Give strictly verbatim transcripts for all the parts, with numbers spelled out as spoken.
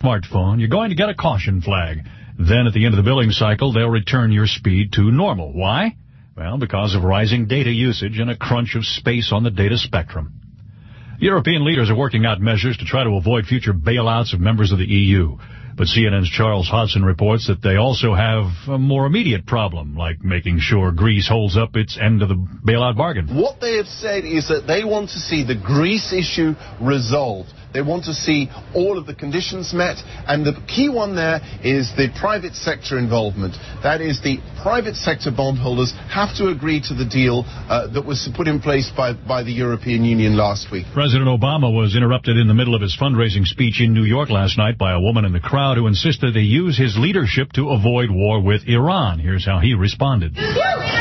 smartphone, you're going to get a caution flag. Then at the end of the billing cycle, they'll return your speed to normal. Why? Well, because of rising data usage and a crunch of space on the data spectrum. European leaders are working out measures to try to avoid future bailouts of members of the E U. But C N N's Charles Hodson reports that they also have a more immediate problem, like making sure Greece holds up its end of the bailout bargain. What they have said is that they want to see the Greece issue resolved. They want to see all of the conditions met, and the key one there is the private sector involvement. That is, the private sector bondholders have to agree to the deal uh, that was put in place by, by the European Union last week. President Obama was interrupted in the middle of his fundraising speech in New York last night by a woman in the crowd who insisted they use his leadership to avoid war with Iran. Here's how he responded. None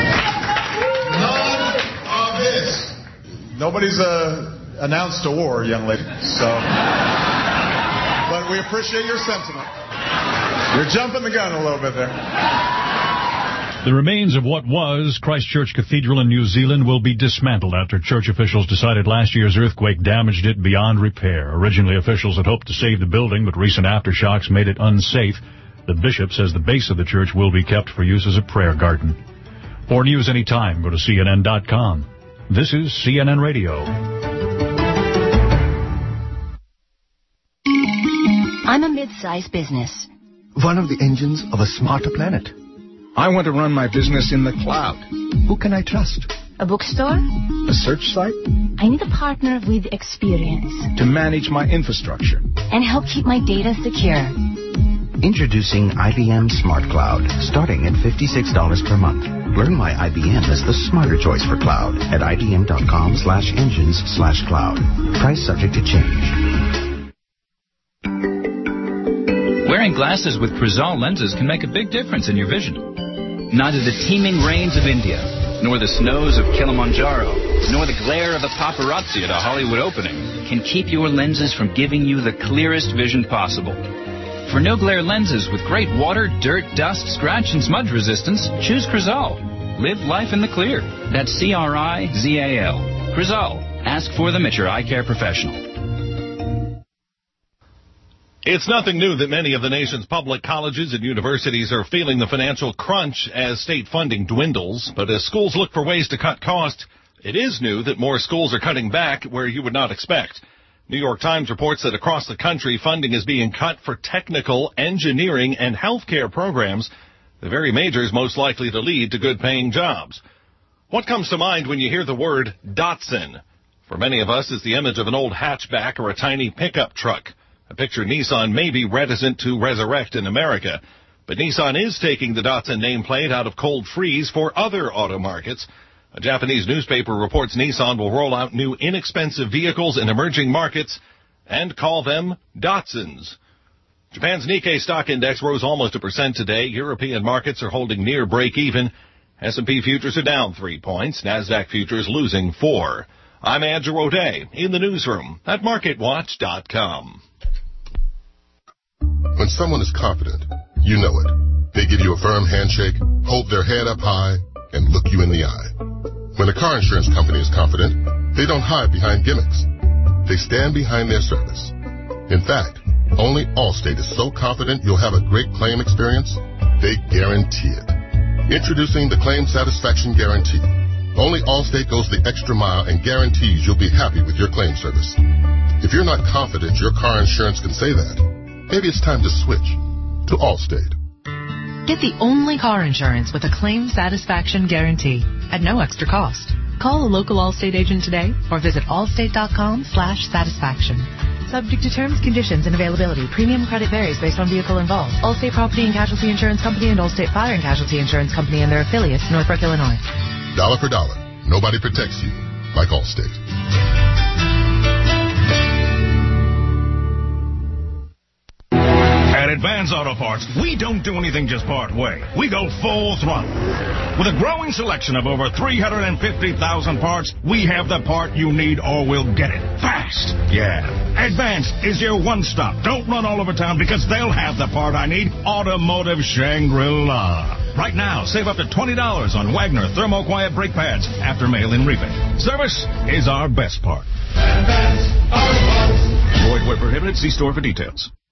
of this. Nobody's uh, announced a war, young lady. So, but we appreciate your sentiment. You're jumping the gun a little bit there. The remains of what was Christchurch Cathedral in New Zealand will be dismantled after church officials decided last year's earthquake damaged it beyond repair. Originally, officials had hoped to save the building, but recent aftershocks made it unsafe. The bishop says the base of the church will be kept for use as a prayer garden. For news anytime, go to C N N dot com. This is C N N Radio. I'm a mid-sized business. One of the engines of a smarter planet. I want to run my business in the cloud. Who can I trust? A bookstore? A search site? I need a partner with experience. To manage my infrastructure. And help keep my data secure. Introducing I B M Smart Cloud, starting at fifty-six dollars per month. Learn why I B M is the smarter choice for cloud at I B M dot com slash engines slash cloud. Price subject to change. Wearing glasses with Crizal lenses can make a big difference in your vision. Neither the teeming rains of India, nor the snows of Kilimanjaro, nor the glare of the paparazzi at a Hollywood opening can keep your lenses from giving you the clearest vision possible. For no-glare lenses with great water, dirt, dust, scratch, and smudge resistance, choose Crizal. Live life in the clear. That's C R I Z A L. Crizal. Ask for them at your eye care professional. It's nothing new that many of the nation's public colleges and universities are feeling the financial crunch as state funding dwindles. But as schools look for ways to cut costs, it is new that more schools are cutting back where you would not expect. New York Times reports that across the country, funding is being cut for technical, engineering, and healthcare programs, the very majors most likely to lead to good-paying jobs. What comes to mind when you hear the word Datsun? For many of us, it's the image of an old hatchback or a tiny pickup truck. A picture Nissan may be reticent to resurrect in America. But Nissan is taking the Datsun nameplate out of cold freeze for other auto markets. A Japanese newspaper reports Nissan will roll out new inexpensive vehicles in emerging markets and call them Datsuns. Japan's Nikkei stock index rose almost a percent today. European markets are holding near break-even. S and P futures are down three points. NASDAQ futures losing four. I'm Andrew O'Day in the newsroom at market watch dot com. When someone is confident, you know it. They give you a firm handshake, hold their head up high, and look you in the eye. When a car insurance company is confident, they don't hide behind gimmicks. They stand behind their service. In fact, only Allstate is so confident you'll have a great claim experience, they guarantee it. Introducing the Claim Satisfaction Guarantee. Only Allstate goes the extra mile and guarantees you'll be happy with your claim service. If you're not confident your car insurance can say that, maybe it's time to switch to Allstate. Get the only car insurance with a claim satisfaction guarantee at no extra cost. Call a local Allstate agent today or visit allstate.com slash satisfaction. Subject to terms, conditions, and availability. Premium credit varies based on vehicle involved. Allstate Property and Casualty Insurance Company and Allstate Fire and Casualty Insurance Company and their affiliates, Northbrook, Illinois. Dollar for dollar. Nobody protects you like Allstate. At Advance Auto Parts, we don't do anything just part way. We go full throttle. With a growing selection of over three hundred fifty thousand parts, we have the part you need or we'll get it fast. Yeah. Advance is your one-stop. Don't run all over town because they'll have the part I need. Automotive Shangri-La. Right now, save up to twenty dollars on Wagner Thermo-Quiet brake pads after mail-in rebate. Service is our best part. Advance Auto Parts. Void where prohibited. See store for details.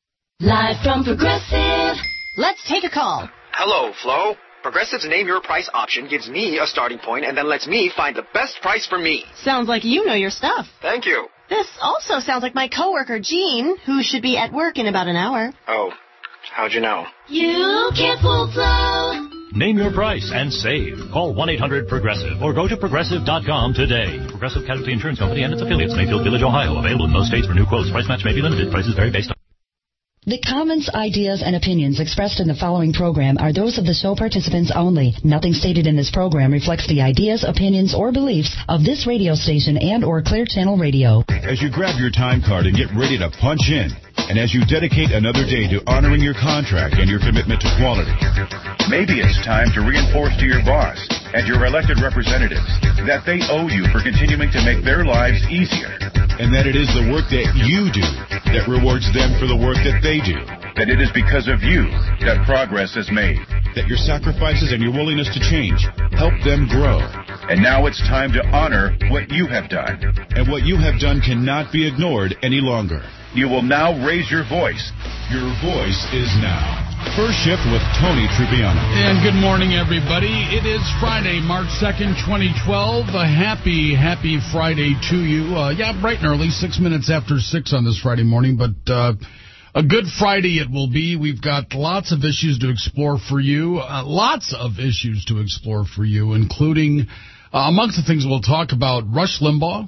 Live from Progressive. Let's take a call. Hello, Flo. Progressive's Name Your Price option gives me a starting point and then lets me find the best price for me. Sounds like you know your stuff. Thank you. This also sounds like my coworker, Jean, who should be at work in about an hour. Oh, how'd you know? You can't fool Flo. Name your price and save. Call one eight hundred progressive or go to progressive dot com today. Progressive Casualty Insurance Company and its affiliates, Mayfield Village, Ohio. Available in most states for new quotes. Price match may be limited. Prices vary based on... The comments, ideas, and opinions expressed in the following program are those of the show participants only. Nothing stated in this program reflects the ideas, opinions, or beliefs of this radio station and or Clear Channel Radio. As you grab your time card and get ready to punch in, and as you dedicate another day to honoring your contract and your commitment to quality, maybe it's time to reinforce to your boss and your elected representatives that they owe you for continuing to make their lives easier, and that it is the work that you do that rewards them for the work that they do, that it is because of you that progress is made, that your sacrifices and your willingness to change help them grow. And now it's time to honor what you have done. And what you have done cannot be ignored any longer. You will now raise your voice. Your voice is now. First Shift with Tony Trupiano. And good morning, everybody. It is Friday, March second, twenty twelve. A happy, happy Friday to you. Uh, yeah, bright and early, six minutes after six on this Friday morning, but uh, a good Friday it will be. We've got lots of issues to explore for you, uh, lots of issues to explore for you, including, uh, amongst the things we'll talk about, Rush Limbaugh.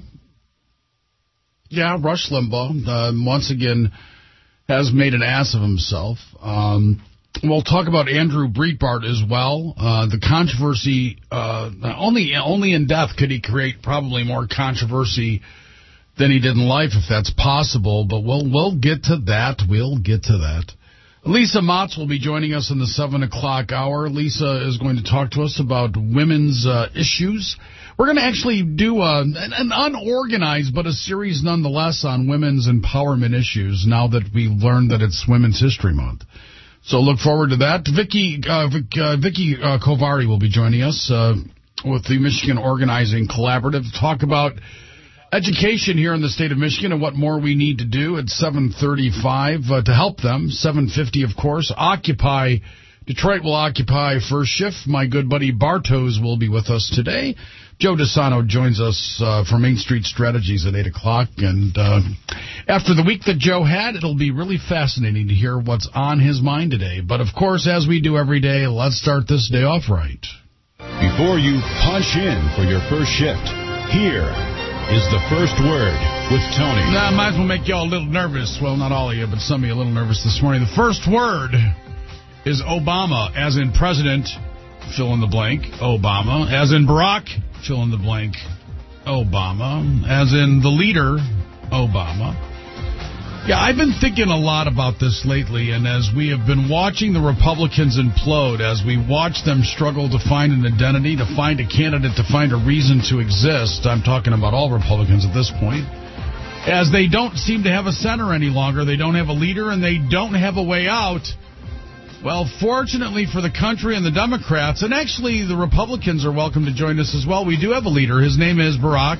Yeah, Rush Limbaugh, uh, once again, has made an ass of himself. Um, we'll talk about Andrew Breitbart as well. Uh, the controversy, uh, only only in death could he create probably more controversy than he did in life, if that's possible. But we'll we'll get to that. We'll get to that. Lisa Motz will be joining us in the seven o'clock hour. Lisa is going to talk to us about women's uh, issues. We're going to actually do a, an, an unorganized but a series nonetheless on women's empowerment issues now that we learned that it's Women's History Month. So look forward to that. Vicky uh, Vic, uh, Vicky uh, Kovari will be joining us uh, with the Michigan Organizing Collaborative to talk about education here in the state of Michigan and what more we need to do at seven thirty-five uh, to help them. seven fifty, of course. Occupy Detroit will occupy First Shift. My good buddy Bartos will be with us today. Joe DeSano joins us uh, from Main Street Strategies at eight o'clock. And uh, after the week that Joe had, it'll be really fascinating to hear what's on his mind today. But, of course, as we do every day, let's start this day off right. Before you punch in for your first shift, here is the first word with Tony. Now, I might as well make you all a little nervous. Well, not all of you, but some of you a little nervous this morning. The first word is Obama, as in President, fill in the blank, Obama. As in Barack, fill in the blank, Obama. As in the leader, Obama. Yeah, I've been thinking a lot about this lately, and as we have been watching the Republicans implode, as we watch them struggle to find an identity, to find a candidate, to find a reason to exist, I'm talking about all Republicans at this point, as they don't seem to have a center any longer, they don't have a leader, and they don't have a way out. Well, fortunately for the country and the Democrats, and actually the Republicans are welcome to join us as well, we do have a leader. His name is Barack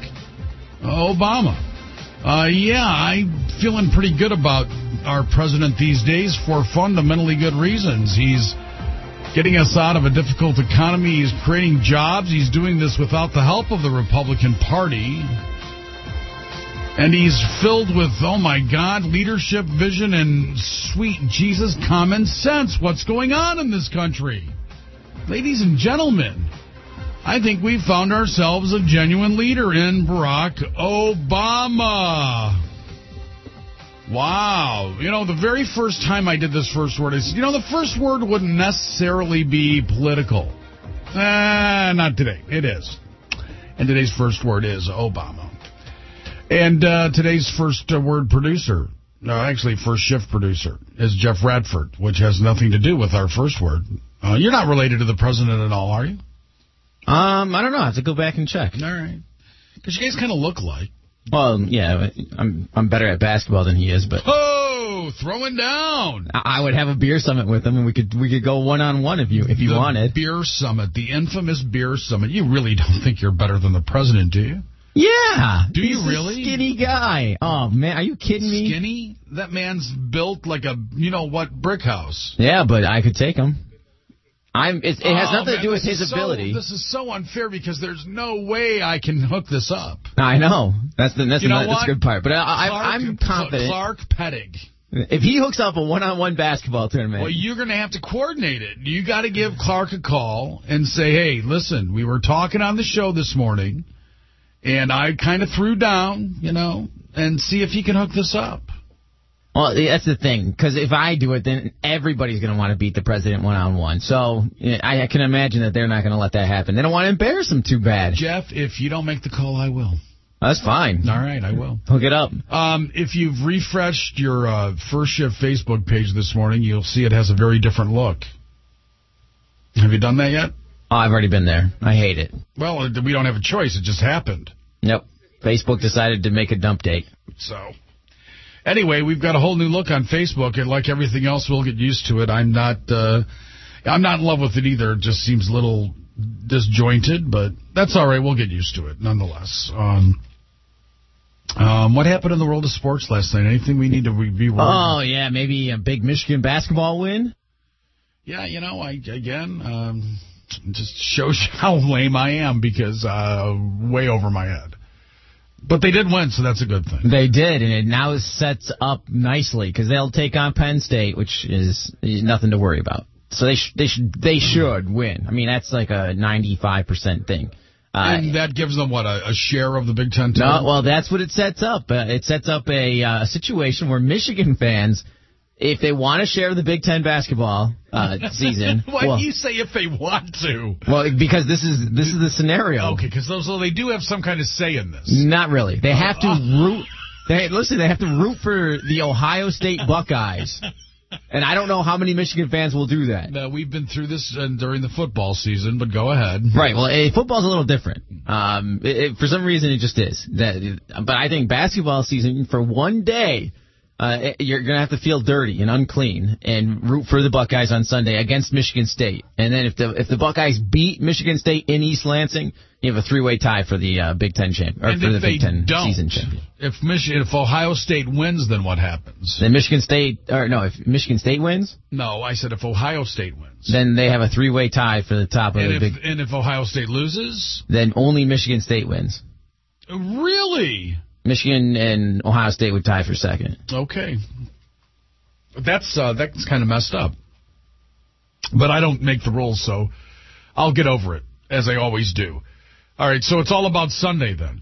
Obama. Uh, yeah, I'm feeling pretty good about our president these days for fundamentally good reasons. He's getting us out of a difficult economy. He's creating jobs. He's doing this without the help of the Republican Party. And he's filled with, oh, my God, leadership, vision, and sweet Jesus, common sense. What's going on in this country? Ladies and gentlemen, I think we've found ourselves a genuine leader in Barack Obama. Wow. You know, the very first time I did this first word, I said, you know, the first word wouldn't necessarily be political. Uh, not today. It is. And today's first word is Obama. And uh, today's first uh, word producer, no, actually first shift producer, is Jeff Radford, which has nothing to do with our first word. Uh, you're not related to the president at all, are you? Um, I don't know. I have to go back and check. All right. Because you guys kind of look alike. Well, yeah, I'm I'm better at basketball than he is, but... Oh, throwing down! I would have a beer summit with him, and we could we could go one-on-one if you if you the wanted. Beer summit, the infamous beer summit. You really don't think you're better than the president, do you? Yeah. Do he's you really? A skinny guy. Oh, man, are you kidding me? Skinny? That man's built like a, you know what, brick house. Yeah, but I could take him. I'm. It, it has oh, nothing man, to do with his so, ability. This is so unfair because there's no way I can hook this up. I know. That's the that's, you know the, that's the good part. But I, I, Clark, I'm confident. Clark Pettig. If he hooks up a one-on-one basketball tournament. Well, you're going to have to coordinate it. You got to give Clark a call and say, hey, listen, we were talking on the show this morning, and I kind of threw down, you know, and see if he can hook this up. Well, that's the thing, because if I do it, then everybody's going to want to beat the president one-on-one. So I, I can imagine that they're not going to let that happen. They don't want to embarrass him too bad. Jeff, if you don't make the call, I will. That's fine. All right, I will. Hook it up. Um, if you've refreshed your uh, First Shift Facebook page this morning, you'll see it has a very different look. Have you done that yet? Oh, I've already been there. I hate it. Well, we don't have a choice. It just happened. Nope. Facebook decided to make a dump date. So... Anyway, we've got a whole new look on Facebook, and like everything else, we'll get used to it. I'm not, uh, I'm not in love with it either. It just seems a little disjointed, but that's all right. We'll get used to it, nonetheless. Um, um, what happened in the world of sports last night? Anything we need to be worried Oh, yeah, maybe a big Michigan basketball win? Yeah, you know, I again, um, just shows you how lame I am because uh, way over my head. But they did win, so that's a good thing. They did, and it now sets up nicely because they'll take on Penn State, which is nothing to worry about. So they sh- they sh- they should win. I mean, that's like a ninety-five percent thing. Uh, and that gives them, what, a, a share of the Big Ten title? No, well, that's what it sets up. Uh, it sets up a uh, situation where Michigan fans, if they want to share the Big Ten basketball uh, season... Why well, do you say if they want to? Well, because this is this is the scenario. Okay, because so they do have some kind of say in this. Not really. They have to root... They, listen, they have to root for the Ohio State Buckeyes. And I don't know how many Michigan fans will do that. No, we've been through this uh, during the football season, but go ahead. Right. Well, eh, football's a little different. Um, it, it, for some reason, it just is. That, but I think basketball season, for one day... Uh, you're going to have to feel dirty and unclean and root for the Buckeyes on Sunday against Michigan State. And then if the if the Buckeyes beat Michigan State in East Lansing, you have a three-way tie for the uh, Big Ten champ or and for the Big Ten don't, season champion. If Michigan, if Ohio State wins, then what happens? Then Michigan State, or no, if Michigan State wins. No, I said if Ohio State wins. Then they have a three-way tie for the top of and the if, Big. And if Ohio State loses, then only Michigan State wins. Really? Michigan and Ohio State would tie for second. Okay. That's uh, that's kind of messed up. But I don't make the rules, so I'll get over it, as I always do. All right, so it's all about Sunday then.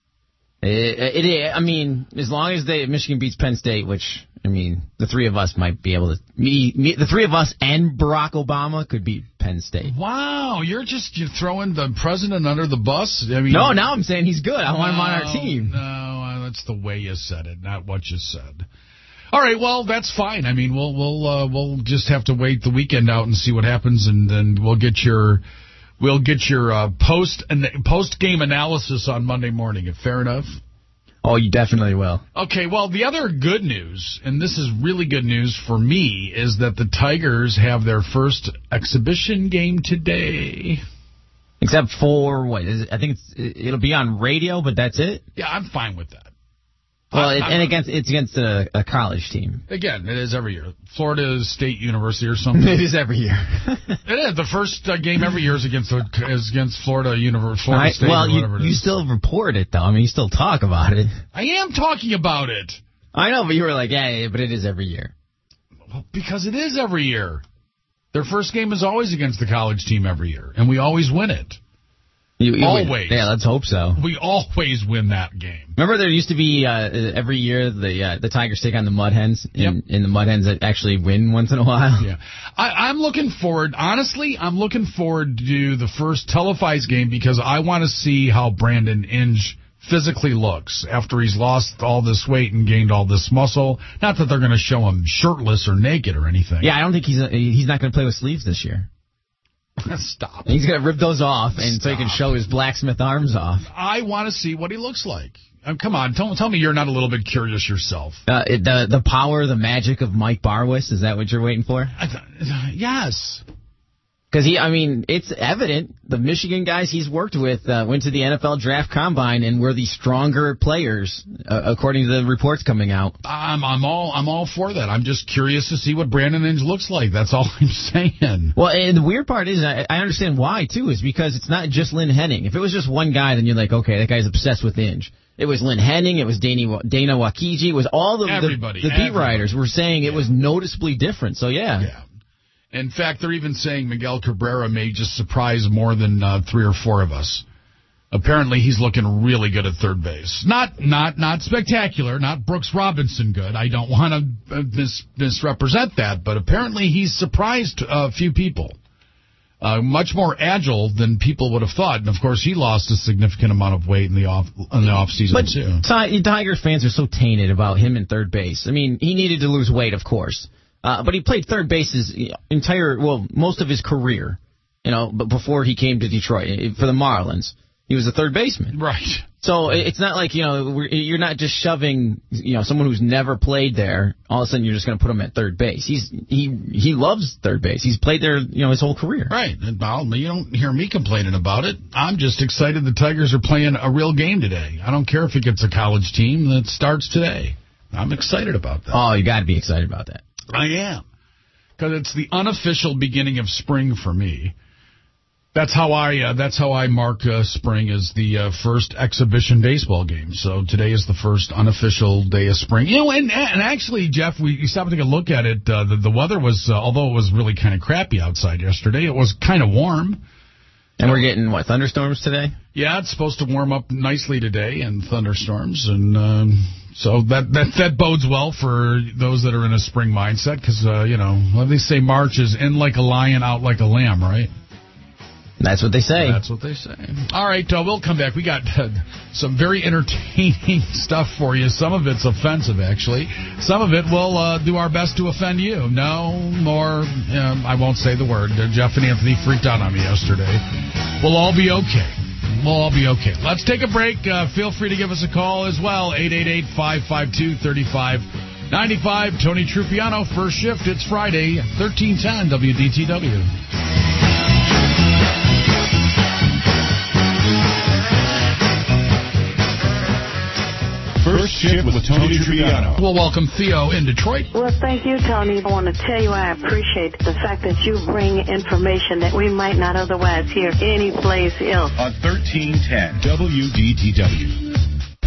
It, it, I mean, as long as they Michigan beats Penn State, which, I mean, the three of us might be able to... Me, me, the three of us and Barack Obama could beat Penn State. Wow, you're just you're throwing the president under the bus? I mean, no, now I'm saying he's good. I want no, him on our team. No, that's the way you said it, not what you said. All right, well, that's fine. I mean, we'll we'll uh, we'll just have to wait the weekend out and see what happens, and then we'll get your we'll get your uh, post post game analysis on Monday morning. Fair enough? Oh, you definitely will. Okay, well, the other good news, and this is really good news for me, is that the Tigers have their first exhibition game today. Except for what? Is it, I think it's it'll be on radio, but that's it. Yeah, I'm fine with that. Well, it, and against it's against a, a college team. Again, it is every year. Florida State University or something. It is every year. It is. The first uh, game every year is against the, is against Florida University. Florida I, State well, or whatever you, it is. you still report it, though. I mean, you still talk about it. I am talking about it. I know, but you were like, yeah, yeah, but it is every year. Well, because it is every year. Their first game is always against the college team every year, and we always win it. You, you always. Win. Yeah, let's hope so. We always win that game. Remember there used to be uh, every year the uh, the Tigers take on the Mud Hens, and, yep. and the Mud Hens actually win once in a while. Yeah, I, I'm looking forward, honestly, I'm looking forward to the first televised game because I want to see how Brandon Inge physically looks after he's lost all this weight and gained all this muscle. Not that they're going to show him shirtless or naked or anything. Yeah, I don't think he's uh, he's not going to play with sleeves this year. Stop. He's going to rip those off, and Stop. so he can show his blacksmith arms off. I want to see what he looks like. Um, come on, tell, tell me you're not a little bit curious yourself. Uh, it, the the power, the magic of Mike Barwis, is that what you're waiting for? I th- yes. Because, he, I mean, it's evident the Michigan guys he's worked with uh, went to the N F L Draft Combine and were the stronger players, uh, according to the reports coming out. I'm, I'm all I'm all for that. I'm just curious to see what Brandon Inge looks like. That's all I'm saying. Well, and the weird part is, I, I understand why, too, is because it's not just Lynn Henning. If it was just one guy, then you're like, okay, that guy's obsessed with Inge. It was Lynn Henning, it was Dana, Dana Wakiji, it was all the, everybody, the, the beat everybody. writers were saying it yeah. was noticeably different. So, yeah. Yeah. In fact, they're even saying Miguel Cabrera may just surprise more than uh, three or four of us. Apparently, he's looking really good at third base. Not not not spectacular, not Brooks Robinson good. I don't want to mis- misrepresent that, but apparently he's surprised a few people. Uh, much more agile than people would have thought. And, of course, he lost a significant amount of weight in the off in the off season, but too. T- Tigers fans are so tainted about him in third base. I mean, he needed to lose weight, of course. Uh, but he played third base his entire, well, most of his career, you know, but before he came to Detroit for the Marlins. He was a third baseman. Right. So it's not like, you know, we're, you're not just shoving, you know, someone who's never played there, all of a sudden you're just going to put him at third base. He's he he loves third base. He's played there, you know, his whole career. Right. And Bob, you don't hear me complaining about it. I'm just excited the Tigers are playing a real game today. I don't care if it gets a college team that starts today. I'm excited about that. Oh, you got to be excited about that. I am. Because it's the unofficial beginning of spring for me. That's how I uh, that's how I mark uh, spring as the uh, first exhibition baseball game. So today is the first unofficial day of spring. You know, and, and actually, Jeff, we, we stopped to take a look at it. Uh, the, the weather was, uh, although it was really kind of crappy outside yesterday, it was kind of warm. And we're getting, what, thunderstorms today? Yeah, it's supposed to warm up nicely today and thunderstorms. And um, so that, that that bodes well for those that are in a spring mindset because, uh, you know, when they say March is in like a lion, out like a lamb, right? That's what they say. That's what they say. All right, uh, we'll come back. We got uh, some very entertaining stuff for you. Some of it's offensive, actually. Some of it we'll uh, do our best to offend you. No more, um, I won't say the word. Uh, Jeff and Anthony freaked out on me yesterday. We'll all be okay. We'll all be okay. Let's take a break. Uh, feel free to give us a call as well. eight eight eight, five five two, three five nine five. Tony Trupiano, first shift. It's Friday, thirteen ten W D T W. First Shift with Tony Trupiano. Well, welcome Theo in Detroit. Well, thank you, Tony. I want to tell you I appreciate the fact that you bring information that we might not otherwise hear anyplace else. On thirteen ten W D T W.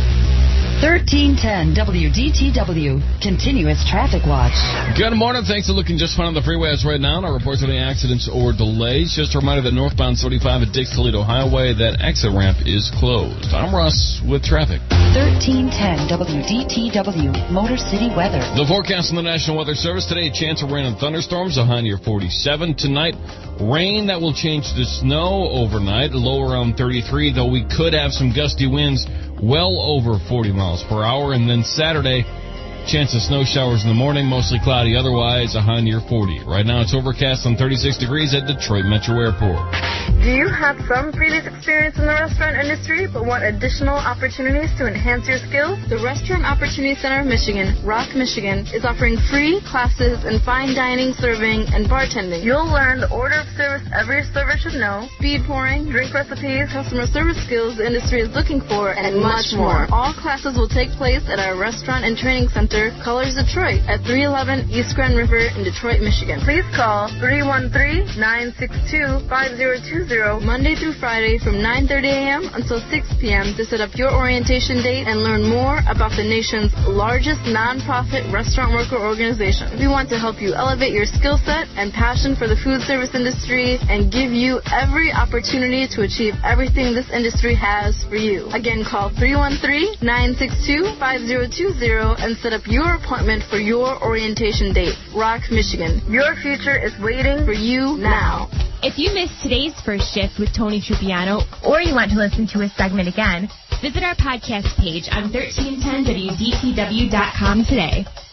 thirteen ten W D T W, Continuous Traffic Watch. Good morning. Thanks for looking just fine on the freeways right now. No reports of any accidents or delays. Just a reminder that northbound thirty-five at Dix-Toledo Highway, that exit ramp is closed. I'm Russ with traffic. thirteen ten W D T W, Motor City weather. The forecast from the National Weather Service today, chance of rain and thunderstorms, a high near forty-seven. Tonight, rain that will change to snow overnight, low around thirty-three, though we could have some gusty winds well over forty miles per hour. And then Saturday, chance of snow showers in the morning, mostly cloudy otherwise, a high near forty. Right now it's overcast on thirty-six degrees at Detroit Metro Airport. Do you have some previous experience in the restaurant industry but want additional opportunities to enhance your skills? The Restaurant Opportunity Center of Michigan, Rock, Michigan, is offering free classes in fine dining, serving, and bartending. You'll learn the order of service every server should know, speed pouring, drink recipes, customer service skills the industry is looking for, and, and much more. All classes will take place at our Restaurant and Training Center, Colors Detroit, at three eleven East Grand River in Detroit, Michigan. Please call three one three, nine six two, five zero two zero Monday through Friday from nine thirty a.m. until six p.m. to set up your orientation date and learn more about the nation's largest nonprofit restaurant worker organization. We want to help you elevate your skill set and passion for the food service industry and give you every opportunity to achieve everything this industry has for you. Again, call three one three, nine six two, five zero two zero and set up your appointment for your orientation date. Rock, Michigan. Your future is waiting for you now. If you missed today's First Shift with Tony Trupiano, or you want to listen to a segment again, visit our podcast page on thirteen ten W D T W dot com today.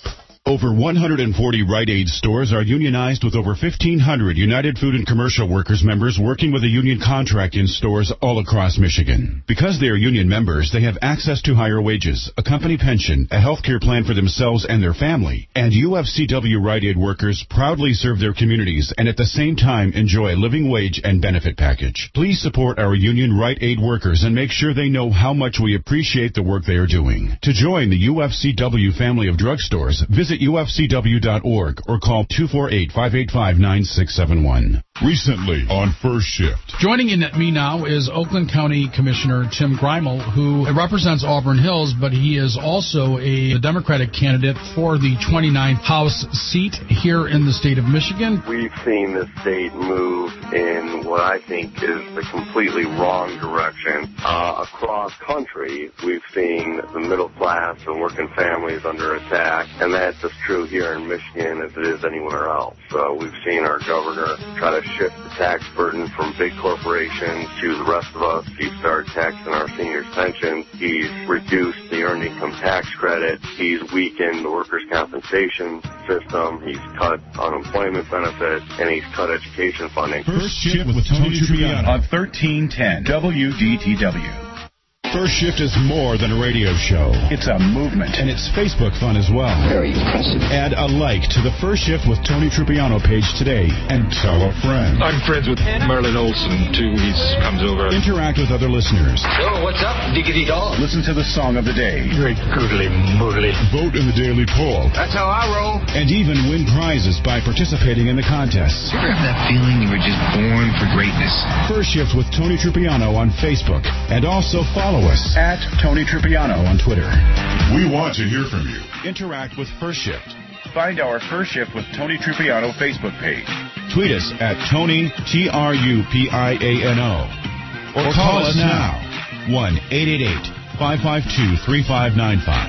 Over one hundred forty Rite Aid stores are unionized with over fifteen hundred United Food and Commercial Workers members working with a union contract in stores all across Michigan. Because they are union members, they have access to higher wages, a company pension, a health care plan for themselves and their family, and U F C W Rite Aid workers proudly serve their communities and at the same time enjoy a living wage and benefit package. Please support our union Rite Aid workers and make sure they know how much we appreciate the work they are doing. To join the U F C W family of drugstores, visit U F C W dot org or call two four eight, five eight five, nine six seven one. Recently on First Shift. Joining in me now is Oakland County Commissioner Tim Greimel, who represents Auburn Hills, but he is also a Democratic candidate for the twenty-ninth House seat here in the state of Michigan. We've seen the state move in what I think is the completely wrong direction. Uh, across country, we've seen the middle class and working families under attack, and that's as true here in Michigan as it is anywhere else. So we've seen our governor try to shift the tax burden from big corporations to the rest of us. He's started taxing our seniors' pensions. He's reduced the earned income tax credit. He's weakened the workers' compensation system. He's cut unemployment benefits, and he's cut education funding. First Shift with Tony Trippiano on thirteen ten W D T W. First Shift is more than a radio show. It's a movement, and it's Facebook fun as well. Very impressive. Add a like to the First Shift with Tony Trippiano page today, and tell a friend. I'm friends with Merlin Olsen, too. He comes over. Interact with other listeners. So, what's up, diggity dog? Listen to the song of the day. Very goodly moodly. Vote in the daily poll. That's how I roll. And even win prizes by participating in the contests. You ever have that feeling you were just born for greatness? First Shift with Tony Trippiano on Facebook, and also follow us at Tony Trippiano on Twitter. We want to hear from you. Interact with First Shift. Find our First Shift with Tony Trippiano Facebook page. Tweet us at Tony, T R U P I A N O. Or, or call, call us now, one eight eight eight, five five two, three five nine five.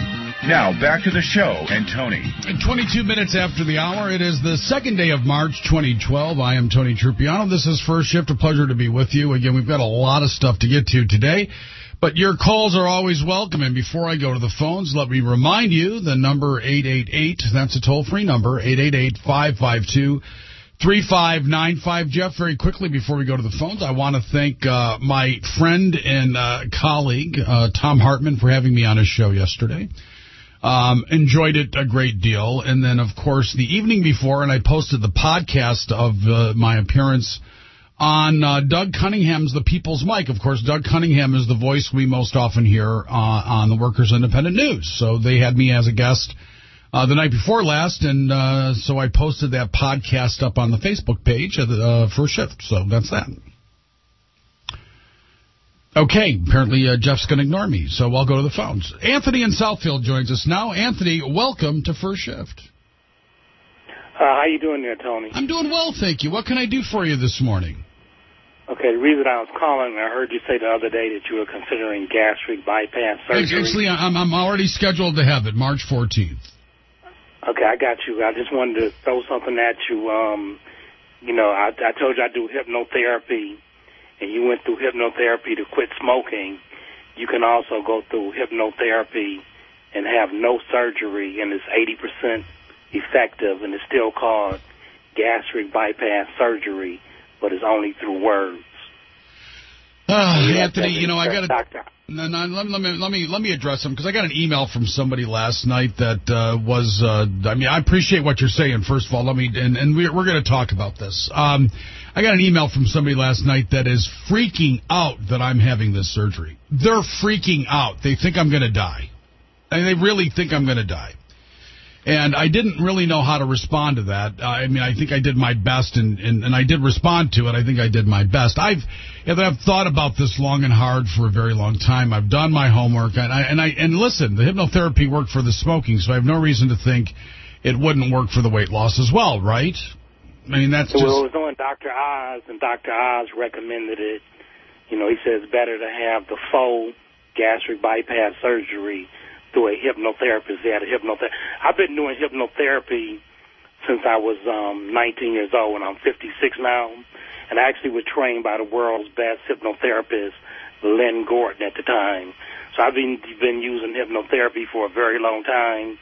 Now, back to the show and Tony. And twenty-two minutes after the hour, it is the second day of March twenty twelve. I am Tony Trippiano. This is First Shift. A pleasure to be with you. Again, we've got a lot of stuff to get to today, but your calls are always welcome. And before I go to the phones, let me remind you the number eight eight eight, that's a toll-free number, eight eight eight, five five two, three five nine five. Jeff, very quickly before we go to the phones, I want to thank uh, my friend and uh, colleague, uh, Tom Hartman, for having me on his show yesterday. Um, enjoyed it a great deal. And then, of course, the evening before, and I posted the podcast of uh, my appearance on uh, Doug Cunningham's The People's Mic. Of course, Doug Cunningham is the voice we most often hear uh, on the Workers Independent News. So they had me as a guest uh, the night before last, and uh, so I posted that podcast up on the Facebook page of the uh, First Shift. So that's that. Okay, apparently uh, Jeff's going to ignore me, so I'll go to the phones. Anthony in Southfield joins us now. Anthony, welcome to First Shift. Uh, how you doing there, Tony? I'm doing well, thank you. What can I do for you this morning? Okay, the reason I was calling, I heard you say the other day that you were considering gastric bypass surgery. Actually, I'm, I'm already scheduled to have it, March fourteenth. Okay, I got you. I just wanted to throw something at you. Um, you know, I, I told you I do hypnotherapy, and you went through hypnotherapy to quit smoking. You can also go through hypnotherapy and have no surgery, and it's eighty percent effective, and it's still called gastric bypass surgery, but it's only through words. Uh, Anthony, you know, I got to... No, no, let, let, me, let, me, let me address them, because I got an email from somebody last night that uh, was... Uh, I mean, I appreciate what you're saying, first of all. Let me, and, and we're, we're going to talk about this. Um, I got an email from somebody last night that is freaking out that I'm having this surgery. They're freaking out. They think I'm going to die. I mean, they really think I'm going to die. And I didn't really know how to respond to that. I mean, I think I did my best, and, and, and I did respond to it. I think I did my best. I've I've thought about this long and hard for a very long time. I've done my homework, and I and I and listen, the hypnotherapy worked for the smoking, so I have no reason to think it wouldn't work for the weight loss as well, right? I mean, that's just... Well, it was on Doctor Oz, and Doctor Oz recommended it. You know, he says it's better to have the full gastric bypass surgery through a hypnotherapist. They had a hypnotherapist. I've been doing hypnotherapy since I was um, nineteen years old, and I'm fifty-six now. And I actually was trained by the world's best hypnotherapist, Len Gordon, at the time. So I've been been using hypnotherapy for a very long time,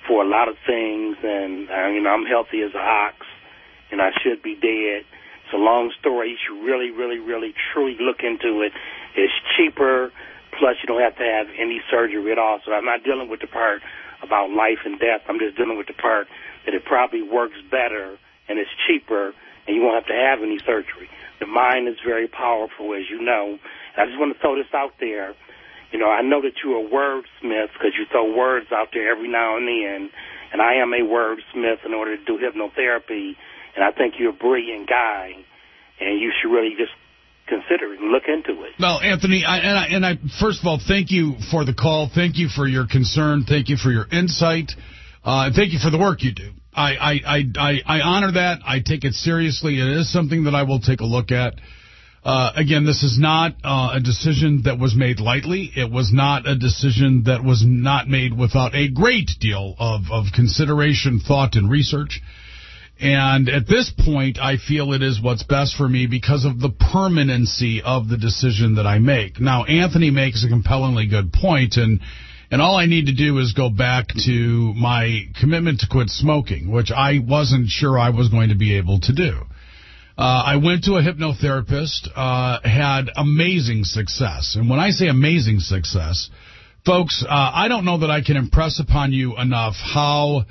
for a lot of things, and uh, you know, I'm healthy as an ox, and I should be dead. It's a long story. You should really, really, really, truly look into it. It's cheaper, plus you don't have to have any surgery at all. So I'm not dealing with the part about life and death. I'm just dealing with the part that it probably works better and it's cheaper, and you won't have to have any surgery. The mind is very powerful, as you know. I just want to throw this out there. You know, I know that you're a wordsmith because you throw words out there every now and then, and I am a wordsmith in order to do hypnotherapy, and I think you're a brilliant guy, and you should really just consider it and look into it. Well, Anthony, I, and, I, and I first of all, thank you for the call. Thank you for your concern. Thank you for your insight. Uh, thank you for the work you do. I, I, I, I, I honor that. I take it seriously. It is something that I will take a look at. Uh, again, this is not uh, a decision that was made lightly. It was not a decision that was not made without a great deal of, of consideration, thought, and research. And at this point, I feel it is what's best for me because of the permanency of the decision that I make. Now, Anthony makes a compellingly good point, and and all I need to do is go back to my commitment to quit smoking, which I wasn't sure I was going to be able to do. Uh, I went to a hypnotherapist, uh, had amazing success. And when I say amazing success, folks, uh, I don't know that I can impress upon you enough how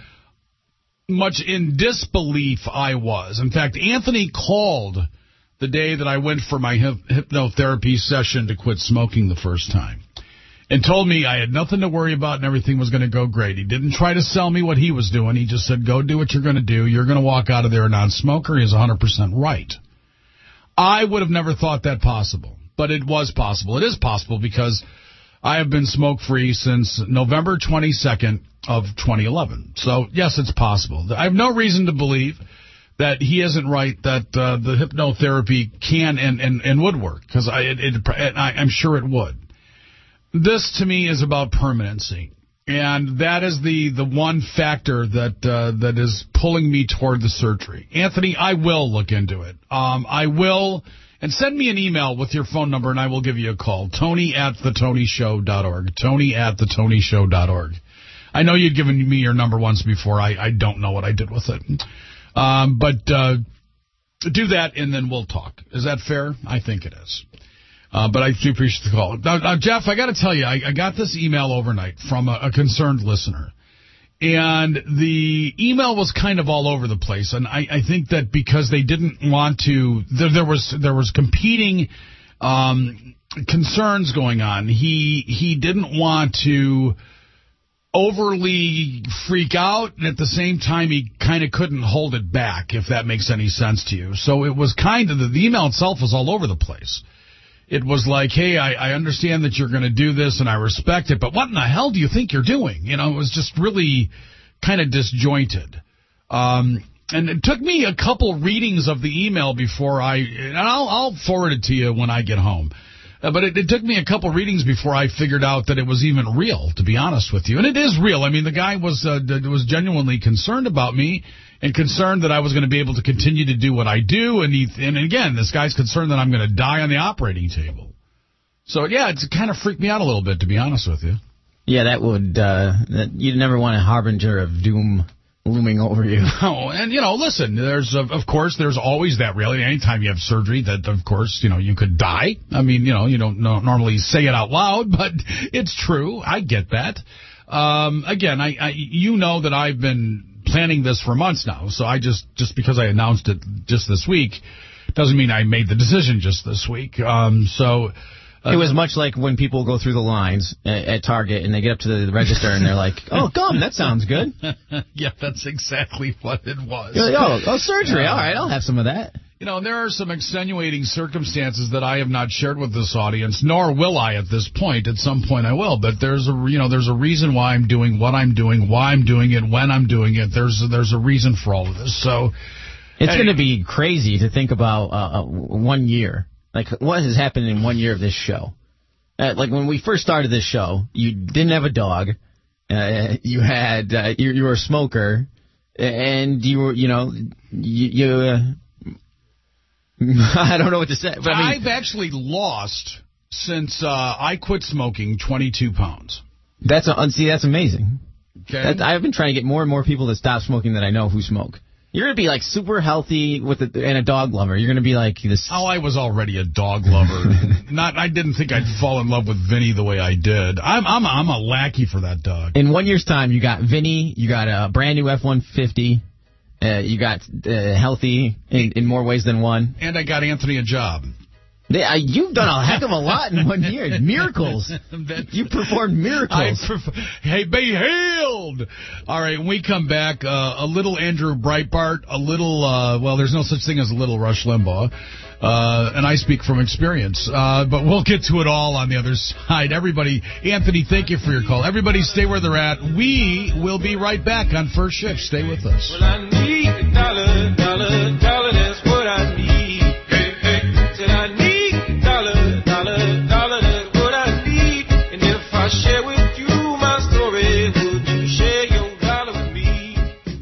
much in disbelief I was. In fact, Anthony called the day that I went for my hypnotherapy session to quit smoking the first time and told me I had nothing to worry about and everything was going to go great. He didn't try to sell me what he was doing. He just said, go do what you're going to do. You're going to walk out of there a non-smoker. He is one hundred percent right. I would have never thought that possible, but it was possible. It is possible because I have been smoke-free since November twenty-second of twenty eleven. So, yes, it's possible. I have no reason to believe that he isn't right, that uh, the hypnotherapy can and, and, and would work, because I, it, it, I, I'm sure it would. This, to me, is about permanency, and that is the, the one factor that uh, that is pulling me toward the surgery. Anthony, I will look into it. Um, I will, and send me an email with your phone number, and I will give you a call. Tony at the tony show dot org. Tony at the tony show dot org. I know you'd given me your number once before. I, I don't know what I did with it. Um, but uh, do that, and then we'll talk. Is that fair? I think it is. Uh, but I do appreciate the call. Now, now Jeff, I got to tell you, I, I got this email overnight from a, a concerned listener. And the email was kind of all over the place. And I, I think that because they didn't want to, there, there was there was competing um, concerns going on. He he didn't want to overly freak out, and at the same time, he kind of couldn't hold it back, if that makes any sense to you. So it was kind of, the, the email itself was all over the place. It was like, hey, I, I understand that you're going to do this, and I respect it, but what in the hell do you think you're doing? You know, it was just really kind of disjointed. Um, and it took me a couple readings of the email before I, and I'll, I'll forward it to you when I get home. Uh, but it, it took me a couple readings before I figured out that it was even real, to be honest with you. And it is real. I mean, the guy was uh, was genuinely concerned about me and concerned that I was going to be able to continue to do what I do. And, he, and again, this guy's concerned that I'm going to die on the operating table. So, yeah, it's kind of freaked me out a little bit, to be honest with you. Yeah, that would, uh, that, you'd never want a harbinger of doom looming over you. No, and, you know, listen, there's, of, of course, there's always that reality. Anytime you have surgery, that, of course, you know, you could die. I mean, you know, you don't no, normally say it out loud, but it's true. I get that. Um, again, I, I, you know that I've been planning this for months now, so I just, just because I announced it just this week doesn't mean I made the decision just this week. Um, so... Uh, it was much like when people go through the lines at, at Target and they get up to the register and they're like, oh, gum, that sounds good. Yeah, that's exactly what it was. You're like, oh, oh, surgery. All right, I'll have some of that. You know, there are some extenuating circumstances that I have not shared with this audience, nor will I at this point. At some point I will, but there's a, you know, there's a reason why I'm doing what I'm doing, why I'm doing it, when I'm doing it. There's a, there's a reason for all of this. So it's going to be crazy to think about uh, one year. Like, what has happened in one year of this show? Uh, like, when we first started this show, you didn't have a dog. Uh, you had, uh, you, you were a smoker. And you were, you know, you, you uh, I don't know what to say. But I mean, I've actually lost, since uh, I quit smoking, twenty-two pounds. That's, a, see, that's amazing. Okay. That, I've been trying to get more and more people to stop smoking that I know who smoke. You're going to be, like, super healthy with a, and a dog lover. You're going to be like this. Oh, I was already a dog lover. Not, I didn't think I'd fall in love with Vinny the way I did. I'm, I'm, a, I'm a lackey for that dog. In one year's time, you got Vinny, you got a brand new F one fifty, uh, you got uh, healthy in, in more ways than one. And I got Anthony a job. Yeah, you've done a heck of a lot in one year. Miracles. You performed miracles. Perf- hey, be healed. All right, when we come back, uh, a little Andrew Breitbart, a little, uh, well, there's no such thing as a little Rush Limbaugh. Uh, and I speak from experience. Uh, but we'll get to it all on the other side. Everybody, Anthony, thank you for your call. Everybody stay where they're at. We will be right back on First Shift. Stay with us. Well, I need a dollar, dollar, dollar, that's what I need. Hey, hey, said I need. Dollar, dollar, dollar, that's what I need. And if I share with you my story, would you share your dollar with me?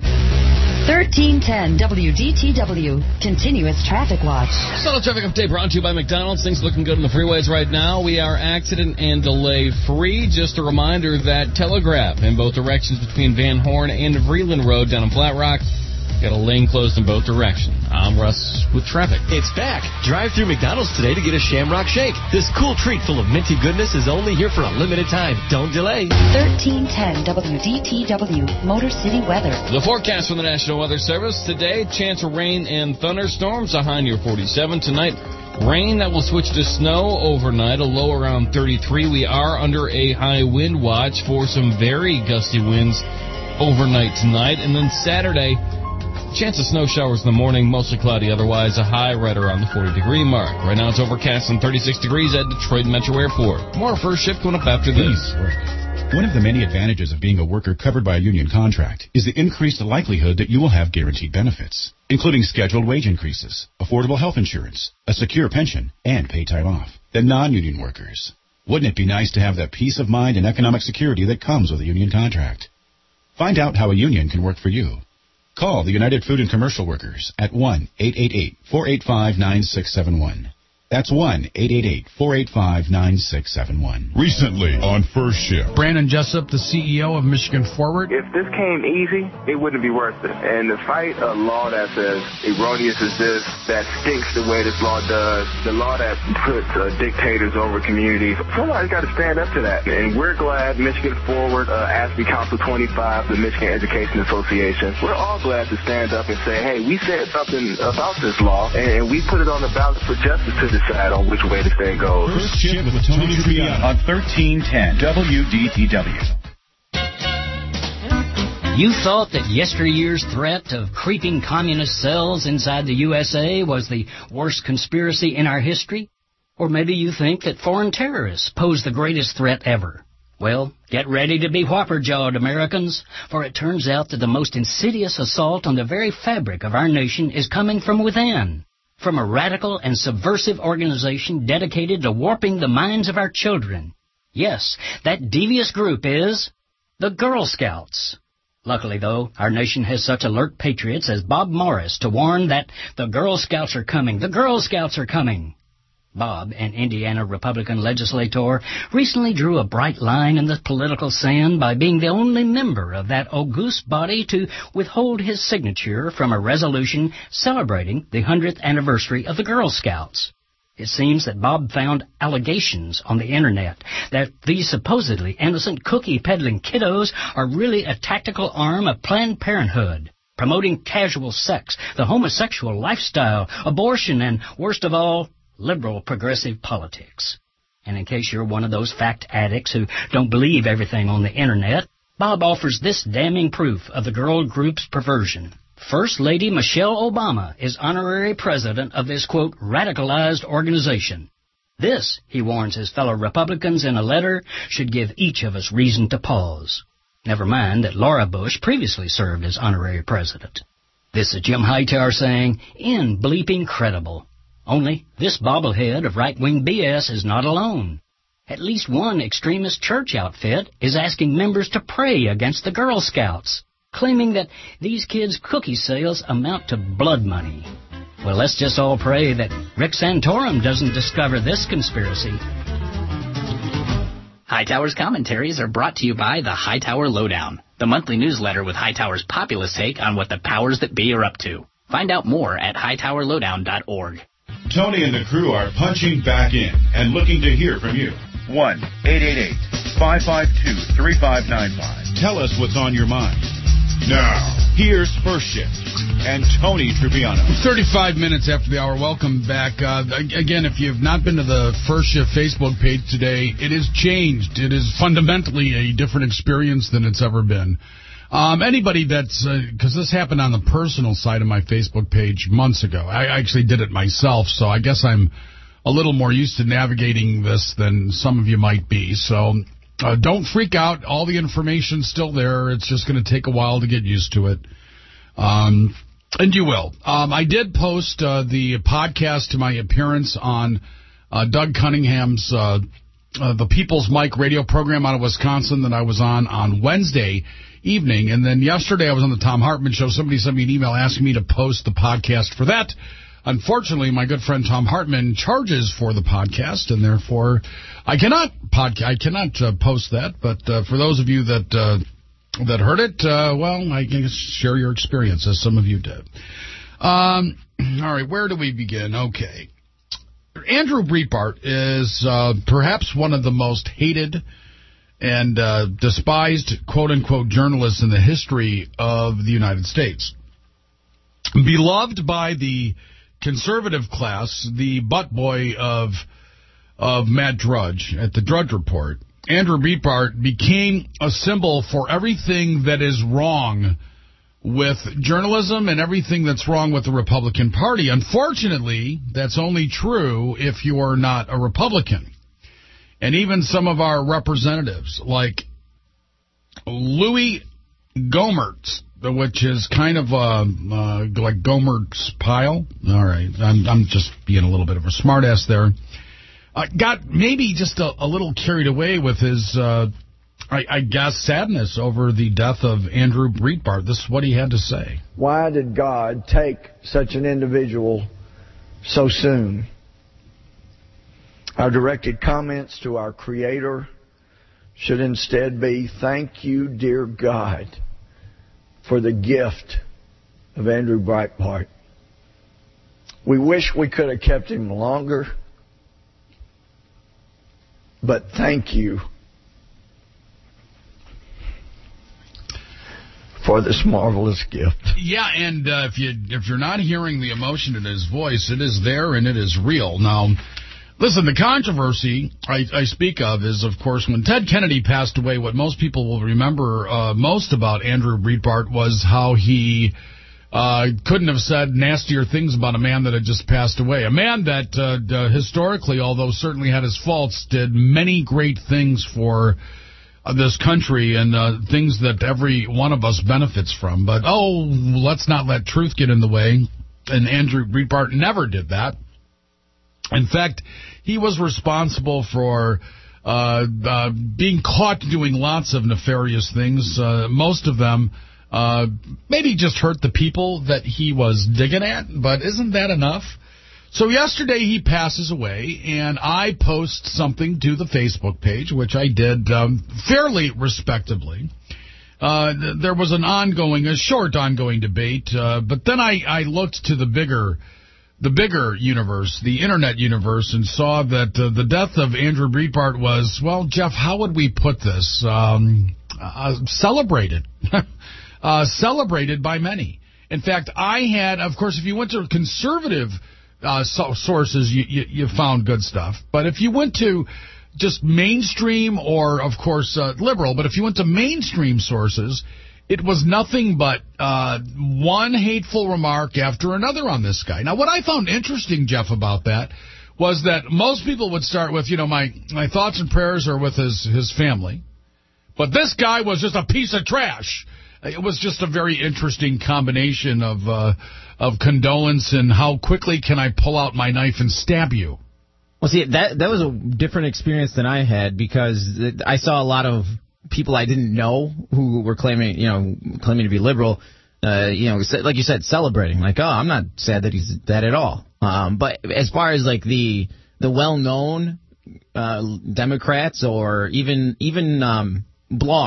thirteen ten W D T W, Continuous Traffic Watch. Solid traffic update brought to you by McDonald's. Things looking good on the freeways right now. We are accident and delay free. Just a reminder that Telegraph in both directions between Van Horn and Vreeland Road down in Flat Rock. Got a lane closed in both directions. I'm Russ with traffic. It's back. Drive through McDonald's today to get a Shamrock Shake. This cool treat full of minty goodness is only here for a limited time. Don't delay. thirteen ten W D T W, Motor City Weather. The forecast from the National Weather Service today: chance of rain and thunderstorms. A high near forty-seven tonight. Rain that will switch to snow overnight. A low around thirty-three. We are under a high wind watch for some very gusty winds overnight tonight, and then Saturday. Chance of snow showers in the morning, mostly cloudy otherwise, a high right around the forty-degree mark. Right now it's overcast and thirty-six degrees at Detroit Metro Airport. More First Shift going up after this. One of the many advantages of being a worker covered by a union contract is the increased likelihood that you will have guaranteed benefits, including scheduled wage increases, affordable health insurance, a secure pension, and paid time off, than non-union workers. Wouldn't it be nice to have that peace of mind and economic security that comes with a union contract? Find out how a union can work for you. Call the United Food and Commercial Workers at one eight eight eight, four eight five, nine six seven one. That's one eight eight eight, four eight five, nine six seven one. Recently on First Shift. Brandon Jessup, the C E O of Michigan Forward. If this came easy, it wouldn't be worth it. And to fight a law that says erroneous is this, that stinks the way this law does, the law that puts uh, dictators over communities, somebody's got to stand up to that. And we're glad Michigan Forward, uh, A S B Council twenty-five, the Michigan Education Association, we're all glad to stand up and say, hey, we said something about this law, and we put it on the ballot for justice to decide on which way this thing goes. First Shift with Tony Triano on thirteen ten W D T W. You thought that yesteryear's threat of creeping communist cells inside the U S A was the worst conspiracy in our history? Or maybe you think that foreign terrorists pose the greatest threat ever. Well, get ready to be whopper-jawed, Americans, for it turns out that the most insidious assault on the very fabric of our nation is coming from within. From a radical and subversive organization dedicated to warping the minds of our children. Yes, that devious group is the Girl Scouts. Luckily, though, our nation has such alert patriots as Bob Morris to warn that the Girl Scouts are coming. The Girl Scouts are coming. Bob, an Indiana Republican legislator, recently drew a bright line in the political sand by being the only member of that august body to withhold his signature from a resolution celebrating the hundredth anniversary of the Girl Scouts. It seems that Bob found allegations on the Internet that these supposedly innocent cookie-peddling kiddos are really a tactical arm of Planned Parenthood, promoting casual sex, the homosexual lifestyle, abortion, and, worst of all, liberal progressive politics. And in case you're one of those fact addicts who don't believe everything on the Internet, Bob offers this damning proof of the girl group's perversion. First Lady Michelle Obama is honorary president of this, quote, radicalized organization. This, he warns his fellow Republicans in a letter, should give each of us reason to pause. Never mind that Laura Bush previously served as honorary president. This is Jim Hightower saying, in bleeping credible. Only this bobblehead of right-wing B S is not alone. At least one extremist church outfit is asking members to pray against the Girl Scouts, claiming that these kids' cookie sales amount to blood money. Well, let's just all pray that Rick Santorum doesn't discover this conspiracy. Hightower's commentaries are brought to you by the Hightower Lowdown. the monthly newsletter with Hightower's populist take on what the powers that be are up to. Find out more at hightower lowdown dot org. Tony and the crew are punching back in and looking to hear from you. one eight eight eight, five five two, three five nine five. Tell us what's on your mind. Now, here's First Shift and Tony Trupiano. thirty-five minutes after the hour. Welcome back. Uh, again, if you've not been to the First Shift Facebook page today, it has changed. It is fundamentally a different experience than it's ever been. Um, anybody that's, because uh, this happened on the personal side of my Facebook page months ago. I actually did it myself, so I guess I'm a little more used to navigating this than some of you might be. So uh, don't freak out. All the information's still there. It's just going to take a while to get used to it. Um, and you will. Um, I did post uh, the podcast to my appearance on uh, Doug Cunningham's uh, uh, the People's Mic radio program out of Wisconsin that I was on on Wednesday evening. And then yesterday I was on the Thom Hartmann show. Somebody sent me an email asking me to post the podcast for that. Unfortunately, my good friend Thom Hartmann charges for the podcast, and therefore I cannot podca- I cannot uh, post that. But uh, for those of you that uh, that heard it, uh, well, I can share your experience, as some of you did. Um, all right, where do we begin? Okay. Andrew Breitbart is uh, perhaps one of the most hated and uh, despised, quote-unquote, journalists in the history of the United States. Beloved by the conservative class, the butt boy of of Matt Drudge at the Drudge Report, Andrew Breitbart became a symbol for everything that is wrong with journalism and everything that's wrong with the Republican Party. Unfortunately, that's only true if you are not a Republican. And even some of our representatives, like Louis Gohmert, which is kind of uh, uh, like Gohmert's pile. All right, I'm, I'm just being a little bit of a smartass there. Uh, got maybe just a, a little carried away with his, uh, I, I guess, sadness over the death of Andrew Breitbart. This is what he had to say. Why did God take such an individual so soon? Our directed comments to our Creator should instead be, thank you, dear God, for the gift of Andrew Breitbart. We wish we could have kept him longer, but thank you for this marvelous gift. Yeah, and uh, if you if you're not hearing the emotion in his voice, it is there and it is real. Now, listen, the controversy I, I speak of is, of course, when Ted Kennedy passed away, what most people will remember uh, most about Andrew Breitbart was how he uh, couldn't have said nastier things about a man that had just passed away. A man that uh, uh, historically, although certainly had his faults, did many great things for uh, this country and uh, things that every one of us benefits from. But, oh, let's not let truth get in the way. And Andrew Breitbart never did that. In fact, he was responsible for uh, uh, being caught doing lots of nefarious things. Uh, most of them uh, maybe just hurt the people that he was digging at, but isn't that enough? So yesterday he passes away, and I post something to the Facebook page, which I did um, fairly respectably. Uh, th- there was an ongoing, a short ongoing debate, uh, but then I, I looked to the bigger the bigger universe, the Internet universe, and saw that uh, the death of Andrew Breitbart was, well, Jeff, how would we put this? Um, uh, celebrated. uh, celebrated by many. In fact, I had, of course, if you went to conservative uh, so- sources, you, you, you found good stuff. But if you went to just mainstream or, of course, uh, liberal, but if you went to mainstream sources, it was nothing but uh, one hateful remark after another on this guy. Now, what I found interesting, Jeff, about that was that most people would start with, you know, my, my thoughts and prayers are with his, his family. But this guy was just a piece of trash. It was just a very interesting combination of uh, of condolence and how quickly can I pull out my knife and stab you. Well, see, that that was a different experience than I had because I saw a lot of people I didn't know who were claiming, you know, claiming to be liberal, uh, you know, like you said, celebrating. Like, oh, I'm not sad that he's that at all. Um, but as far as like the the well-known uh, Democrats or even even um, blogs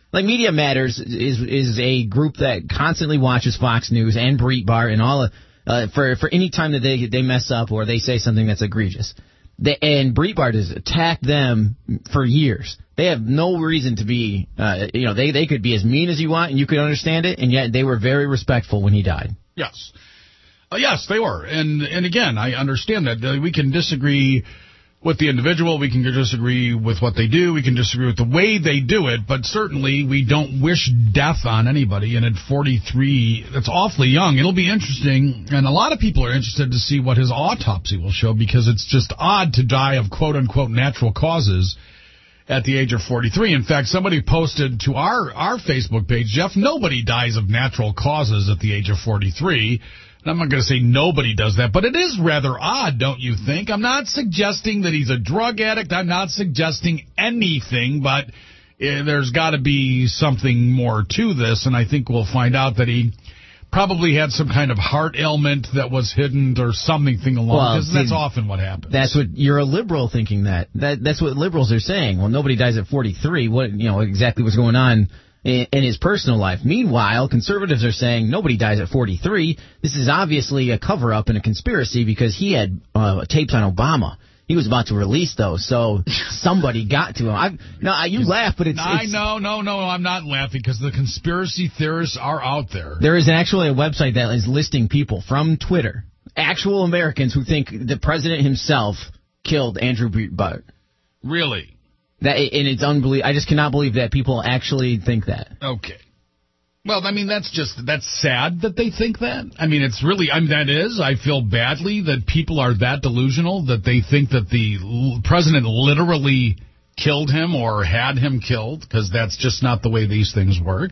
Like, Media Matters is is a group that constantly watches Fox News and Breitbart and all uh, for for any time that they they mess up or they say something that's egregious. They, and Breitbart has attacked them for years. They have no reason to be, uh, you know, they, they could be as mean as you want and you could understand it, and yet they were very respectful when he died. Yes. Uh, yes, they were. And, and again, I understand that. Uh, we can disagree with the individual. We can disagree with what they do. We can disagree with the way they do it. But certainly we don't wish death on anybody. And at forty-three, that's awfully young. It'll be interesting. And a lot of people are interested to see what his autopsy will show, because it's just odd to die of quote-unquote natural causes at the age of forty-three. In fact, somebody posted to our, our Facebook page, Jeff, nobody dies of natural causes at the age of forty-three. And I'm not going to say nobody does that, but it is rather odd, don't you think? I'm not suggesting that he's a drug addict. I'm not suggesting anything, but uh, there's got to be something more to this, and I think we'll find out that he probably had some kind of heart ailment that was hidden or something along, because well, that's often what happens. That's what you're a liberal thinking that. that. That's what liberals are saying. Well, nobody dies at forty-three. What, you know, exactly what's going on in, in his personal life. Meanwhile, conservatives are saying nobody dies at forty-three. This is obviously a cover-up and a conspiracy, because he had uh, tapes on Obama. He was about to release those, so somebody got to him. I, no, you laugh, but it's, I it's... No, no, no, I'm not laughing, because the conspiracy theorists are out there. There is actually a website that is listing people from Twitter, actual Americans who think the president himself killed Andrew Breitbart. Really? That, and it's unbelievable. I just cannot believe that people actually think that. Okay. Well, I mean, that's just, that's sad that they think that. I mean, it's really, I mean, that is, I feel badly that people are that delusional that they think that the l- president literally killed him or had him killed, because that's just not the way these things work.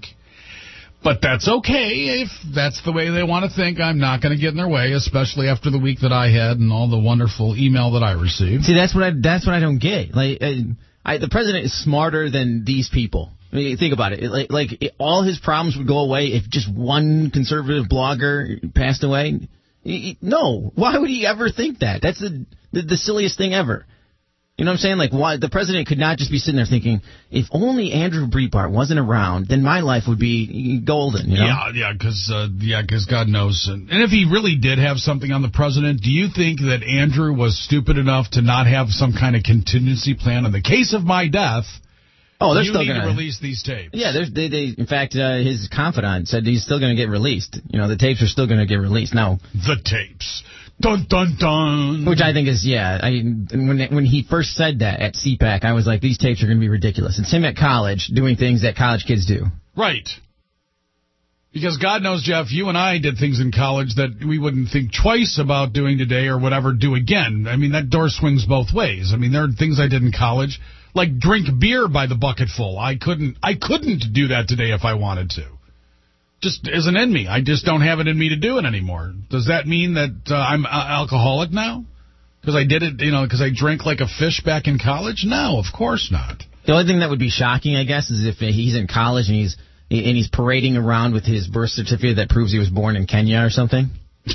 But that's okay if that's the way they want to think. I'm not going to get in their way, especially after the week that I had and all the wonderful email that I received. See, that's what I, that's what I don't get. Like, I, I, the president is smarter than these people. I mean, think about it. it like, like it, all his problems would go away if just one conservative blogger passed away. He, no. Why would he ever think that? That's the, the the silliest thing ever. You know what I'm saying? Like, why the president could not just be sitting there thinking, if only Andrew Breitbart wasn't around, then my life would be golden. You know? Yeah, yeah, because uh, yeah, because God knows. And, and if he really did have something on the president, do you think that Andrew was stupid enough to not have some kind of contingency plan in the case of my death? Oh, they're you still need going to release these tapes. Yeah, they, they, in fact, uh, his confidant said he's still going to get released. You know, the tapes are still going to get released. Now, the tapes. Dun, dun, dun. Which I think is, yeah, I, when when he first said that at C PAC, I was like, these tapes are going to be ridiculous. It's him at college doing things that college kids do. Right. Because God knows, Jeff, you and I did things in college that we wouldn't think twice about doing today or would ever do again. I mean, that door swings both ways. I mean, there are things I did in college, like drink beer by the bucketful. I couldn't I couldn't do that today if I wanted to. Just isn't in me. I just don't have it in me to do it anymore. Does that mean that uh, I'm uh, alcoholic now? Because I did it, you know, because I drank like a fish back in college? No, of course not. The only thing that would be shocking, I guess, is if he's in college and he's and he's parading around with his birth certificate that proves he was born in Kenya or something.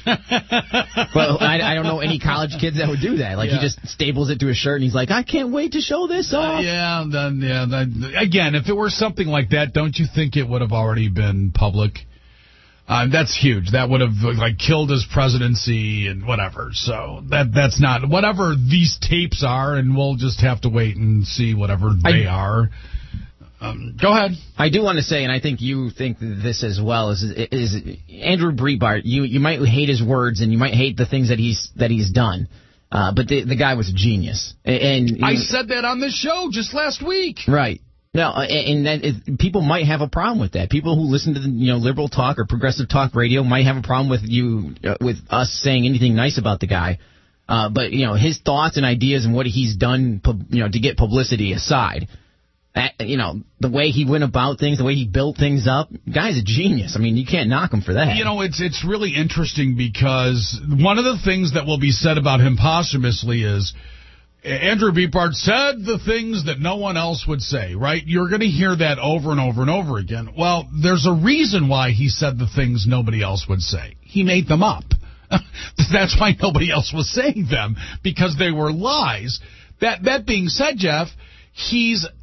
Well, I, I don't know any college kids that would do that. Like, yeah. He just staples it to his shirt and he's like, I can't wait to show this off. Uh, yeah, then, yeah. Then, again, if it were something like that, don't you think it would have already been public? Uh, that's huge. That would have like killed his presidency and whatever. So that that's not whatever these tapes are, and we'll just have to wait and see whatever they I, are. Um, go ahead. I do want to say, and I think you think this as well, is is Andrew Breitbart. You you might hate his words and you might hate the things that he's that he's done, uh, but the the guy was a genius. And, and I know, said that on this show just last week. Right. No, and that it, people might have a problem with that. People who listen to the, you know, liberal talk or progressive talk radio might have a problem with you uh, with us saying anything nice about the guy. Uh, but you know, his thoughts and ideas and what he's done, you know, to get publicity aside. That, you know, the way he went about things, the way he built things up, guy's a genius. I mean, you can't knock him for that. You know, it's it's really interesting because one of the things that will be said about him posthumously is Andrew Breitbart said the things that no one else would say, right? You're going to hear that over and over and over again. Well, there's a reason why he said the things nobody else would say. He made them up. That's why nobody else was saying them, because they were lies. That that being said, Jeff, he's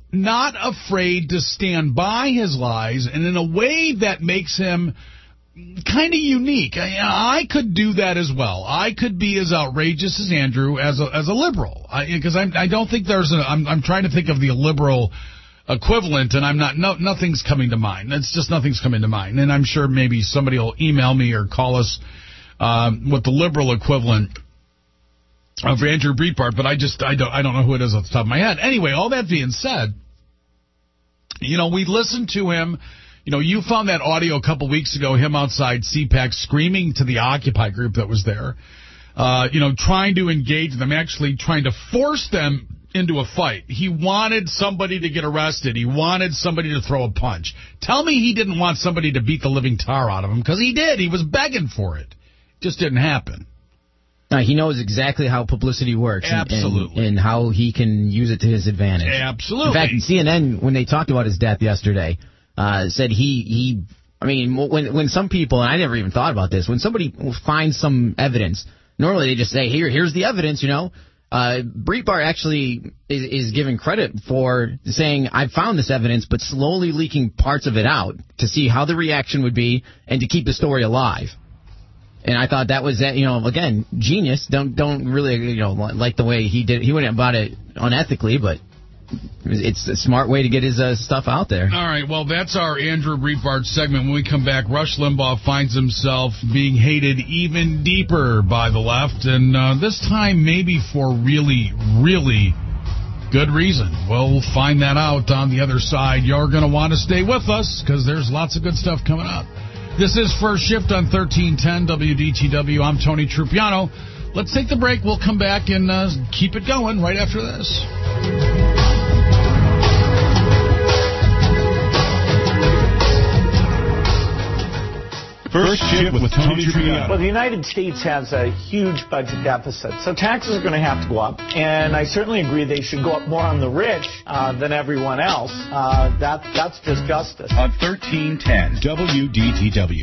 not afraid to stand by his lies, and in a way that makes him kind of unique. I, I could do that as well. I could be as outrageous as Andrew as a, as a liberal, because I, I don't think there's a. I'm, I'm trying to think of the liberal equivalent, and I'm not. No, nothing's coming to mind. It's just nothing's coming to mind, and I'm sure maybe somebody will email me or call us um, with the liberal equivalent of Andrew Breitbart, but I just I don't I don't know who it is off the top of my head. Anyway, all that being said, you know, we listened to him. You know, you found that audio a couple weeks ago, him outside C PAC screaming to the Occupy group that was there, uh, you know, trying to engage them, actually trying to force them into a fight. He wanted somebody to get arrested. He wanted somebody to throw a punch. Tell me he didn't want somebody to beat the living tar out of him, because he did. He was begging for it. Just didn't happen. Uh, he knows exactly how publicity works. Absolutely. And, and, and how he can use it to his advantage. Absolutely. In fact, C N N, when they talked about his death yesterday, Uh, said he, he, I mean, when when some people, and I never even thought about this, when somebody finds some evidence, normally they just say, here, here's the evidence, you know. Uh, Breitbart actually is, is given credit for saying, I found this evidence, but slowly leaking parts of it out to see how the reaction would be and to keep the story alive. And I thought that was, you know, again, genius. Don't don't really, you know, like the way he did. He went about it unethically, but it's a smart way to get his uh, stuff out there. All right, well, that's our Andrew Breitbart segment. When we come back, Rush Limbaugh finds himself being hated even deeper by the left, and uh, this time maybe for really, really good reason. We'll find that out on the other side. You're going to want to stay with us, because there's lots of good stuff coming up. This is First Shift on thirteen ten W D T W. I'm Tony Trupiano. Let's take the break. We'll come back and uh, keep it going right after this. First Shift with Tony Trupiano. Well, the United States has a huge budget deficit, so taxes are going to have to go up. And I certainly agree they should go up more on the rich uh, than everyone else. Uh, that That's just justice. On thirteen ten W D T W.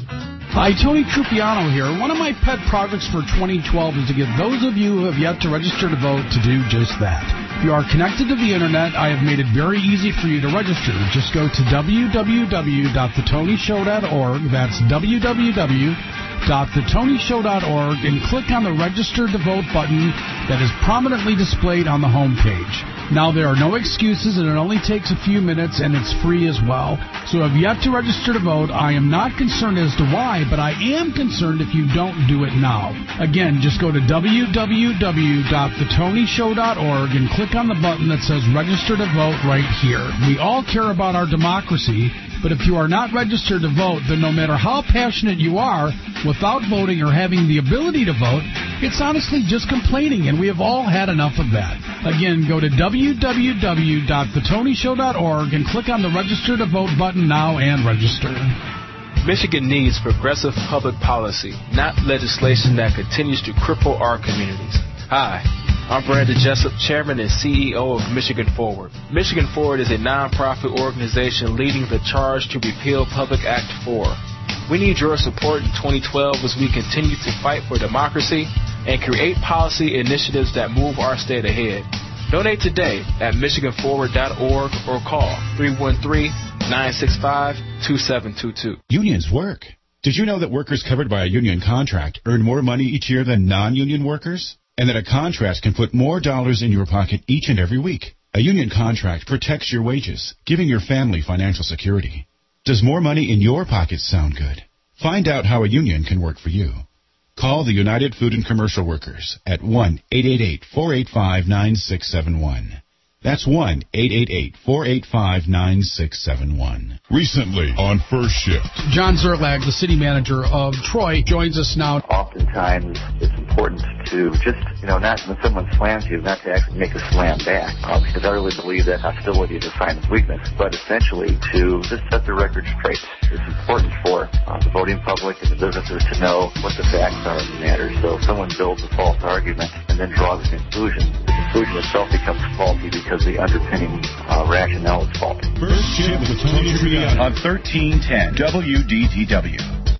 Hi, Tony Trupiano here. One of my pet projects for twenty twelve is to get those of you who have yet to register to vote to do just that. If you are connected to the Internet, I have made it very easy for you to register. Just go to w w w dot the tony show dot org. That's w w w dot the tony show dot org and click on the Register to Vote button that is prominently displayed on the home page. Now, there are no excuses, and it only takes a few minutes, and it's free as well. So if you have to register to vote, I am not concerned as to why, but I am concerned if you don't do it now. Again, just go to w w w dot the tony show dot org and click on the button that says Register to Vote right here. We all care about our democracy, but if you are not registered to vote, then no matter how passionate you are, without voting or having the ability to vote, it's honestly just complaining, and we have all had enough of that. Again, go to w w w dot the tony show dot org and click on the Register to Vote button now and register. Michigan needs progressive public policy, not legislation that continues to cripple our communities. Hi, I'm Brandon Jessup, Chairman and C E O of Michigan Forward. Michigan Forward is a nonprofit organization leading the charge to repeal Public Act four. We need your support in twenty twelve as we continue to fight for democracy and create policy initiatives that move our state ahead. Donate today at michigan forward dot org or call three one three, nine six five, two seven two two. Unions work. Did you know that workers covered by a union contract earn more money each year than non-union workers? And that a contract can put more dollars in your pocket each and every week? A union contract protects your wages, giving your family financial security. Does more money in your pockets sound good? Find out how a union can work for you. Call the United Food and Commercial Workers at one eight eight eight, four eight five, nine six seven one. That's one eight eight eight, four eight five, nine six seven one. Recently on First Shift. John Zerlag, the city manager of Troy, joins us now. Oftentimes, it's important to just, you know, not when someone slams you, not to actually make a slam back, uh, because I really believe that hostility is a sign of weakness, but essentially to just set the record straight. It's important for uh, the voting public and the businesses to know what the facts are in the matter. So if someone builds a false argument and then draws a conclusion, the conclusion itself becomes faulty because the underpinning uh, rationale is faulty. First Shift with Tony Trupiano on thirteen ten W D T W.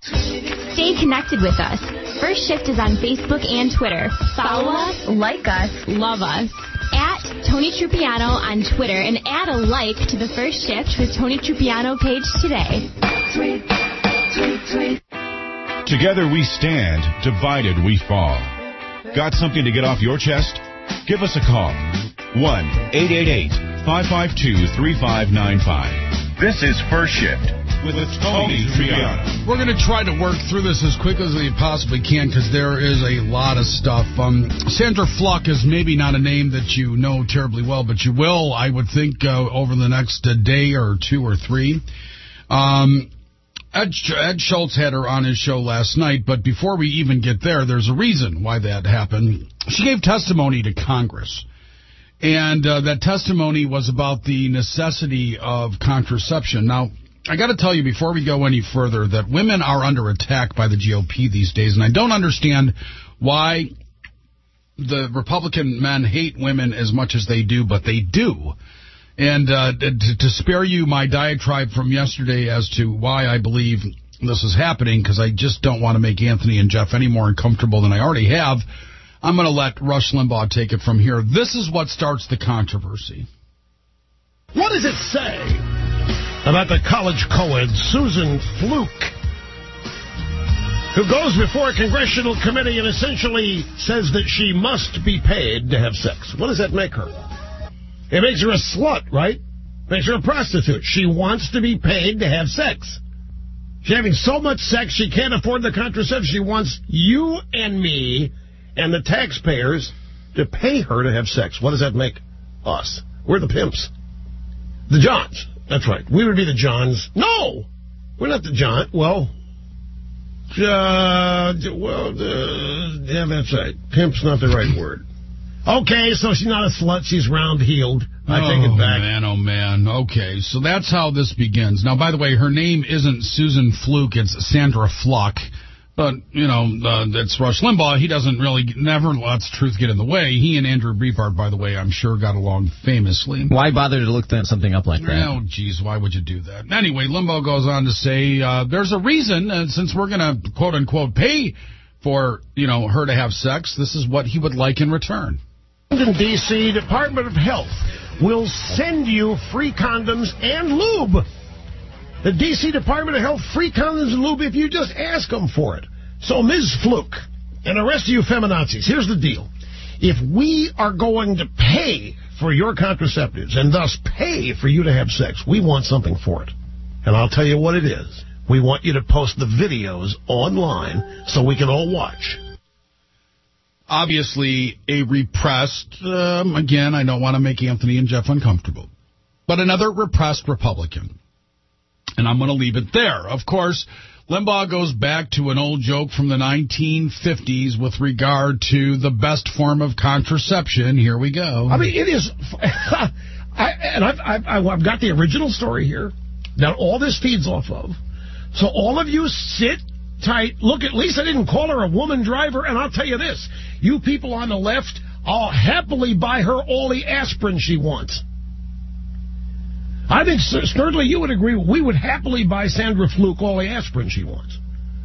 Stay connected with us. First Shift is on Facebook and Twitter. Follow us, like us, love us. At Tony Trupiano on Twitter and add a like to the First Shift with Tony Trupiano page today. Tweet, tweet, tweet. Together we stand, divided we fall. Got something to get off your chest? Give us a call. one eight eight eight, five five two, three five nine five. This is First Shift with Tony Trupiano. We're going to try to work through this as quick as we possibly can because there is a lot of stuff. Um, Sandra Fluck is maybe not a name that you know terribly well, but you will, I would think, uh, over the next uh, day or two or three. Um, Ed, Ed Schultz had her on his show last night, but before we even get there, there's a reason why that happened. She gave testimony to Congress. And uh, that testimony was about the necessity of contraception. Now, I got to tell you before we go any further that women are under attack by the G O P these days, and I don't understand why the Republican men hate women as much as they do, but they do. And uh, to, to spare you my diatribe from yesterday as to why I believe this is happening, because I just don't want to make Anthony and Jeff any more uncomfortable than I already have, I'm going to let Rush Limbaugh take it from here. This is what starts the controversy. What does it say about the college co-ed Susan Fluke, who goes before a congressional committee and essentially says that she must be paid to have sex? What does that make her? It makes her a slut, right? Makes her a prostitute. She wants to be paid to have sex. She's having so much sex she can't afford the contraception. She wants you and me and the taxpayers to pay her to have sex. What does that make us? We're the pimps. The Johns. That's right. We would be the Johns. No! We're not the John. Well, uh, well, uh, yeah, that's right. Pimp's not the right word. Okay, so she's not a slut. She's round-heeled. I oh, take it back. Oh, man, oh, man. Okay, so that's how this begins. Now, by the way, her name isn't Susan Fluke. It's Sandra Fluck. But, you know, uh, that's Rush Limbaugh. He doesn't really, never lets truth get in the way. He and Andrew Breitbart, by the way, I'm sure got along famously. Why bother to look that, something up like that? Oh, geez, why would you do that? Anyway, Limbaugh goes on to say, uh, there's a reason, uh, since we're going to, quote-unquote, pay for, you know, her to have sex, this is what he would like in return. Washington, D C Department of Health will send you free condoms and lube. The D C Department of Health, free condoms and lube if you just ask them for it. So, Miz Fluke, and the rest of you feminazis, here's the deal. If we are going to pay for your contraceptives and thus pay for you to have sex, we want something for it. And I'll tell you what it is. We want you to post the videos online so we can all watch. Obviously, a repressed, um, again, I don't want to make Anthony and Jeff uncomfortable, but another repressed Republican. And I'm going to leave it there. Of course, Limbaugh goes back to an old joke from the nineteen fifties with regard to the best form of contraception. Here we go. I mean, it is... I, and I've, I've, I've got the original story here that all this feeds off of. So all of you sit tight. Look, at least I didn't call her a woman driver. And I'll tell you this. You people on the left, I'll happily buy her all the aspirin she wants. I think, certainly, you would agree, we would happily buy Sandra Fluke all the aspirin she wants.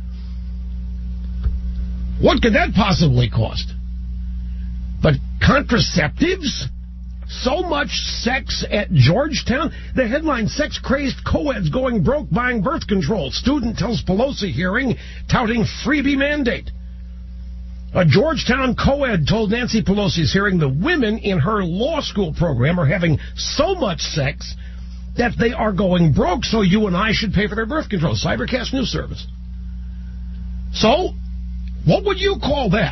What could that possibly cost? But contraceptives? So much sex at Georgetown? The headline, sex-crazed co-eds going broke buying birth control. Student tells Pelosi hearing, touting freebie mandate. A Georgetown co-ed told Nancy Pelosi's hearing the women in her law school program are having so much sex that they are going broke, so you and I should pay for their birth control. Cybercast News Service. So, what would you call that?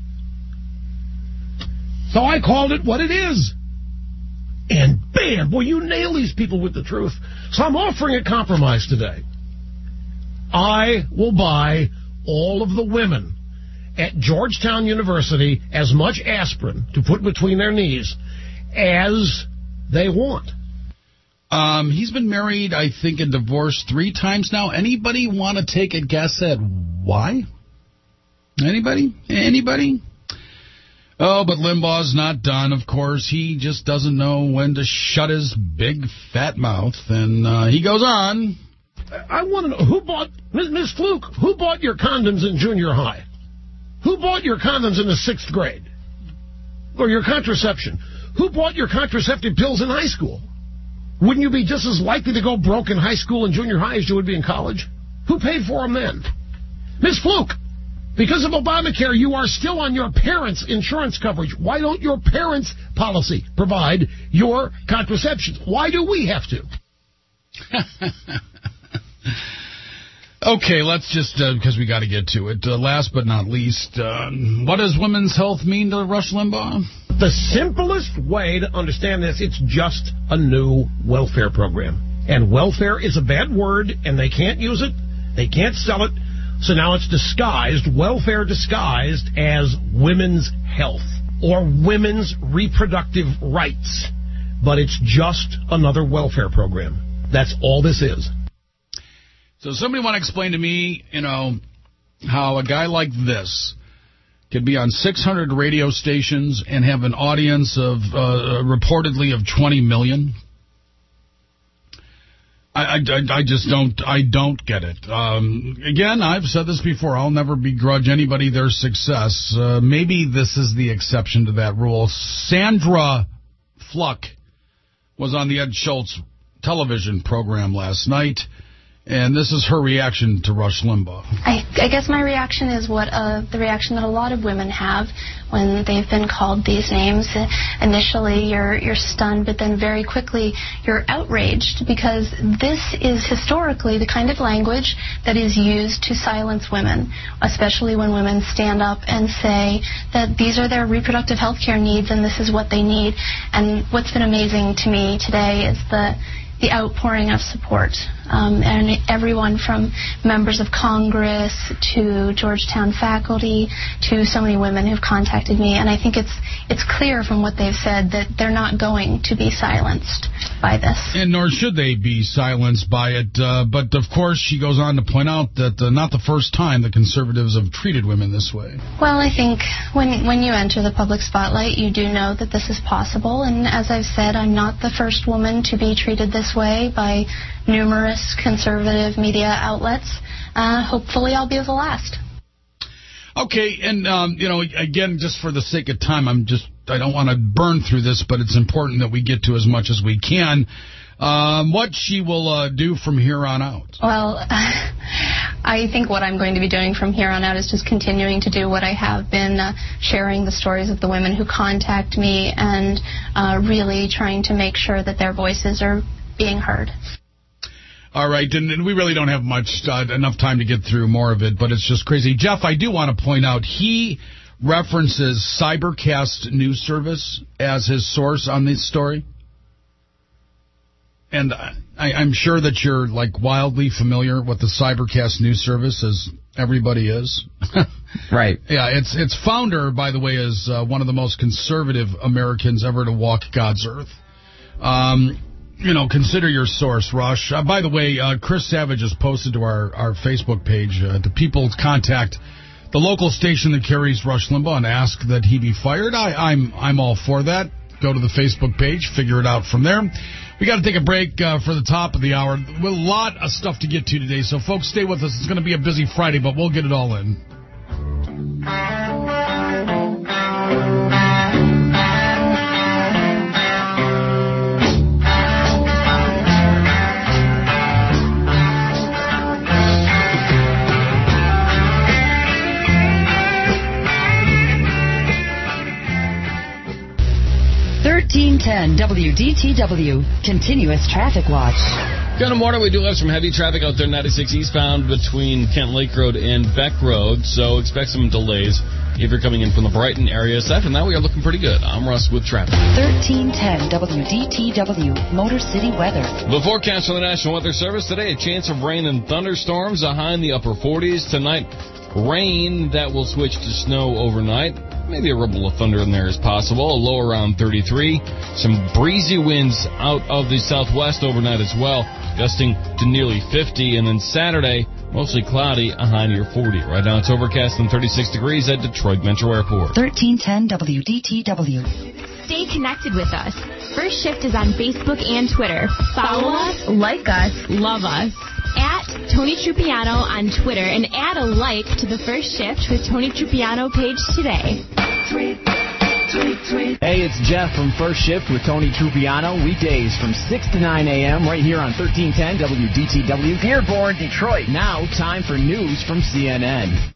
So I called it what it is. And bam, boy, you nail these people with the truth. So I'm offering a compromise today. I will buy all of the women at Georgetown University as much aspirin to put between their knees as they want. Um, he's been married, I think, and divorced three times now. Anybody want to take a guess at why? Anybody? Anybody? Oh, but Limbaugh's not done, of course. He just doesn't know when to shut his big fat mouth. And uh, he goes on. I want to know, who bought, Miss Fluke, who bought your condoms in junior high? Who bought your condoms in the sixth grade? Or your contraception? Who bought your contraceptive pills in high school? Wouldn't you be just as likely to go broke in high school and junior high as you would be in college? Who paid for them then? Miss Fluke, because of Obamacare, you are still on your parents' insurance coverage. Why don't your parents' policy provide your contraception? Why do we have to? Okay, let's just, uh, because we got to get to it. Uh, last but not least, uh, what does women's health mean to Rush Limbaugh? The simplest way to understand this, it's just a new welfare program. And welfare is a bad word, and they can't use it. They can't sell it. So now it's disguised, welfare disguised as women's health or women's reproductive rights. But it's just another welfare program. That's all this is. So somebody want to explain to me, you know, how a guy like this could be on six hundred radio stations and have an audience of uh, reportedly of twenty million? I, I, I just don't I don't get it. Um, again, I've said this before. I'll never begrudge anybody their success. Uh, maybe this is the exception to that rule. Sandra Fluck was on the Ed Schultz television program last night, and this is her reaction to Rush Limbaugh. I, I guess my reaction is what uh, the reaction that a lot of women have when they've been called these names. Uh, initially, you're you're stunned, but then very quickly you're outraged, because this is historically the kind of language that is used to silence women, especially when women stand up and say that these are their reproductive health care needs and this is what they need. And what's been amazing to me today is the the outpouring of support. Um, and everyone from members of Congress to Georgetown faculty to so many women who've contacted me. And I think it's it's clear from what they've said that they're not going to be silenced by this. And nor should they be silenced by it. Uh, but, of course, she goes on to point out that uh, not the first time the conservatives have treated women this way. Well, I think when, when you enter the public spotlight, you do know that this is possible. And as I've said, I'm not the first woman to be treated this way by numerous conservative media outlets. Uh, hopefully I'll be the last. Okay, and, um, you know, again, just for the sake of time, I'm just, I don't want to burn through this, but it's important that we get to as much as we can. Um, what she will uh, do from here on out? Well, I think what I'm going to be doing from here on out is just continuing to do what I have been, uh, sharing the stories of the women who contact me and uh, really trying to make sure that their voices are being heard. All right, and, and we really don't have much uh, enough time to get through more of it, but it's just crazy. Jeff, I do want to point out, he references Cybercast News Service as his source on this story. And I, I'm sure that you're, like, wildly familiar with the Cybercast News Service, as everybody is. Right. Yeah, its its founder, by the way, is uh, one of the most conservative Americans ever to walk God's earth. Um... You know, consider your source, Rush. Uh, by the way, uh, Chris Savage has posted to our, our Facebook page uh, to people contact the local station that carries Rush Limbaugh and ask that he be fired. I, I'm I'm all for that. Go to the Facebook page, figure it out from there. We got to take a break uh, for the top of the hour. With a lot of stuff to get to today, so folks, stay with us. It's going to be a busy Friday, but we'll get it all in. thirteen ten W D T W, Continuous Traffic Watch. Good morning. We do have some heavy traffic out there, ninety-six eastbound between Kent Lake Road and Beck Road, so expect some delays if you're coming in from the Brighton area. Aside from that, we are looking pretty good. I'm Russ with traffic. thirteen ten W D T W, Motor City Weather. The forecast from the National Weather Service today, a chance of rain and thunderstorms, a high in the upper forties. Tonight, rain that will switch to snow overnight. Maybe a ripple of thunder in there is possible. A low around thirty-three. Some breezy winds out of the southwest overnight as well, gusting to nearly fifty. And then Saturday, mostly cloudy, a high near forty. Right now it's overcast and thirty-six degrees at Detroit Metro Airport. thirteen ten W D T W. Stay connected with us. First Shift is on Facebook and Twitter. Follow us, like us, love us. At Tony Trupiano on Twitter and add a like to the First Shift with Tony Trupiano page today. Three, Hey, it's Jeff from First Shift with Tony Trupiano. Weekdays from six to nine a.m. right here on thirteen ten W D T W. Dearborn, Detroit. Now, time for news from C N N.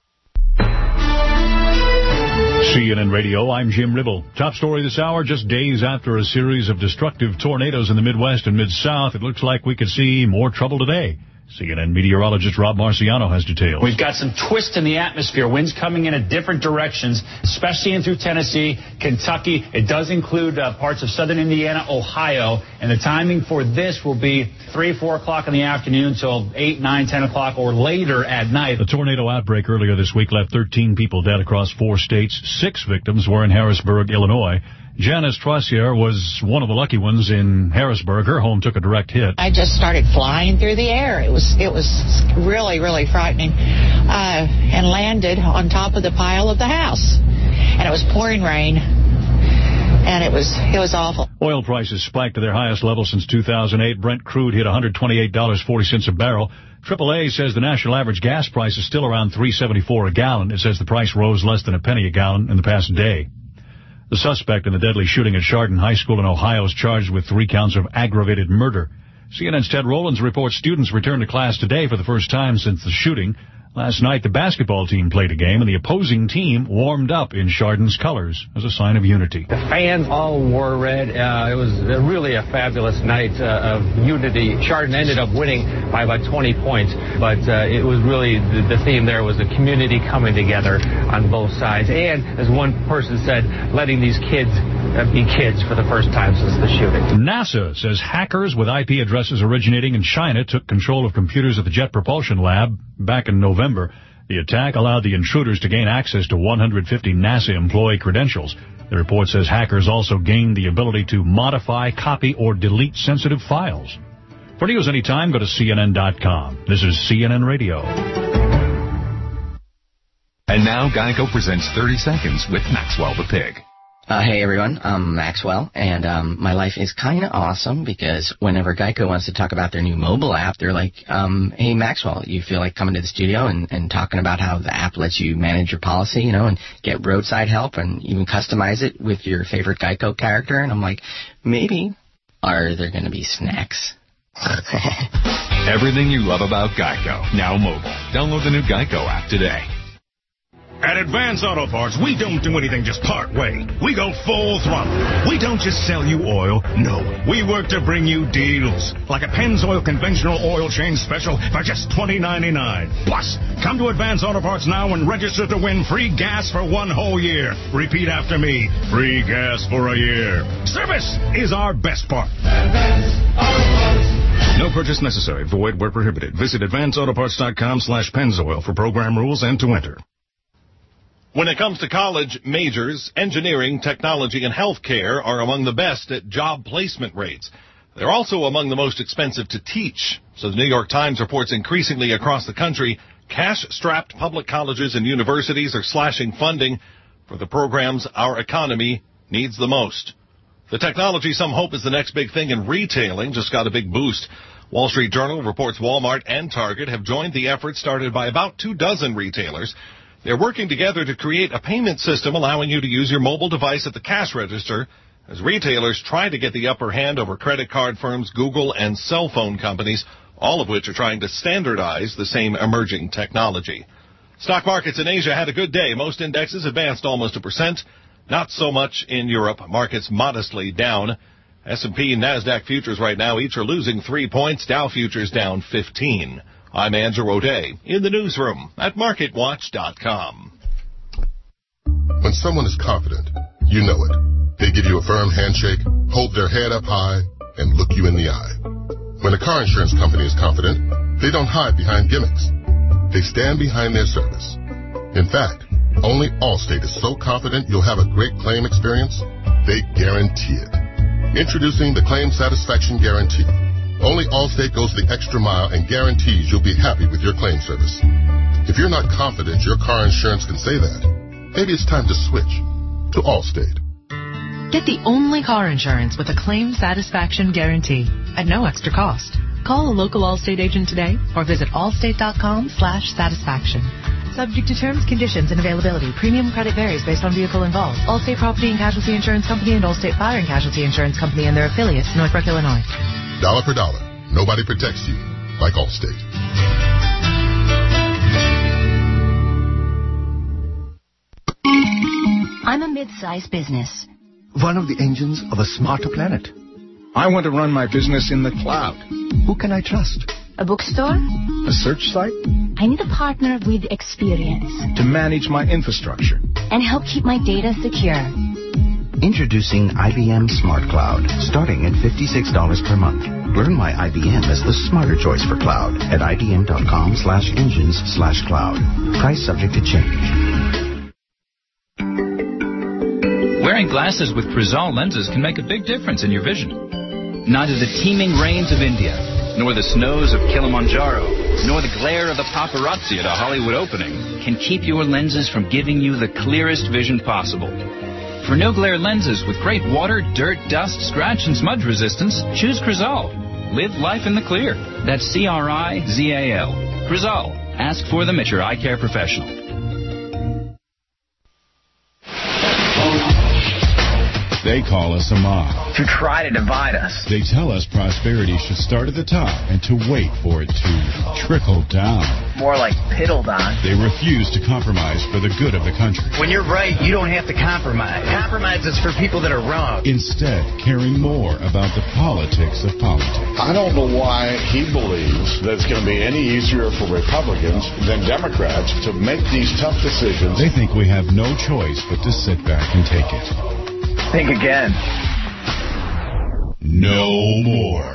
C N N Radio, I'm Jim Ribble. Top story this hour, just days after a series of destructive tornadoes in the Midwest and Mid-South, it looks like we could see more trouble today. C N N meteorologist Rob Marciano has details. We've got some twist in the atmosphere. Winds coming in at different directions, especially in through Tennessee, Kentucky. It does include uh, parts of southern Indiana, Ohio. And the timing for this will be three, four o'clock in the afternoon until eight, nine, ten o'clock or later at night. The tornado outbreak earlier this week left thirteen people dead across four states. Six victims were in Harrisburg, Illinois. Janice Troisier was one of the lucky ones in Harrisburg. Her home took a direct hit. I just started flying through the air. It was it was really, really frightening, uh, and landed on top of the pile of the house. And it was pouring rain, and it was it was awful. Oil prices spiked to their highest level since two thousand eight. Brent crude hit one hundred twenty-eight dollars and forty cents a barrel. triple A says the national average gas price is still around three seventy-four a gallon. It says the price rose less than a penny a gallon in the past day. The suspect in the deadly shooting at Chardon High School in Ohio is charged with three counts of aggravated murder. C N N's Ted Rollins reports students returned to class today for the first time since the shooting. Last night, the basketball team played a game, and the opposing team warmed up in Chardon's colors as a sign of unity. The fans all wore red. Uh, it was really a fabulous night uh, of unity. Chardon ended up winning by about twenty points, but uh, it was really the, the theme there was the community coming together on both sides. And, as one person said, letting these kids uh, be kids for the first time since the shooting. NASA says hackers with I P addresses originating in China took control of computers at the Jet Propulsion Lab back in November. The attack allowed the intruders to gain access to one hundred fifty NASA employee credentials. The report says hackers also gained the ability to modify, copy, or delete sensitive files. For news anytime, go to C N N dot com. This is C N N Radio. And now Geico presents thirty seconds with Maxwell the Pig. Uh, hey everyone, I'm Maxwell, and um, my life is kind of awesome because whenever Geico wants to talk about their new mobile app, they're like, um, hey Maxwell, you feel like coming to the studio and, and talking about how the app lets you manage your policy, you know, and get roadside help and even customize it with your favorite Geico character? And I'm like, maybe. Are there going to be snacks? Everything you love about Geico, now mobile. Download the new Geico app today. At Advance Auto Parts, we don't do anything just part way. We go full throttle. We don't just sell you oil. No, we work to bring you deals. Like a Pennzoil conventional oil change special for just twenty ninety-nine. Plus, come to Advance Auto Parts now and register to win free gas for one whole year. Repeat after me. Free gas for a year. Service is our best part. Advance Auto Parts. No purchase necessary. Void where prohibited. Visit advance auto parts dot com slash Pennzoil for program rules and to enter. When it comes to college majors, engineering, technology, and healthcare are among the best at job placement rates. They're also among the most expensive to teach. So the New York Times reports increasingly across the country, cash-strapped public colleges and universities are slashing funding for the programs our economy needs the most. The technology some hope is the next big thing in retailing just got a big boost. Wall Street Journal reports Walmart and Target have joined the effort started by about two dozen retailers. They're working together to create a payment system allowing you to use your mobile device at the cash register as retailers try to get the upper hand over credit card firms, Google, and cell phone companies, all of which are trying to standardize the same emerging technology. Stock markets in Asia had a good day. Most indexes advanced almost a percent. Not so much in Europe. Markets modestly down. S and P and NASDAQ futures right now each are losing three points. Dow futures down fifteen. I'm Andrew O'Day in the newsroom at market watch dot com. When someone is confident, you know it. They give you a firm handshake, hold their head up high, and look you in the eye. When a car insurance company is confident, they don't hide behind gimmicks. They stand behind their service. In fact, only Allstate is so confident you'll have a great claim experience, they guarantee it. Introducing the Claim Satisfaction Guarantee. Only Allstate goes the extra mile and guarantees you'll be happy with your claim service. If you're not confident your car insurance can say that, maybe it's time to switch to Allstate. Get the only car insurance with a Claim Satisfaction Guarantee at no extra cost. Call a local Allstate agent today or visit allstate.com slash satisfaction. Subject to terms, conditions, and availability. Premium credit varies based on vehicle involved. Allstate Property and Casualty Insurance Company and Allstate Fire and Casualty Insurance Company and their affiliates, Northbrook, Illinois. Dollar for dollar. Nobody protects you like Allstate. I'm a mid-sized business. One of the engines of a smarter planet. I want to run my business in the cloud. Who can I trust? A bookstore? A search site? I need a partner with experience. To manage my infrastructure. And help keep my data secure. Introducing I B M Smart Cloud, starting at fifty-six dollars per month. Learn why I B M is the smarter choice for cloud at ibm.com slash engines slash cloud. Price subject to change. Wearing glasses with Crizal lenses can make a big difference in your vision. Neither the teeming rains of India, nor the snows of Kilimanjaro, nor the glare of the paparazzi at a Hollywood opening can keep your lenses from giving you the clearest vision possible. For no-glare lenses with great water, dirt, dust, scratch, and smudge resistance, choose Crizal. Live life in the clear. That's C R I Z A L. Crizal. Ask for them at your eye care professional. They call us a mob. To try to divide us. They tell us prosperity should start at the top and to wait for it to trickle down. More like piddled on. They refuse to compromise for the good of the country. When you're right, you don't have to compromise. Compromise is for people that are wrong. Instead, caring more about the politics of politics. I don't know why he believes that it's going to be any easier for Republicans than Democrats to make these tough decisions. They think we have no choice but to sit back and take it. Think again. No more.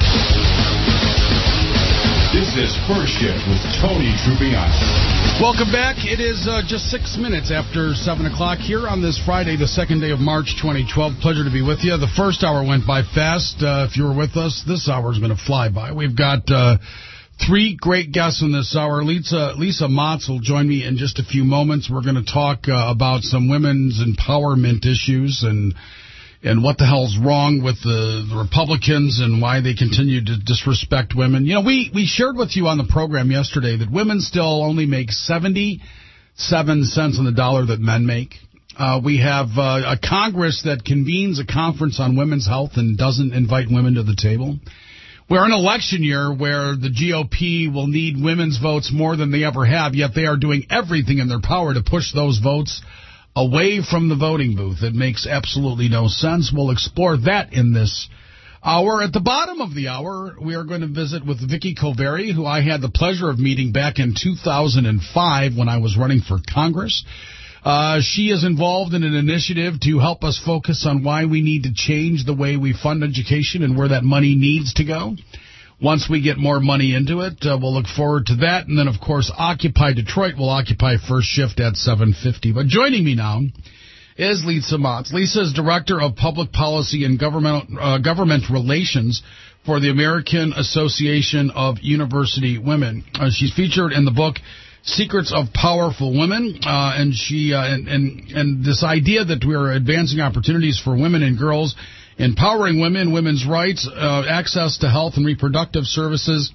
This is First Shift with Tony Trupiano. Welcome back. It is uh, just six minutes after seven o'clock here on this Friday, the second day of March twenty twelve. Pleasure to be with you. The first hour went by fast. Uh, if you were with us, this hour is going to fly by. We've got uh, three great guests in this hour. Lisa, Lisa Motz will join me in just a few moments. We're going to talk uh, about some women's empowerment issues and and what the hell's wrong with the, the Republicans and why they continue to disrespect women. You know, we, we shared with you on the program yesterday that women still only make seventy-seven cents on the dollar that men make. Uh, we have uh, a Congress that convenes a conference on women's health and doesn't invite women to the table. We're in an election year where the G O P will need women's votes more than they ever have, yet they are doing everything in their power to push those votes away from the voting booth. It makes absolutely no sense. We'll explore that in this hour. At the bottom of the hour, we are going to visit with Vicky Koveri, who I had the pleasure of meeting back in two thousand five when I was running for Congress. Uh, she is involved in an initiative to help us focus on why we need to change the way we fund education and where that money needs to go. Once we get more money into it, uh, we'll look forward to that. And then, of course, Occupy Detroit will occupy First Shift at seven fifty. But joining me now is Lisa Motz. Lisa is Director of Public Policy and Government, uh, Government Relations for the American Association of University Women. Uh, she's featured in the book Secrets of Powerful Women, uh, and she uh, and, and and this idea that we are advancing opportunities for women and girls, empowering women, women's rights, uh, access to health and reproductive services,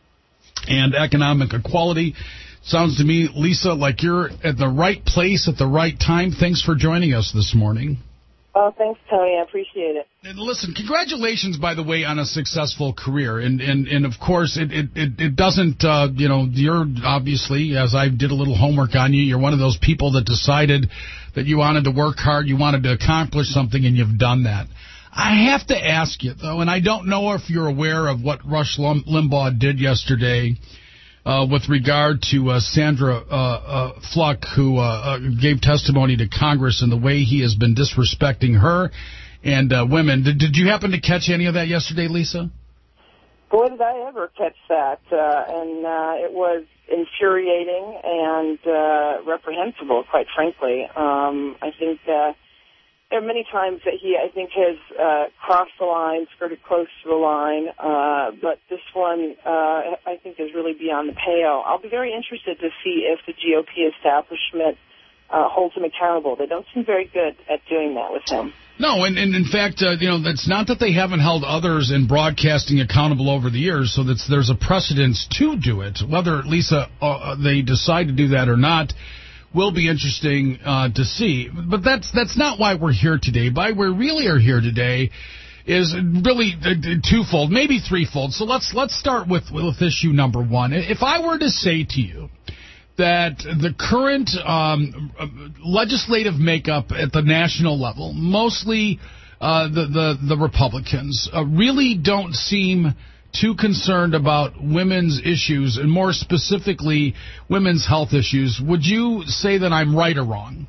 and economic equality. Sounds to me, Lisa, like you're at the right place at the right time. Thanks for joining us this morning. Oh, thanks, Tony. I appreciate it. And listen, congratulations, by the way, on a successful career. And, and, and of course, it, it, it, it doesn't, uh, you know, you're obviously, as I did a little homework on you, you're one of those people that decided that you wanted to work hard, you wanted to accomplish something, and you've done that. I have to ask you, though, and I don't know if you're aware of what Rush Limbaugh did yesterday uh, with regard to uh, Sandra uh, uh, Fluck, who uh, uh, gave testimony to Congress and the way he has been disrespecting her and uh, women. Did, did you happen to catch any of that yesterday, Lisa? Boy, did I ever catch that. Uh, and uh, it was infuriating and uh, reprehensible, quite frankly. Um, I think uh, there are many times that he, I think, has uh, crossed the line, skirted close to the line, uh, but this one, uh, I think, is really beyond the pale. I'll be very interested to see if the G O P establishment uh, holds him accountable. They don't seem very good at doing that with him. No, and, and in fact, uh, you know, it's not that they haven't held others in broadcasting accountable over the years, so that's, there's a precedence to do it. Whether, Lisa, uh, they decide to do that or not will be interesting uh, to see. But that's that's not why we're here today. Why we really are here today is really twofold, maybe threefold. So let's let's start with, with issue number one. If I were to say to you that the current um, legislative makeup at the national level, mostly uh, the, the, the Republicans, uh, really don't seem too concerned about women's issues, and more specifically, women's health issues, would you say that I'm right or wrong?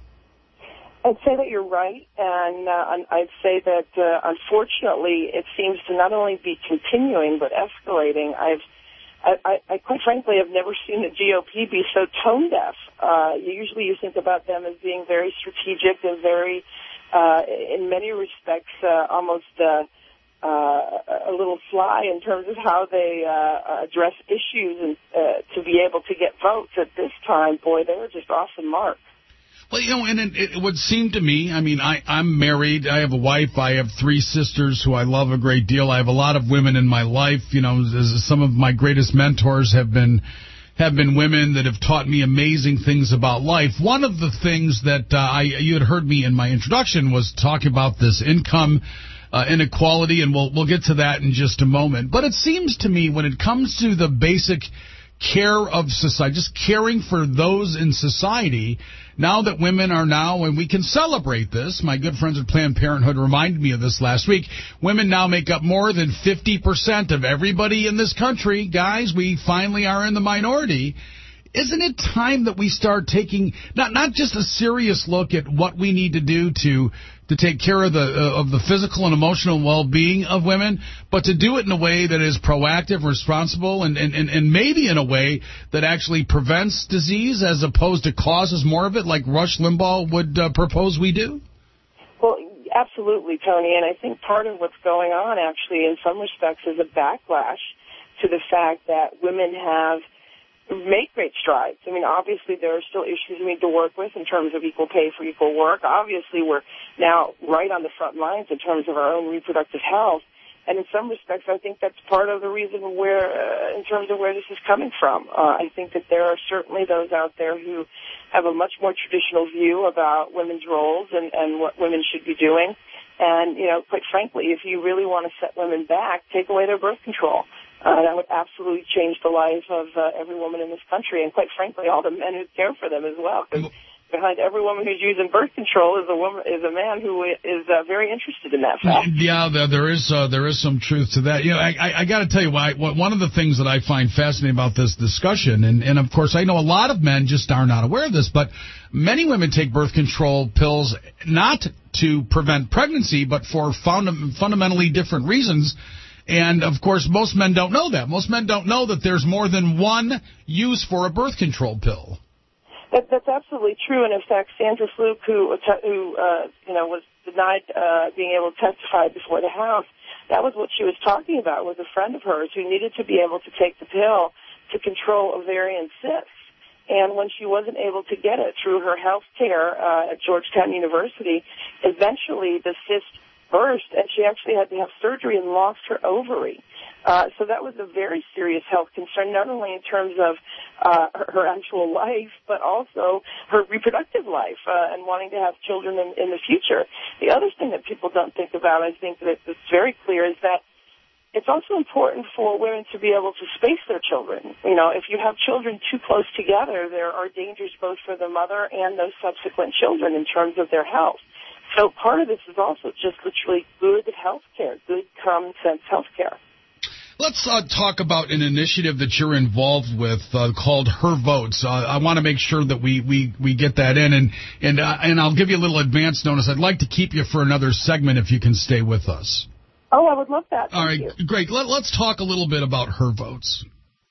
I'd say that you're right, and uh, I'd say that, uh, unfortunately, it seems to not only be continuing but escalating. I've I, I, I quite frankly have never seen the G O P be so tone deaf. Uh, usually you think about them as being very strategic and very, uh, in many respects, uh, almost uh, uh, a little sly in terms of how they uh, address issues and uh, to be able to get votes. At this time, boy, they were just off the mark. Well, you know, and it, it would seem to me, I mean, I, I'm married, I have a wife, I have three sisters who I love a great deal. I have a lot of women in my life. You know, some of my greatest mentors have been have been women that have taught me amazing things about life. One of the things that uh, I you had heard me in my introduction was talk about this income uh, inequality, and we'll we'll get to that in just a moment. But it seems to me when it comes to the basic care of society, just caring for those in society, now that women are now, and we can celebrate this, my good friends at Planned Parenthood reminded me of this last week, women now make up more than fifty percent of everybody in this country. Guys, we finally are in the minority. Isn't it time that we start taking not not just a serious look at what we need to do to to take care of the uh, of the physical and emotional well-being of women, but to do it in a way that is proactive, responsible, and, and, and maybe in a way that actually prevents disease as opposed to causes more of it, like Rush Limbaugh would uh, propose we do? Well, absolutely, Tony, and I think part of what's going on, actually, in some respects, is a backlash to the fact that women have made great strides. I mean, obviously there are still issues we need to work with in terms of equal pay for equal work. Obviously we're now right on the front lines in terms of our own reproductive health. And in some respects, I think that's part of the reason where, uh, in terms of where this is coming from. Uh, I think that there are certainly those out there who have a much more traditional view about women's roles and, and what women should be doing. And, you know, quite frankly, if you really want to set women back, take away their birth control. Uh, that would absolutely change the life of uh, every woman in this country, and quite frankly, all the men who care for them as well. Because behind every woman who's using birth control is a woman, is a man who is uh, very interested in that fact. Yeah, there, there is uh, there is some truth to that. You know, I, I, I got to tell you, why, one of the things that I find fascinating about this discussion, and, and of course, I know a lot of men just are not aware of this, but many women take birth control pills not to prevent pregnancy, but for fund- fundamentally different reasons. And, of course, most men don't know that. Most men don't know that there's more than one use for a birth control pill. That, that's absolutely true. And, in fact, Sandra Fluke, who, who uh, you know, was denied uh, being able to testify before the House, that was what she was talking about, was a friend of hers who needed to be able to take the pill to control ovarian cysts. And when she wasn't able to get it through her health care uh, at Georgetown University, eventually the cyst burst, and she actually had to have surgery and lost her ovary. Uh, so that was a very serious health concern, not only in terms of uh, her, her actual life, but also her reproductive life uh, and wanting to have children in, in the future. The other thing that people don't think about, I think that it's very clear, is that it's also important for women to be able to space their children. You know, if you have children too close together, there are dangers both for the mother and those subsequent children in terms of their health. So part of this is also just literally good health care, good common sense health care. Let's uh, talk about an initiative that you're involved with uh, called Her Votes. Uh, I want to make sure that we, we, we get that in, and and uh, and I'll give you a little advance notice. I'd like to keep you for another segment if you can stay with us. Oh, I would love that. Thank All right, you. Great. Let, let's talk a little bit about Her Votes.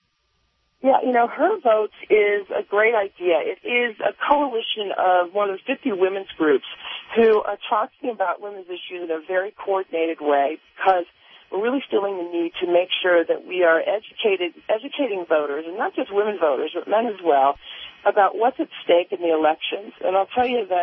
Yeah, you know, Her Votes is a great idea. It is a coalition of more than fifty women's groups who are talking about women's issues in a very coordinated way, because we're really feeling the need to make sure that we are educated, educating voters, and not just women voters, but men as well, about what's at stake in the elections. And I'll tell you that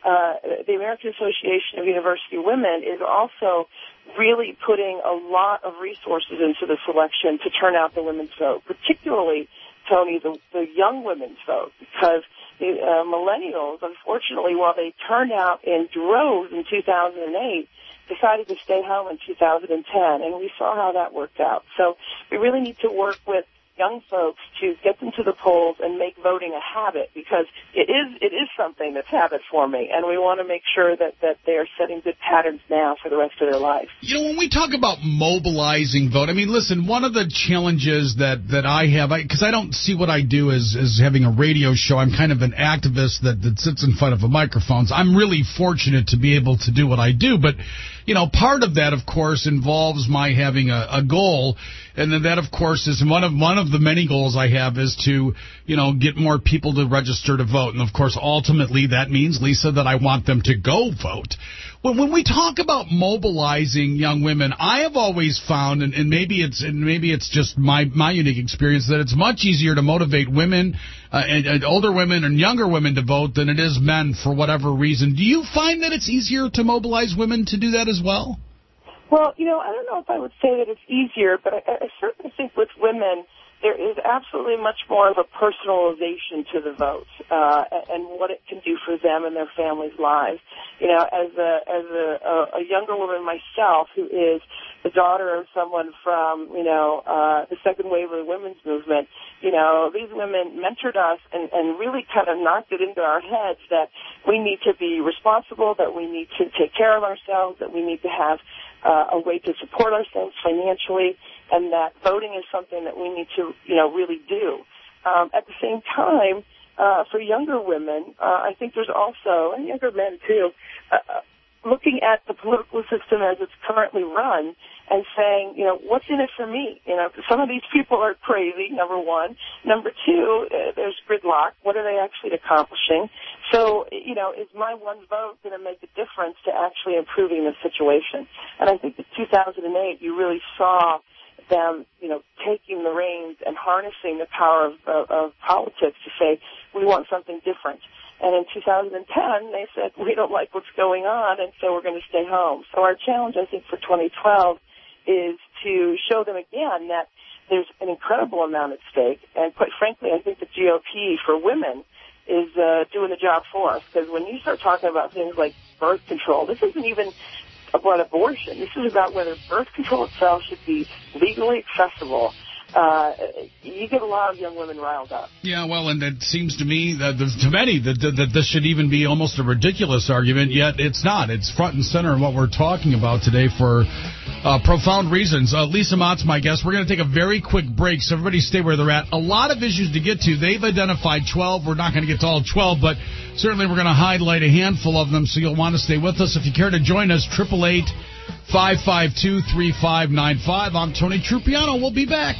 uh, the American Association of University Women is also really putting a lot of resources into the selection to turn out the women's vote, particularly, Tony, the, the young women's vote, because the uh, millennials, unfortunately, while they turned out in droves in two thousand eight, decided to stay home in two thousand ten, and we saw how that worked out. So we really need to work with young folks to get them to the polls and make voting a habit, because it is it is something that's habit forming, and we want to make sure that, that they are setting good patterns now for the rest of their life. You know, when we talk about mobilizing vote, I mean, listen, one of the challenges that, that I have, because I, I don't see what I do as, as having a radio show. I'm kind of an activist that, that sits in front of a microphone. So I'm really fortunate to be able to do what I do, but you know, part of that, of course, involves my having a, a goal, and then that, of course, is one of one of the many goals I have is to, you know, get more people to register to vote, and of course, ultimately, that means, Lisa, that I want them to go vote. When, when we talk about mobilizing young women, I have always found, and, and maybe it's and maybe it's just my my unique experience, that it's much easier to motivate women, uh, and, and older women and younger women to vote than it is men for whatever reason. Do you find that it's easier to mobilize women to do that as well? Well, you know, I don't know if I would say that it's easier, but I, I certainly think with women, there is absolutely much more of a personalization to the vote, uh, and what it can do for them and their families' lives. You know, as a, as a, a younger woman myself who is the daughter of someone from, you know, uh, the second wave of the women's movement, you know, these women mentored us and, and really kind of knocked it into our heads that we need to be responsible, that we need to take care of ourselves, that we need to have uh, a way to support ourselves financially, and that voting is something that we need to, you know, really do. Um, at the same time, uh, for younger women, uh, I think there's also, and younger men too, uh, looking at the political system as it's currently run and saying, you know, what's in it for me? You know, some of these people are crazy, number one. Number two, uh, there's gridlock. What are they actually accomplishing? So, you know, is my one vote going to make a difference to actually improving the situation? And I think in two thousand eight, you really saw them, you know, taking the reins and harnessing the power of, of, of politics to say, we want something different. And in two thousand ten, they said, we don't like what's going on, and so we're going to stay home. So our challenge, I think, for twenty twelve is to show them again that there's an incredible amount at stake. And quite frankly, I think the G O P for women is uh, doing the job for us. Because when you start talking about things like birth control, this isn't even about abortion. This is about whether birth control itself should be legally accessible. Uh, you get a lot of young women riled up. Yeah, well, and it seems to me that to many that, that, that this should even be almost a ridiculous argument, yet it's not. It's front and center in what we're talking about today for uh, profound reasons. Uh, Lisa Mott's my guest. We're going to take a very quick break, so everybody stay where they're at. A lot of issues to get to. They've identified twelve. We're not going to get to all twelve, but certainly we're going to highlight a handful of them, so you'll want to stay with us. If you care to join us, eight eight eight, five five two, three five nine five. I'm Tony Trupiano. We'll be back.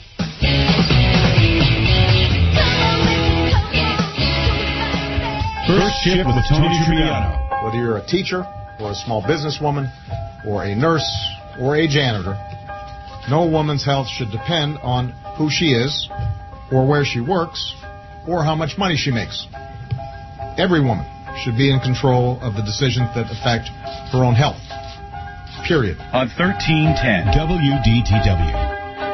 First Shift with Tony Trupiano. Whether you're a teacher or a small businesswoman or a nurse or a janitor, no woman's health should depend on who she is or where she works or how much money she makes. Every woman should be in control of the decisions that affect her own health. Period. On thirteen ten W D T W.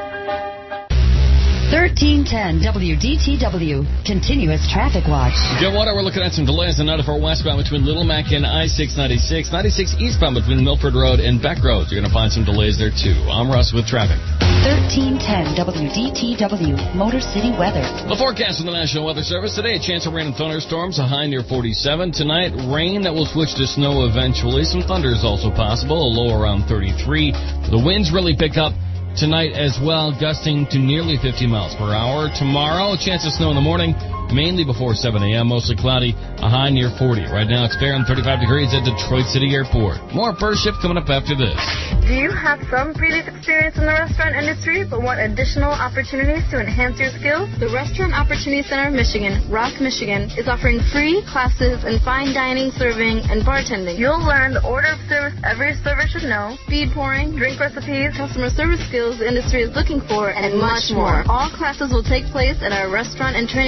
thirteen ten W D T W, Continuous Traffic Watch. Joe Water, we're looking at some delays on ninety-four westbound between Little Mac and I six ninety-six. ninety-six eastbound between Milford Road and Beck Road. You're going to find some delays there, too. I'm Russ with traffic. thirteen ten W D T W, Motor City Weather. The forecast from the National Weather Service today, a chance of rain and thunderstorms, a high near forty-seven. Tonight, rain that will switch to snow eventually. Some thunder is also possible, a low around thirty-three. The winds really pick up tonight as well, gusting to nearly fifty miles per hour. Tomorrow, a chance of snow in the morning, mainly before seven a.m., mostly cloudy, a high near forty. Right now, it's fair and thirty-five degrees at Detroit City Airport. More First Shift coming up after this. Do you have some previous experience in the restaurant industry but want additional opportunities to enhance your skills? The Restaurant Opportunity Center of Michigan, Rock, Michigan, is offering free classes in fine dining, serving, and bartending. You'll learn the order of service every server should know, speed pouring, drink recipes, customer service skills the industry is looking for, and, and much more. more. All classes will take place at our restaurant and training center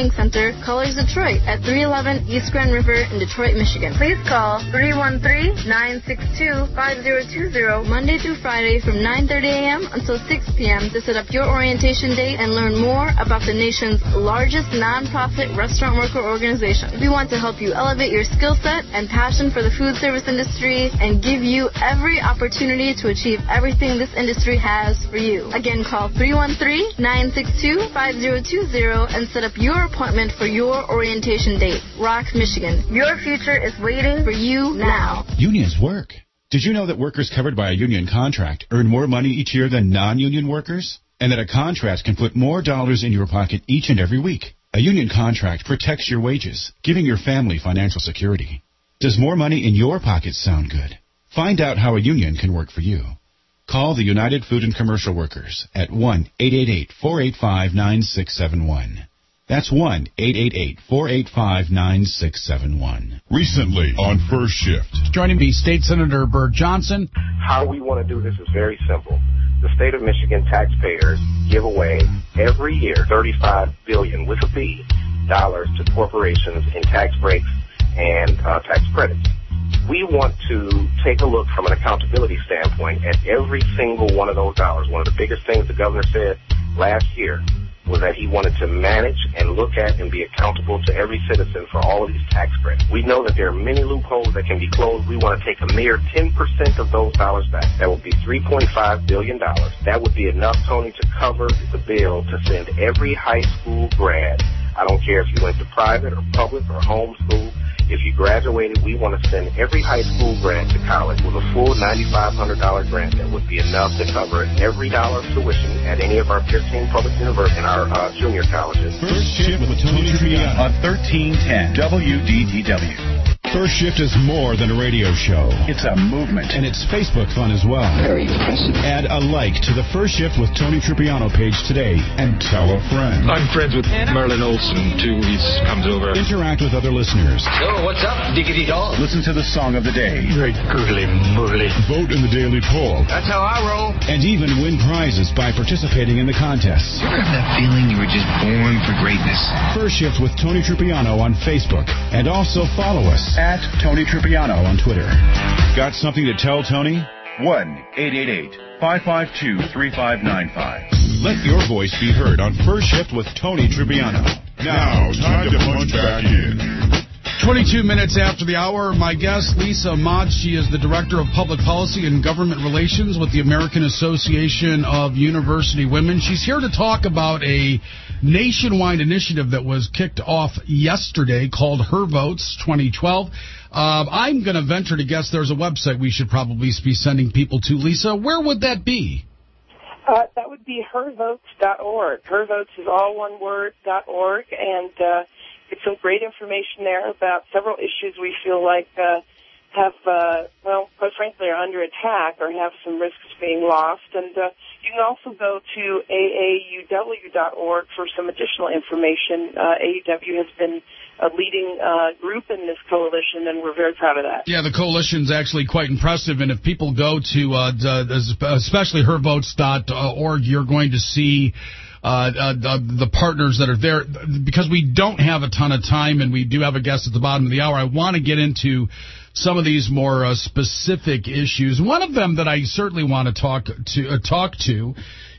Center, Colors Detroit at three eleven East Grand River in Detroit, Michigan. Please call three one three, nine six two, five zero two zero Monday through Friday from nine thirty a.m. until six p.m. to set up your orientation date and learn more about the nation's largest nonprofit restaurant worker organization. We want to help you elevate your skill set and passion for the food service industry and give you every opportunity to achieve everything this industry has for you. Again, call three one three, nine six two, five zero two zero and set up your appointment for your orientation date. Rock, Michigan. Your future is waiting for you now. Unions work. Did you know that workers covered by a union contract earn more money each year than non-union workers? And that a contract can put more dollars in your pocket each and every week? A union contract protects your wages, giving your family financial security. Does more money in your pocket sound good? Find out how a union can work for you. Call the United Food and Commercial Workers at one eight eight eight, four eight five, nine six seven one. That's one eight eight eight, four eight five, nine six seven one. Recently on First Shift. Joining me, State Senator Bert Johnson. How we want to do this is very simple. The state of Michigan taxpayers give away every year thirty-five billion dollars with a B dollars to corporations in tax breaks and uh, tax credits. We want to take a look from an accountability standpoint at every single one of those dollars. One of the biggest things the governor said last year was that he wanted to manage and look at and be accountable to every citizen for all of these tax credits. We know that there are many loopholes that can be closed. We want to take a mere ten percent of those dollars back. That would be three point five billion dollars. That would be enough, Tony, to cover the bill to send every high school grad. I don't care if you went to private or public or homeschool. If you graduated, we want to send every high school grad to college with a full nine thousand five hundred dollars grant that would be enough to cover every dollar of tuition at any of our fifteen public universities and our uh, junior colleges. First Shift with Tony Triviano on thirteen ten W D T W. First Shift is more than a radio show. It's a movement, and it's Facebook fun as well. Very impressive. Add a like to the First Shift with Tony Triviano page today, and tell a friend. I'm friends with Merlin Olsen, too. He comes over. Interact with other listeners. So, what's up, diggity dog? Listen to the song of the day. Very googly moogly. Vote in the daily poll. That's how I roll. And even win prizes by participating in the contests. You ever have that feeling you were just born for greatness? First Shift with Tony Triviano on Facebook. And also follow us at Tony Triviano on Twitter. Got something to tell Tony? one eight eight eight, five five two, three five nine five. Let your voice be heard on First Shift with Tony Triviano. Now, time to punch back in. twenty-two minutes after the hour, my guest, Lisa Mott. She is the Director of Public Policy and Government Relations with the American Association of University Women. She's here to talk about a nationwide initiative that was kicked off yesterday called Her Votes twenty twelve. Uh, I'm going to venture to guess there's a website we should probably be sending people to. Lisa, where would that be? Uh, that would be her votes dot org. Her Votes is all one word, dot org, and uh, it's some great information there about several issues we feel like uh, have, uh, well, quite frankly, are under attack or have some risks of being lost. And uh, you can also go to A A U W dot org for some additional information. Uh, A U W has been a leading uh, group in this coalition, and we're very proud of that. Yeah, the coalition's actually quite impressive, and if people go to, uh, especially her votes dot org, you're going to see uh, uh, the partners that are there. Because we don't have a ton of time, and we do have a guest at the bottom of the hour, I want to get into some of these more uh, specific issues. One of them that I certainly want to talk to uh, talk to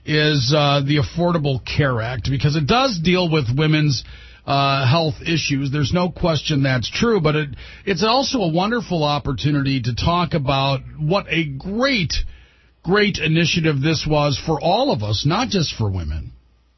is uh, the Affordable Care Act, because it does deal with women's Uh, health issues. There's no question that's true, but it, it's also a wonderful opportunity to talk about what a great, great initiative this was for all of us, not just for women.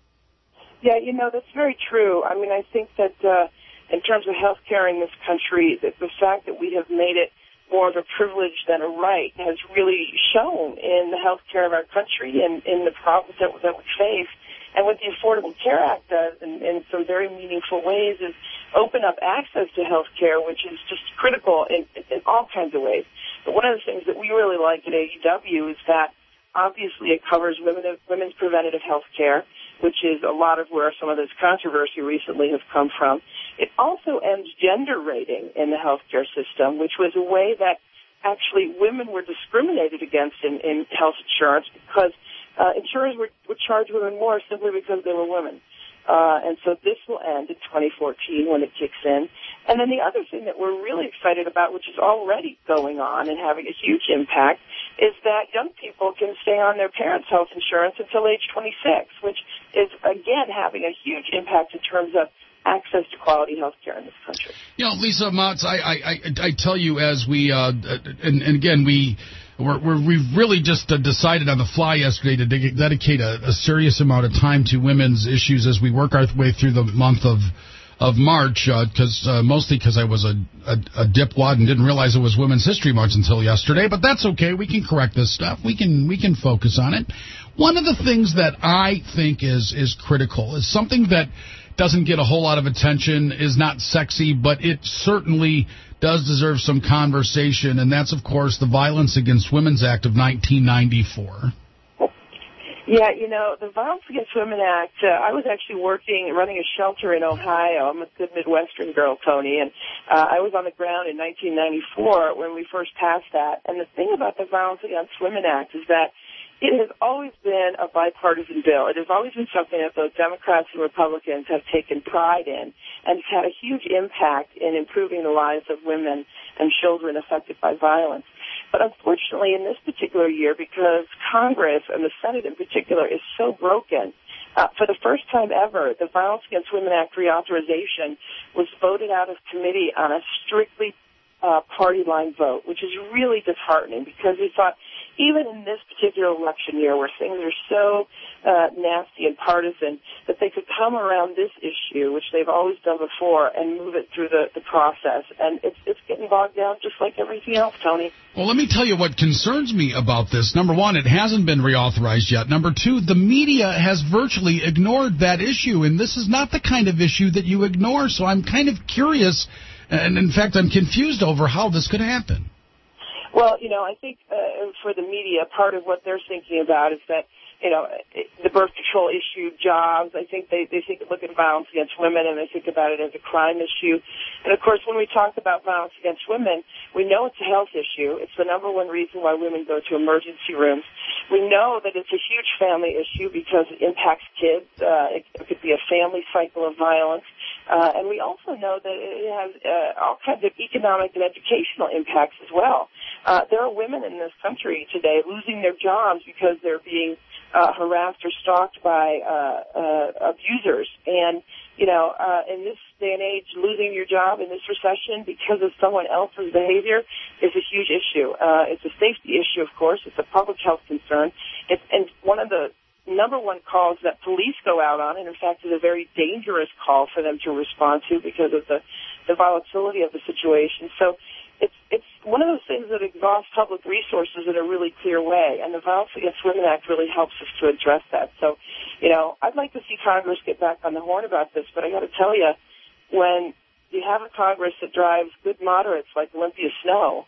Yeah, you know, that's very true. I mean, I think that uh, in terms of health care in this country, that the fact that we have made it more of a privilege than a right has really shown in the health care of our country and in the problems that, that we face. And what the Affordable Care Act does in, in some very meaningful ways is open up access to health care, which is just critical in, in all kinds of ways. But one of the things that we really like at A U W is that obviously it covers women, women's preventative health care, which is a lot of where some of this controversy recently has come from. It also ends gender rating in the health care system, which was a way that actually women were discriminated against in, in health insurance because Uh, insurers would, would charge women more simply because they were women. Uh, and so this will end in twenty fourteen when it kicks in. And then the other thing that we're really excited about, which is already going on and having a huge impact, is that young people can stay on their parents' health insurance until age twenty-six, which is, again, having a huge impact in terms of access to quality health care in this country. You know, Lisa Motz, I, I, I, I tell you, as we, uh, and, and again, we, we're, we're, we've really just uh, decided on the fly yesterday to de- dedicate a, a serious amount of time to women's issues as we work our way through the month of of March, because uh, uh, mostly because I was a, a, a dipwad and didn't realize it was Women's History Month until yesterday. But that's okay. We can correct this stuff. We can we can focus on it. One of the things that I think is is critical is something that doesn't get a whole lot of attention, is not sexy, but it certainly does deserve some conversation, and that's, of course, the Violence Against Women's Act of nineteen ninety-four. Yeah, you know, the Violence Against Women Act, uh, I was actually working, running a shelter in Ohio. I'm a good Midwestern girl, Tony, and uh, I was on the ground in nineteen ninety-four when we first passed that. And the thing about the Violence Against Women Act is that it has always been a bipartisan bill. It has always been something that both Democrats and Republicans have taken pride in, and it's had a huge impact in improving the lives of women and children affected by violence. But unfortunately, in this particular year, because Congress and the Senate in particular is so broken, uh, for the first time ever, the Violence Against Women Act reauthorization was voted out of committee on a strictly uh, party line vote, which is really disheartening because we thought even in this particular election year where things are so uh, nasty and partisan, that they could come around this issue, which they've always done before, and move it through the, the process. And it's, it's getting bogged down just like everything else, Tony. Well, let me tell you what concerns me about this. Number one, it hasn't been reauthorized yet. Number two, the media has virtually ignored that issue, and this is not the kind of issue that you ignore. So I'm kind of curious, and in fact, I'm confused over how this could happen. Well, you know, I think uh, for the media, part of what they're thinking about is that, you know, the birth control issue, jobs. I think they, they think look at violence against women and they think about it as a crime issue. And, of course, when we talk about violence against women, we know it's a health issue. It's the number one reason why women go to emergency rooms. We know that it's a huge family issue because it impacts kids. Uh, it, it could be a family cycle of violence. Uh, and we also know that it has uh, all kinds of economic and educational impacts as well. Uh, there are women in this country today losing their jobs because they're being uh, harassed or stalked by uh, uh, abusers. And, you know, uh, in this day and age, losing your job in this recession because of someone else's behavior is a huge issue. Uh, it's a safety issue, of course. It's a public health concern. It's, and one of the number one calls that police go out on, and in fact is a very dangerous call for them to respond to because of the, the volatility of the situation. So it's it's one of those things that exhausts public resources in a really clear way, and the Violence Against Women Act really helps us to address that. So, you know, I'd like to see Congress get back on the horn about this, but I got to tell you, when you have a Congress that drives good moderates like Olympia Snow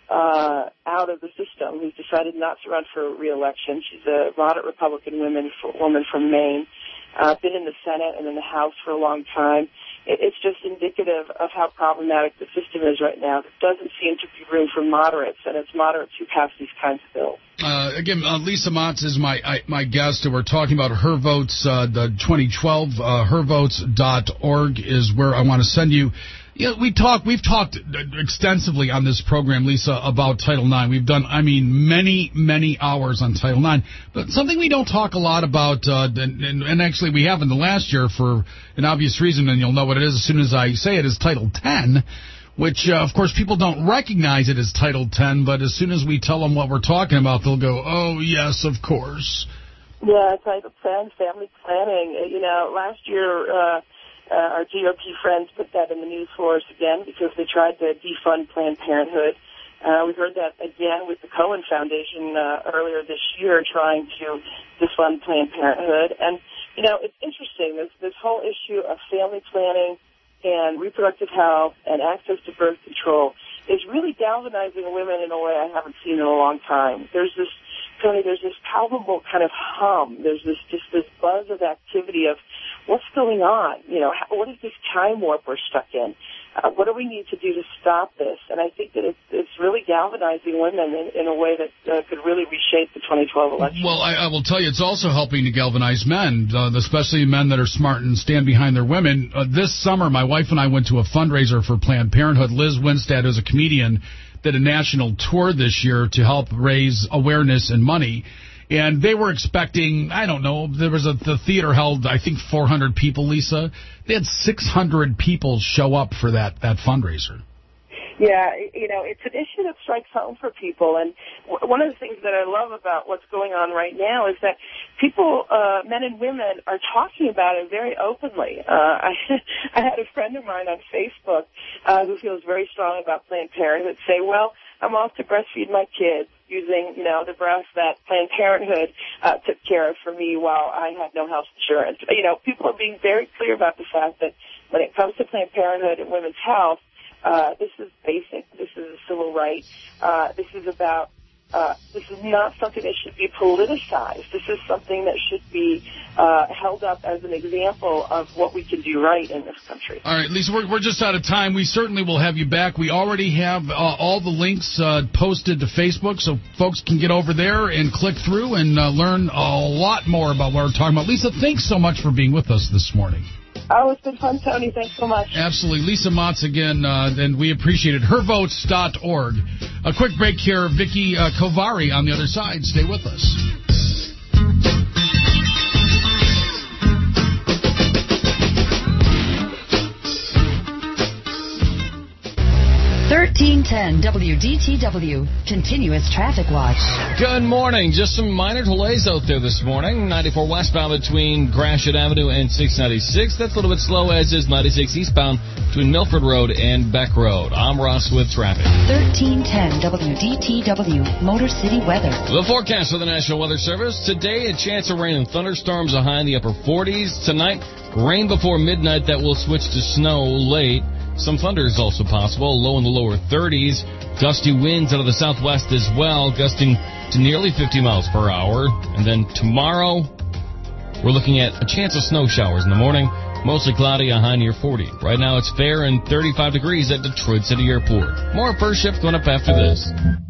Uh, out of the system, who's decided not to run for re-election. She's a moderate Republican woman, woman from Maine, uh, been in the Senate and in the House for a long time. It, it's just indicative of how problematic the system is right now. There doesn't seem to be room for moderates, and it's moderates who pass these kinds of bills. Uh, again, uh, Lisa Motz is my I, my guest, and we're talking about Her Votes, uh, the twenty twelve. Uh, her votes dot org is where I want to send you. Yeah, we talk. We've talked extensively on this program, Lisa, about Title nine. We've done, I mean, many, many hours on Title nine. But something we don't talk a lot about, uh, and, and, and actually we have in the last year for an obvious reason, and you'll know what it is as soon as I say it, is Title ten, which, uh, of course, people don't recognize it as Title ten, but as soon as we tell them what we're talking about, they'll go, oh, yes, of course. Yeah, Title ten, family planning. You know, last year... Uh, Uh, our G O P friends put that in the news for us again because they tried to defund Planned Parenthood. Uh, we heard that again with the Cohen Foundation uh, earlier this year trying to defund Planned Parenthood. And, you know, it's interesting, this, this whole issue of family planning and reproductive health and access to birth control is really galvanizing women in a way I haven't seen in a long time. There's this, Tony, there's this palpable kind of hum. There's this just this buzz of activity of what's going on? You know, how, what is this time warp we're stuck in? Uh, what do we need to do to stop this? And I think that it's, it's really galvanizing women in, in a way that uh, could really reshape the twenty twelve election. Well, I, I will tell you, it's also helping to galvanize men, uh, especially men that are smart and stand behind their women. Uh, this summer, my wife and I went to a fundraiser for Planned Parenthood. Liz Winstead, who's a comedian, did a national tour this year to help raise awareness and money. And they were expecting, I don't know, there was a, the theater held, I think, four hundred people, Lisa. They had six hundred people show up for that, that fundraiser. Yeah, you know, it's an issue that strikes home for people. And w- one of the things that I love about what's going on right now is that people, uh, men and women, are talking about it very openly. Uh, I, I had a friend of mine on Facebook uh, who feels very strong about Planned Parenthood say, well, I'm off to breastfeed my kids using, you know, the breast that Planned Parenthood uh, took care of for me while I had no health insurance. You know, people are being very clear about the fact that when it comes to Planned Parenthood and women's health, uh, this is basic. This is a civil right. Uh, this is about, uh, this is not something that should be politicized. This is something that should be uh, held up as an example of what we can do right in this country. All right, Lisa, we're, we're just out of time. We certainly will have you back. We already have uh, all the links uh, posted to Facebook, so folks can get over there and click through and uh, learn a lot more about what we're talking about. Lisa, thanks so much for being with us this morning. Oh, it's been fun, Tony. Thanks so much. Absolutely. Lisa Motz again, uh, and we appreciate it. her votes dot org. A quick break here. Vicky uh, Kovari on the other side. Stay with us. thirteen ten W D T W, continuous traffic watch. Good morning. Just some minor delays out there this morning. ninety-four westbound between Gratiot Avenue and six ninety-six. That's a little bit slow, as is ninety-six eastbound between Milford Road and Beck Road. I'm Ross with traffic. thirteen ten W D T W, Motor City weather. The forecast for the National Weather Service. Today, a chance of rain and thunderstorms, a high in the upper forties. Tonight, rain before midnight that will switch to snow late. Some thunder is also possible, low in the lower thirties. Gusty winds out of the southwest as well, gusting to nearly fifty miles per hour. And then tomorrow, we're looking at a chance of snow showers in the morning, mostly cloudy, a high near forty. Right now it's fair and thirty-five degrees at Detroit City Airport. More First Shift going up after this.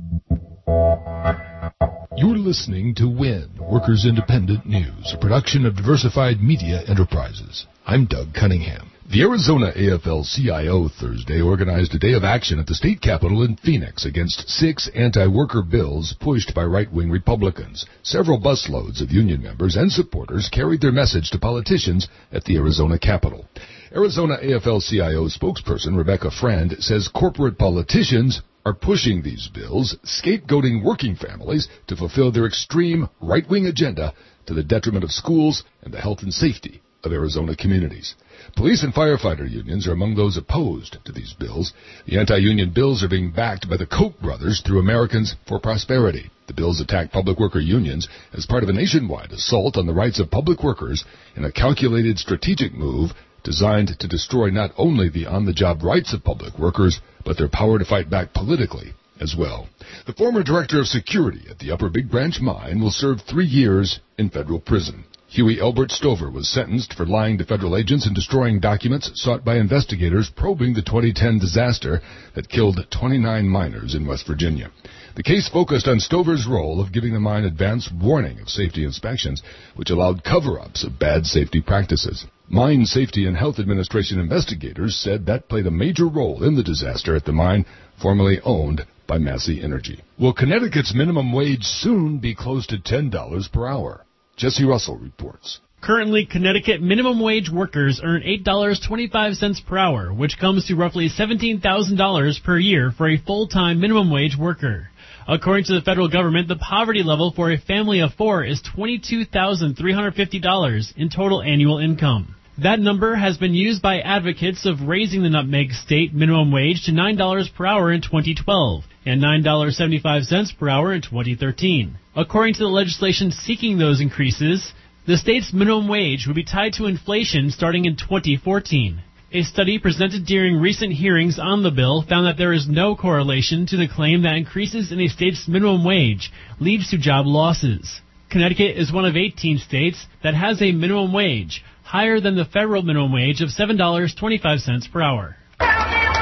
You're listening to W I N, Workers Independent News, a production of Diversified Media Enterprises. I'm Doug Cunningham. The Arizona A F L C I O Thursday organized a day of action at the state capitol in Phoenix against six anti-worker bills pushed by right-wing Republicans. Several busloads of union members and supporters carried their message to politicians at the Arizona Capitol. Arizona A F L C I O spokesperson Rebecca Friend says corporate politicians are pushing these bills, scapegoating working families to fulfill their extreme right-wing agenda to the detriment of schools and the health and safety of Arizona communities. Police and firefighter unions are among those opposed to these bills. The anti-union bills are being backed by the Koch brothers through Americans for Prosperity. The bills attack public worker unions as part of a nationwide assault on the rights of public workers in a calculated strategic move designed to destroy not only the on-the-job rights of public workers, but their power to fight back politically as well. The former director of security at the Upper Big Branch mine will serve three years in federal prison. Huey Elbert Stover was sentenced for lying to federal agents and destroying documents sought by investigators probing the twenty ten disaster that killed twenty-nine miners in West Virginia. The case focused on Stover's role of giving the mine advance warning of safety inspections, which allowed cover-ups of bad safety practices. Mine Safety and Health Administration investigators said that played a major role in the disaster at the mine, formerly owned by Massey Energy. Will Connecticut's minimum wage soon be close to ten dollars per hour? Jesse Russell reports. Currently, Connecticut minimum wage workers earn eight dollars and twenty-five cents per hour, which comes to roughly seventeen thousand dollars per year for a full-time minimum wage worker. According to the federal government, the poverty level for a family of four is twenty-two thousand three hundred fifty dollars in total annual income. That number has been used by advocates of raising the Nutmeg State minimum wage to nine dollars per hour in twenty twelve and nine dollars and seventy-five cents per hour in twenty thirteen. According to the legislation seeking those increases, the state's minimum wage would be tied to inflation starting in twenty fourteen. A study presented during recent hearings on the bill found that there is no correlation to the claim that increases in a state's minimum wage leads to job losses. Connecticut is one of eighteen states that has a minimum wage higher than the federal minimum wage of seven dollars and twenty-five cents per hour.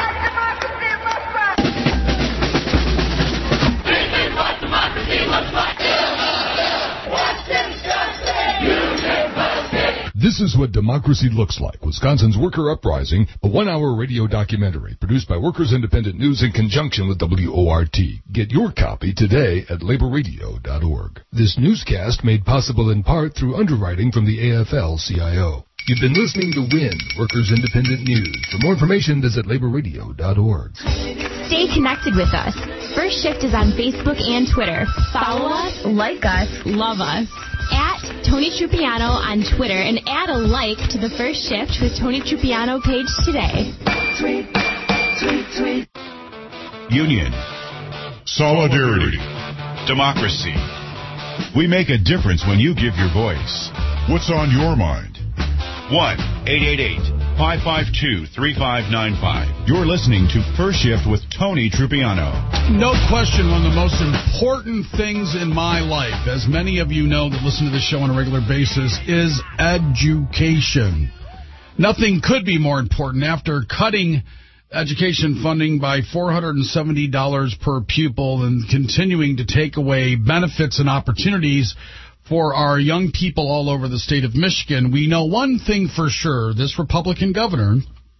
This is what democracy looks like. Wisconsin's Worker Uprising, a one-hour radio documentary produced by Workers Independent News in conjunction with W O R T. Get your copy today at labor radio dot org. This newscast made possible in part through underwriting from the A F L C I O. You've been listening to W I N, Workers Independent News. For more information, visit labor radio dot org. Stay connected with us. First Shift is on Facebook and Twitter. Follow us, like us, love us. At Tony Trupiano on Twitter and add a like to the First Shift with Tony Trupiano page today. Tweet, tweet, tweet. Union. Solidarity. Democracy. We make a difference when you give your voice. What's on your mind? one eight eight eight, five five two, three five nine five. You're listening to First Shift with Tony Trupiano. No question, one of the most important things in my life, as many of you know that listen to the show on a regular basis, is education. Nothing could be more important. After cutting education funding by four hundred seventy dollars per pupil and continuing to take away benefits and opportunities for our young people all over the state of Michigan, we know one thing for sure. This Republican governor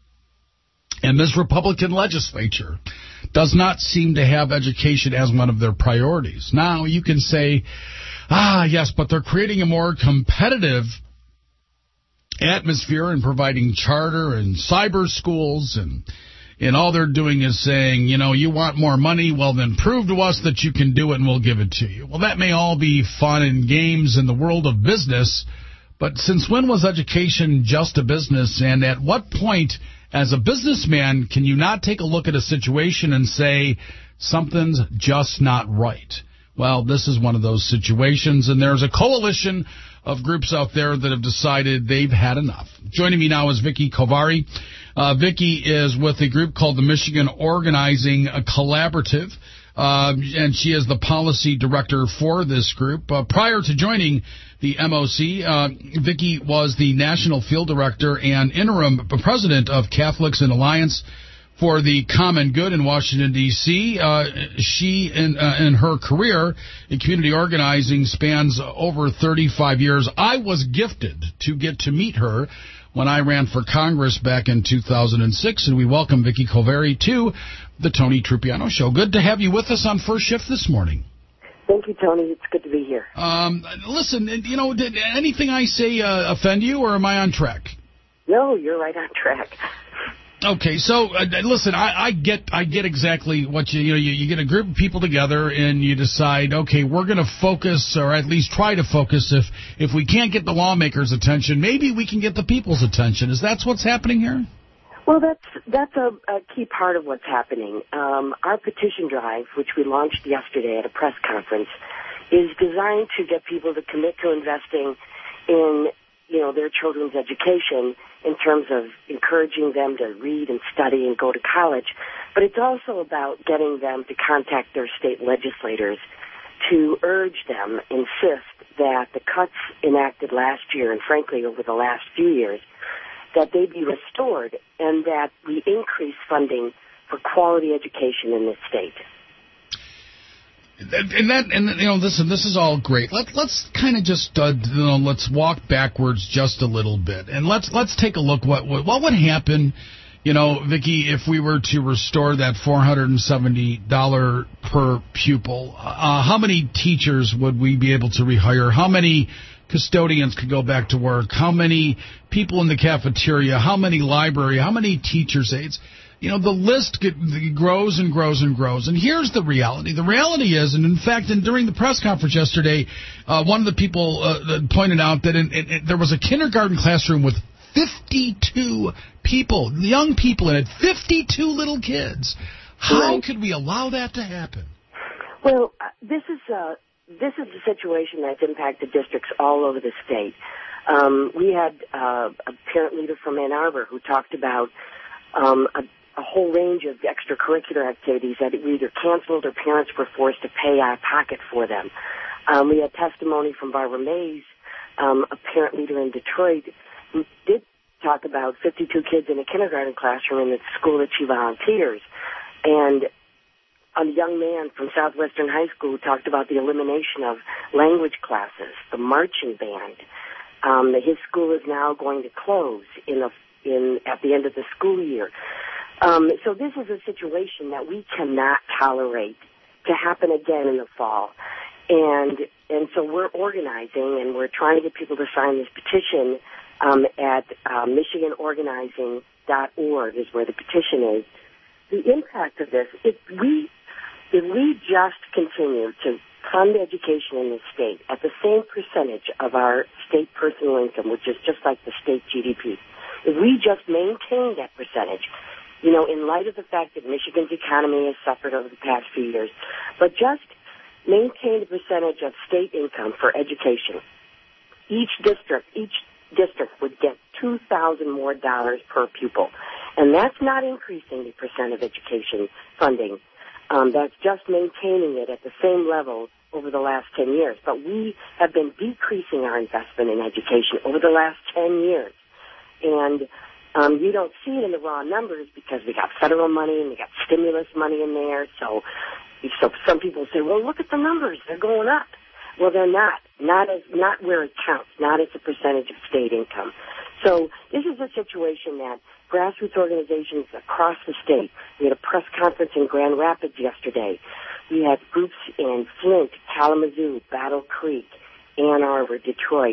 and this Republican legislature does not seem to have education as one of their priorities. Now, you can say, ah, yes, but they're creating a more competitive atmosphere and providing charter and cyber schools, and and all they're doing is saying, you know, you want more money, well, then prove to us that you can do it and we'll give it to you. Well, that may all be fun and games in the world of business, but since when was education just a business? And at what point, as a businessman, can you not take a look at a situation and say, something's just not right? Well, this is one of those situations, and there's a coalition of groups out there that have decided they've had enough. Joining me now is Vicky Kovari. Uh, Vicky is with a group called the Michigan Organizing Collaborative, uh, and she is the policy director for this group. Uh, prior to joining the M O C, uh, Vicky was the national field director and interim president of Catholics in Alliance for the Common Good in Washington, D C Uh, she, in, uh, in her career in community organizing, spans over thirty-five years. I was gifted to get to meet her when I ran for Congress back in two thousand six, and we welcome Vicky Kovari to the Tony Trupiano Show. Good to have you with us on First Shift this morning. Thank you, Tony. It's good to be here. Um, listen, you know, did anything I say uh, offend you, or am I on track? No, you're right on track. Okay, so uh, listen, I, I get I get exactly what you you know you, you get a group of people together and you decide, okay, we're going to focus, or at least try to focus. If if we can't get the lawmakers' attention, maybe we can get the people's attention. Is that what's happening here? Well, that's that's a, a key part of what's happening. Um, our petition drive, which we launched yesterday at a press conference, is designed to get people to commit to investing in you know their children's education, in terms of encouraging them to read and study and go to college. But it's also about getting them to contact their state legislators to urge them, insist that the cuts enacted last year, and frankly over the last few years, that they be restored and that we increase funding for quality education in this state. And that, and you know, listen, this is all great. Let, let's kind of just, uh, you know, let's walk backwards just a little bit, and let's let's take a look what what, what would happen, you know, Vicky, if we were to restore that four hundred seventy dollars per pupil. Uh, how many teachers would we be able to rehire? How many custodians could go back to work? How many people in the cafeteria? How many library? How many teachers' aides? You know, the list get, grows and grows and grows. And here's the reality. The reality is, and in fact, in, during the press conference yesterday, uh, one of the people uh, pointed out that in, in, in, there was a kindergarten classroom with fifty-two people, young people in it, fifty-two little kids. How right. could we allow that to happen? Well, uh, this is uh, this is a situation that's impacted districts all over the state. Um, we had uh, a parent leader from Ann Arbor who talked about um, a a whole range of extracurricular activities that were either canceled or parents were forced to pay out of pocket for them. Um, we had testimony from Barbara Mays, um, a parent leader in Detroit, who did talk about fifty-two kids in a kindergarten classroom in the school that she volunteers. And a young man from Southwestern High School who talked about the elimination of language classes, the marching band, Um, his school is now going to close in the in at the end of the school year. Um, so this is a situation that we cannot tolerate to happen again in the fall. And and so we're organizing, and we're trying to get people to sign this petition um, at uh, Michigan Organizing dot org is where the petition is. The impact of this, if we if we just continue to fund education in the state at the same percentage of our state personal income, which is just like the state G D P, if we just maintain that percentage, you know, in light of the fact that Michigan's economy has suffered over the past few years, but just maintain the percentage of state income for education, each district, each district would get two thousand more dollars per pupil. And that's not increasing the percent of education funding. Um, that's just maintaining it at the same level over the last ten years. But we have been decreasing our investment in education over the last ten years. And um, you don't see it in the raw numbers because we got federal money and we got stimulus money in there. So, so some people say, well, look at the numbers. They're going up. Well, they're not. Not as not where it counts. Not as a percentage of state income. So this is a situation that grassroots organizations across the state. We had a press conference in Grand Rapids yesterday. We had groups in Flint, Kalamazoo, Battle Creek, Ann Arbor, Detroit,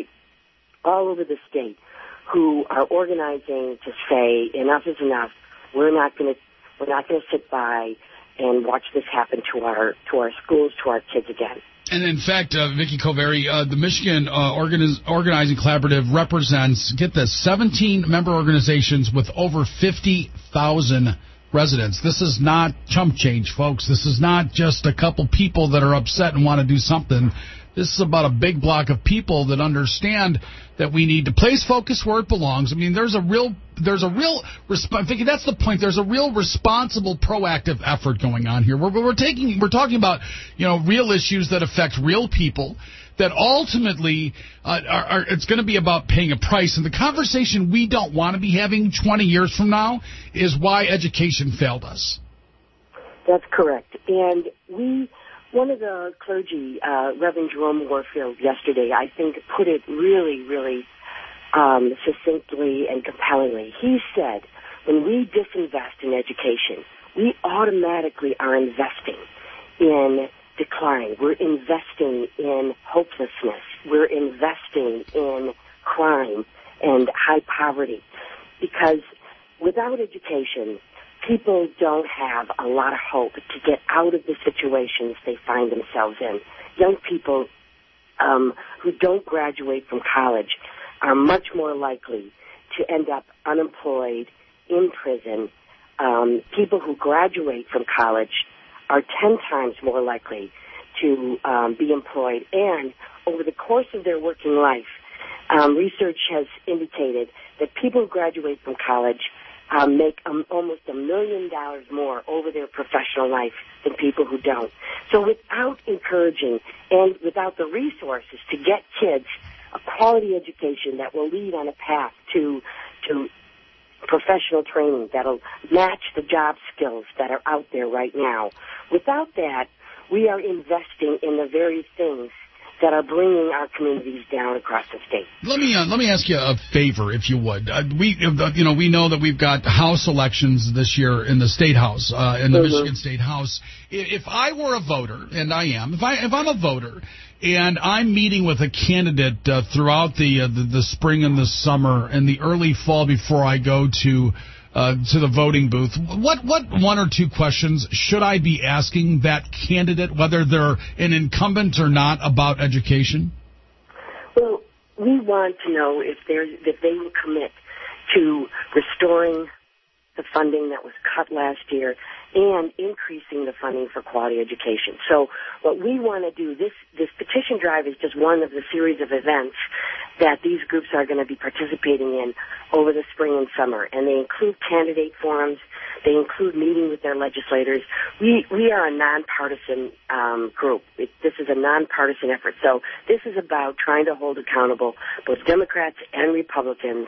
all over the state, who are organizing to say enough is enough. We're not going to we're not going to sit by and watch this happen to our to our schools, to our kids again. And in fact, uh, Vicki Koveri, uh, the Michigan uh, Organiz- Organizing Collaborative represents, get this, seventeen member organizations with over fifty thousand residents. This is not chump change, folks. This is not just a couple people that are upset and want to do something. This is about a big block of people that understand that we need to place focus where it belongs. I mean, there's a real, there's a real, resp- Vicki, that's the point. There's a real responsible, proactive effort going on here. We're, we're taking, we're talking about, you know, real issues that affect real people. That ultimately, uh, are, are, it's going to be about paying a price. And the conversation we don't want to be having twenty years from now is why education failed us. That's correct. And we. One of the clergy, uh, Reverend Jerome Warfield, yesterday, I think, put it really, really um, succinctly and compellingly. He said, when we disinvest in education, we automatically are investing in decline. We're investing in hopelessness. We're investing in crime and high poverty. Because without education, people don't have a lot of hope to get out of the situations they find themselves in. Young people um, who don't graduate from college are much more likely to end up unemployed, in prison. Um, people who graduate from college are ten times more likely to um, be employed. And over the course of their working life, um, research has indicated that people who graduate from college Um, make um, almost a million dollars more over their professional life than people who don't. So without encouraging and without the resources to get kids a quality education that will lead on a path to to professional training that'll match the job skills that are out there right now, without that, we are investing in the very things that are bringing our communities down across the state. Let me uh, let me ask you a favor, if you would. Uh, we, uh, you know, we know that we've got House elections this year in the State House, uh, in the mm-hmm. Michigan State House. If I were a voter, and I am, if I if I'm a voter, and I'm meeting with a candidate uh, throughout the, uh, the the spring and the summer and the early fall before I go to. Uh, to the voting booth, what what one or two questions should I be asking that candidate, whether they're an incumbent or not, about education? Well, we want to know if there's if they will commit to restoring the funding that was cut last year and increasing the funding for quality education. So what we want to do, this, this petition drive is just one of the series of events that these groups are going to be participating in over the spring and summer. And they include candidate forums. They include meeting with their legislators. We, we are a nonpartisan um, group. It, this is a nonpartisan effort. So this is about trying to hold accountable both Democrats and Republicans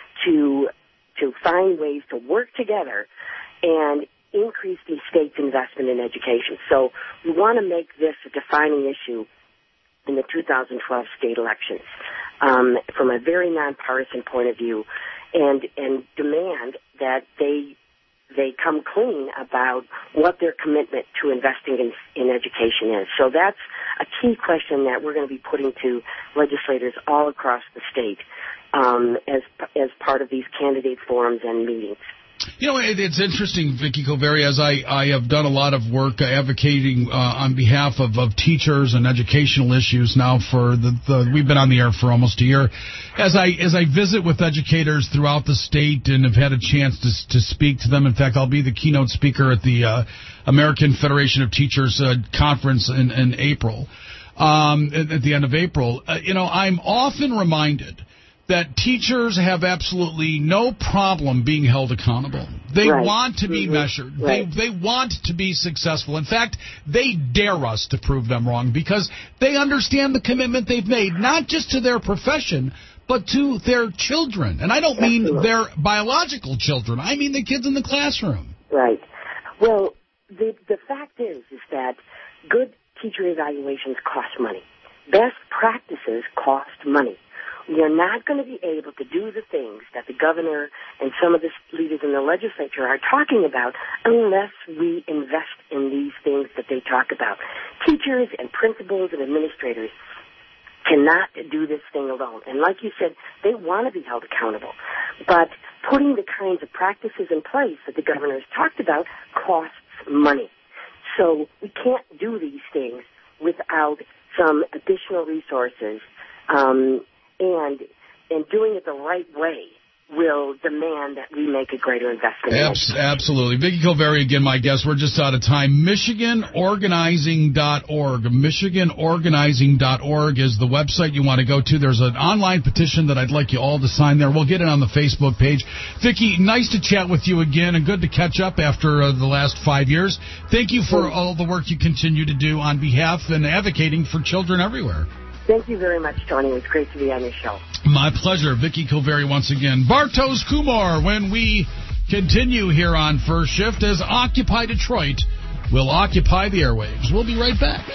to to find ways to work together and increase the state's investment in education. So we want to make this a defining issue in the two thousand twelve state elections um, from a very nonpartisan point of view, and and demand that they they come clean about what their commitment to investing in, in education is. So that's a key question that we're going to be putting to legislators all across the state um, as as part of these candidate forums and meetings. You know, it, it's interesting, Vicki Coveri, as I, I have done a lot of work uh, advocating uh, on behalf of, of teachers and educational issues now for the, the, we've been on the air for almost a year. As I as I visit with educators throughout the state and have had a chance to, to speak to them, in fact, I'll be the keynote speaker at the uh, American Federation of Teachers uh, conference in, in April, um, at, at the end of April. Uh, you know, I'm often reminded that teachers have absolutely no problem being held accountable. They right. want to be mm-hmm. measured. Right. They they want to be successful. In fact, they dare us to prove them wrong because they understand the commitment they've made, not just to their profession, but to their children. And I don't mean Absolutely. their biological children. I mean the kids in the classroom. Right. Well, the the fact is, is that good teacher evaluations cost money. Best practices cost money. We are not going to be able to do the things that the governor and some of the leaders in the legislature are talking about unless we invest in these things that they talk about. Teachers and principals and administrators cannot do this thing alone. And like you said, they want to be held accountable. But putting the kinds of practices in place that the governor has talked about costs money. So we can't do these things without some additional resources. Um, And and doing it the right way will demand that we make a greater investment. Abs- absolutely. Vicki Coveri, again, my guest. We're just out of time. Michigan Organizing dot org. Michigan Organizing dot org is the website you want to go to. There's an online petition that I'd like you all to sign there. We'll get it on the Facebook page. Vicki, nice to chat with you again and good to catch up after uh, the last five years. Thank you for all the work you continue to do on behalf and advocating for children everywhere. Thank you very much, Tony. It was great to be on your show. My pleasure. Vicki Coveri once again. Bartosz Kumar, when we continue here on First Shift as Occupy Detroit will occupy the airwaves. We'll be right back.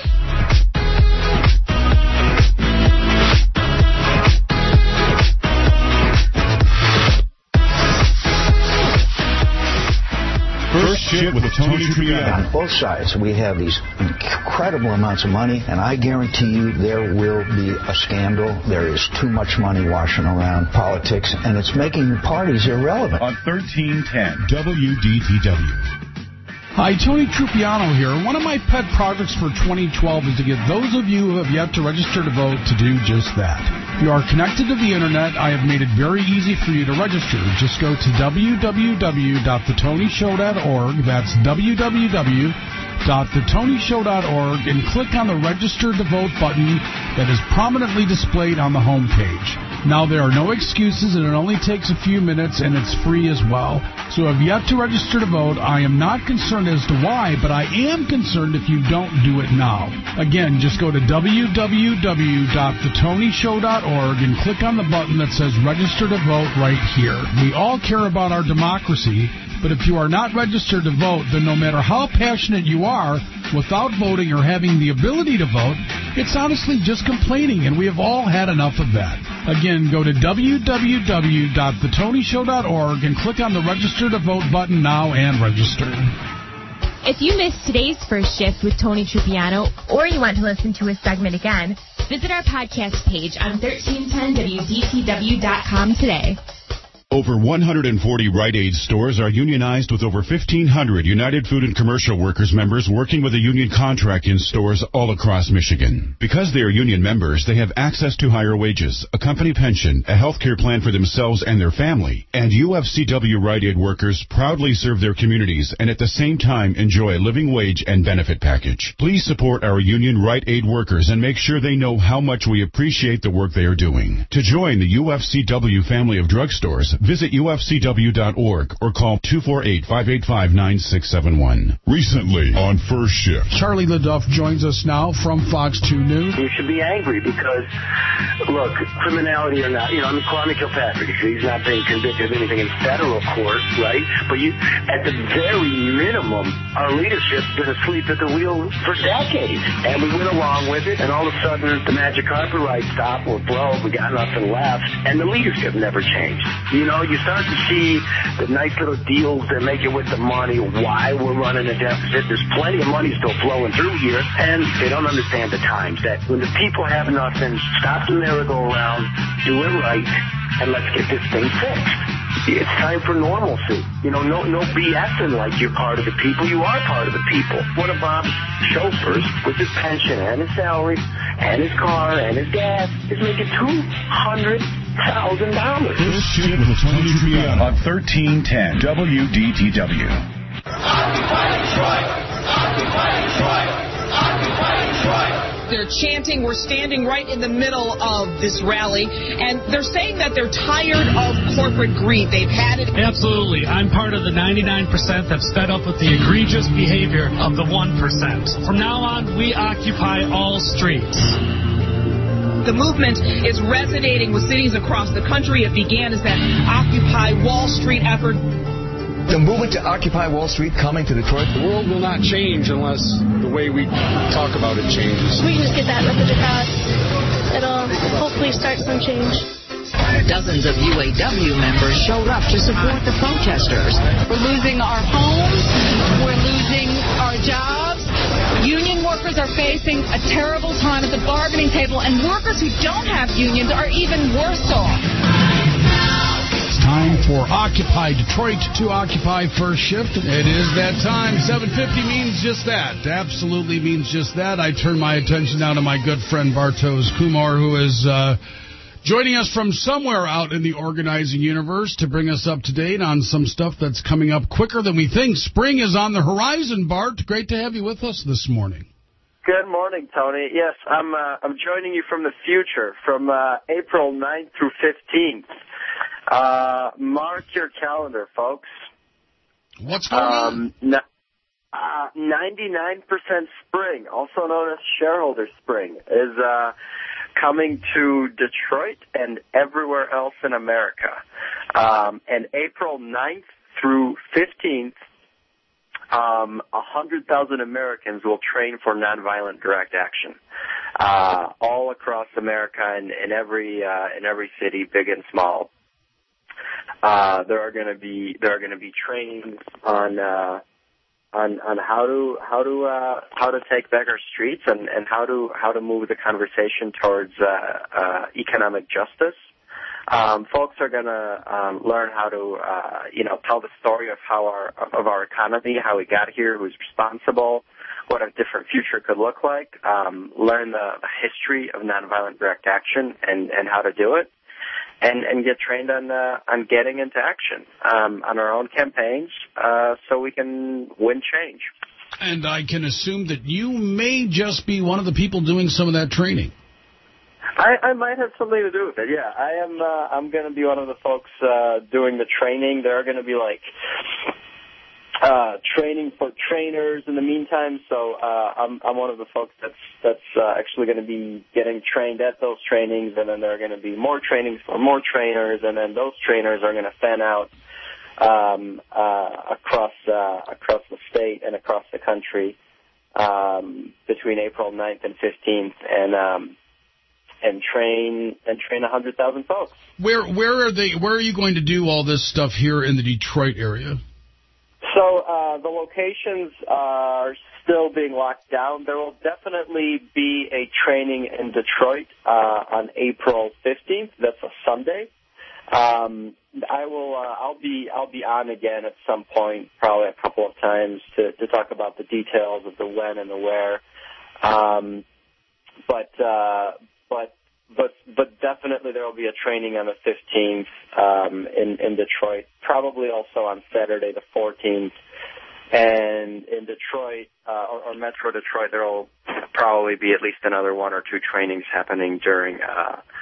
First Shift with Tony Trippiano. On both sides, we have these incredible amounts of money, and I guarantee you there will be a scandal. There is too much money washing around politics, and it's making the parties irrelevant. On thirteen ten W D T W. Hi, Tony Trippiano here. One of my pet projects for twenty twelve is to get those of you who have yet to register to vote to do just that. If you are connected to the Internet, I have made it very easy for you to register. Just go to w w w dot the tony show dot org. That's w w w dot the tony show dot org and click on the Register to Vote button that is prominently displayed on the home page. Now, there are no excuses, and it only takes a few minutes, and it's free as well. So if you have yet to register to vote, I am not concerned as to why, but I am concerned if you don't do it now. Again, just go to w w w dot the tony show dot org and click on the button that says Register to Vote right here. We all care about our democracy, but if you are not registered to vote, then no matter how passionate you are, without voting or having the ability to vote, it's honestly just complaining, and we have all had enough of that. Again, go to w w w dot the tony show dot org and click on the Register to Vote button now and register. If you missed today's First Shift with Tony Trippiano, or you want to listen to a segment again, visit our podcast page on thirteen ten W D T W dot com today. Over one hundred forty Rite Aid stores are unionized with over fifteen hundred United Food and Commercial Workers members working with a union contract in stores all across Michigan. Because they are union members, they have access to higher wages, a company pension, a health care plan for themselves and their family, and U F C W Rite Aid workers proudly serve their communities and at the same time enjoy a living wage and benefit package. Please support our union Rite Aid workers and make sure they know how much we appreciate the work they are doing. To join the U F C W family of drugstores, visit U F C W dot org or call two four eight, five eight five, nine six seven one. Recently on First Shift. Charlie LeDuff joins us now from Fox two News. You should be angry because, look, criminality or not, you know, I mean, Kwame Kilpatrick, he's not being convicted of anything in federal court, right? But you, at the very minimum, our leadership's been asleep at the wheel for decades. And we went along with it, and all of a sudden, the magic carpet ride stopped, we're broke, we got nothing left, and the leadership never changed. You know, you start to see the nice little deals they're making with the money, why we're running a deficit. There's plenty of money still flowing through here, and they don't understand the times that when the people have nothing, stop the merry-go-round, do it right, and let's get this thing fixed. It's time for normalcy. You know, no no BSing like you're part of the people. You are part of the people. One of Bob's chauffeurs, with his pension and his salary and his car and his gas, is making two hundred thousand dollars. First Shift with Tony Triano on thirteen ten W D T W. Occupy Detroit! Occupy Detroit! Occupy Detroit! They're chanting, we're standing right in the middle of this rally, and they're saying that they're tired of corporate greed. They've had it. Absolutely. I'm part of the ninety-nine percent that's fed up with the egregious behavior of the one percent. From now on, we occupy all streets. The movement is resonating with cities across the country. It began as that Occupy Wall Street effort. The movement to Occupy Wall Street coming to Detroit. The world will not change unless the way we talk about it changes. We can just get that message across. It'll hopefully start some change. Dozens of U A W members showed up to support the protesters. We're losing our homes. We're losing our jobs. Union workers are facing a terrible time at the bargaining table, and workers who don't have unions are even worse off. Time for Occupy Detroit to Occupy First Shift. It is that time. seven fifty means just that. Absolutely means just that. I turn my attention now to my good friend Bartosz Kumar, who is uh, joining us from somewhere out in the organizing universe to bring us up to date on some stuff that's coming up quicker than we think. Spring is on the horizon, Bart. Great to have you with us this morning. Good morning, Tony. Yes, I'm uh, I'm joining you from the future, from uh, April ninth through fifteenth. Uh, mark your calendar, folks. What's going um, on? Uh, ninety-nine percent Spring, also known as Shareholder Spring, is uh, coming to Detroit and everywhere else in America. Um, and April ninth through fifteenth, um, one hundred thousand Americans will train for nonviolent direct action. Uh, all across America and in every uh, in every city, big and small. Uh, there are going to be there are going to be trainings on uh, on on how to how to uh, how to take back our streets and, and how to how to move the conversation towards uh, uh, economic justice. Um, folks are going to um, learn how to uh, you know tell the story of how our of our economy, how we got here, who's responsible, what a different future could look like. Um, learn the, the history of nonviolent direct action and, and how to do it. And, and get trained on uh, on getting into action um, on our own campaigns uh, so we can win change. And I can assume that you may just be one of the people doing some of that training. I, I might have something to do with it, yeah. I am, uh, I'm going to be one of the folks uh, doing the training. There are going to be, like, uh, training for trainers in the meantime, so uh, I'm, I'm one of the folks that's that's uh, actually going to be getting trained at those trainings, and then there are going to be more trainings for more trainers, and then those trainers are going to fan out um, uh, across uh, across the state and across the country um, between April ninth and fifteenth, and um, and train and train one hundred thousand folks. Where where are they? Where are you going to do all this stuff here in the Detroit area? So uh, the locations are still being locked down. There will definitely be a training in Detroit uh, on April fifteenth. That's a Sunday. Um, I will. Uh, I'll be. I'll be on again at some point, probably a couple of times, to, to talk about the details of the when and the where. Um, but uh, but but but definitely there will be a training on the fifteenth um, in in Detroit. Probably also on Saturday the fourteenth. And in Detroit, uh, or, or Metro Detroit, there will probably be at least another one or two trainings happening during uh,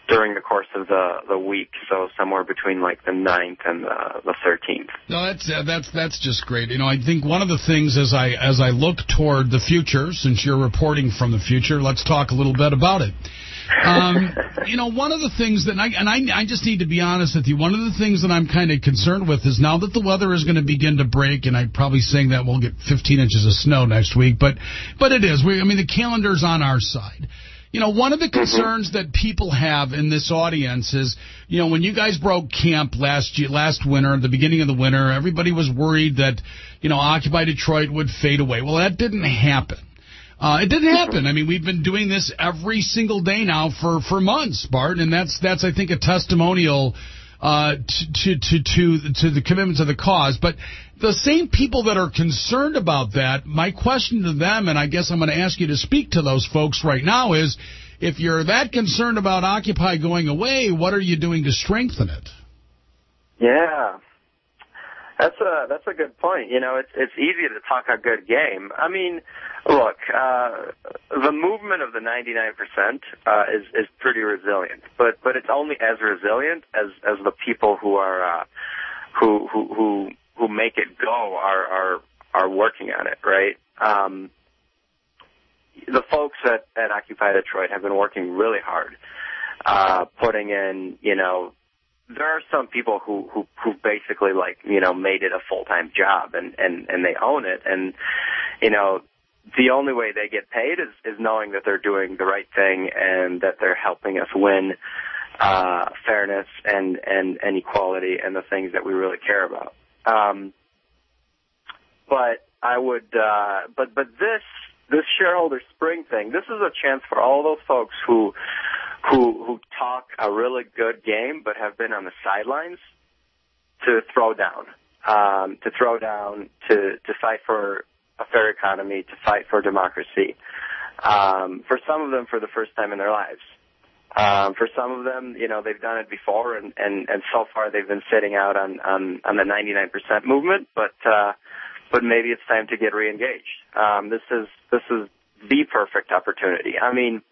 during the course of the, the week, so somewhere between like the ninth and the, the thirteenth. No, that's uh, that's that's just great. You know, I think one of the things as I as I look toward the future, since you're reporting from the future, let's talk a little bit about it. Um, you know, one of the things that, I, and I, I just need to be honest with you, one of the things that I'm kind of concerned with is now that the weather is going to begin to break, and I'm probably saying that we'll get fifteen inches of snow next week, but but it is. We, I mean, the calendar's on our side. You know, one of the concerns that people have in this audience is, you know, when you guys broke camp last year, last winter, the beginning of the winter, everybody was worried that, you know, Occupy Detroit would fade away. Well, that didn't happen. Uh, it didn't happen. I mean, we've been doing this every single day now for, for months, Bart, and that's, that's, I think, a testimonial uh, to, to, to, to the commitment to the cause. But the same people that are concerned about that, my question to them, and I guess I'm going to ask you to speak to those folks right now, is if you're that concerned about Occupy going away, what are you doing to strengthen it? Yeah. That's a that's a good point. You know, it's it's easy to talk a good game. I mean, look, uh, the movement of the ninety-nine percent uh, is is pretty resilient, but but it's only as resilient as as the people who are uh, who who who who make it go are are are working on it, right? Um, the folks at at Occupy Detroit have been working really hard, uh, putting in, you know. There are some people who, who, who basically, like, you know, made it a full-time job, and, and, and they own it. And, you know, the only way they get paid is, is knowing that they're doing the right thing and that they're helping us win uh, fairness and, and, and equality and the things that we really care about. Um, but I would, uh, but, but this, this shareholder spring thing, this is a chance for all those folks who, who who talk a really good game but have been on the sidelines to throw down, um, to throw down, to, to fight for a fair economy, to fight for democracy. Um, for some of them, for the first time in their lives. Um, for some of them, you know, they've done it before, and, and, and so far they've been sitting out on, on, on the ninety-nine percent movement, but uh, but maybe it's time to get reengaged. Um, this is this is the perfect opportunity. I mean,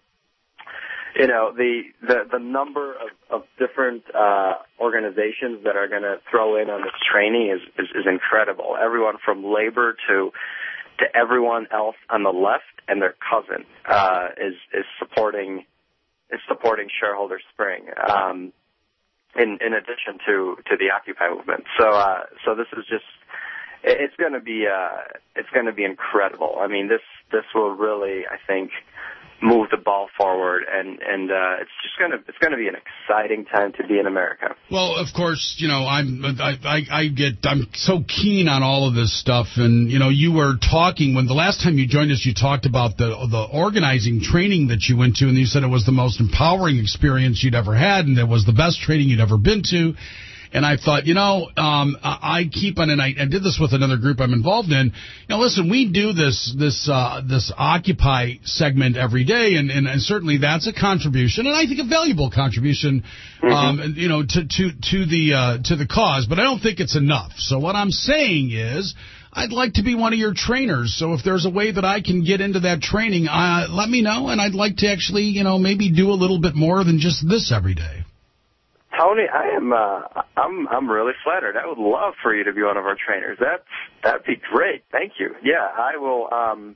you know, the, the, the number of, of different uh, organizations that are going to throw in on this training is, is, is incredible. Everyone from labor to to everyone else on the left and their cousin uh, is is supporting is supporting Shareholder Spring. Um, in in addition to, to the Occupy movement, so uh, so this is just it's going to be uh, it's going to be incredible. I mean, this this will really, I think, move the ball forward, and and uh, it's just gonna it's gonna be an exciting time to be in America. Well, of course, you know, I'm I, I I get I'm so keen on all of this stuff, and you know, you were talking when the last time you joined us, you talked about the the organizing training that you went to, and you said it was the most empowering experience you'd ever had, and it was the best training you'd ever been to. And I thought, you know, um, I keep on, and I, I did this with another group I'm involved in. You know, listen, we do this this uh, this Occupy segment every day, and, and, and certainly that's a contribution, and I think a valuable contribution, mm-hmm. um, you know, to to to the uh, to the cause. But I don't think it's enough. So what I'm saying is, I'd like to be one of your trainers. So if there's a way that I can get into that training, uh, let me know, and I'd like to actually, you know, maybe do a little bit more than just this every day. Tony, I am uh, I'm I'm really flattered. I would love for you to be one of our trainers. That's that'd be great. Thank you. Yeah, I will. Um,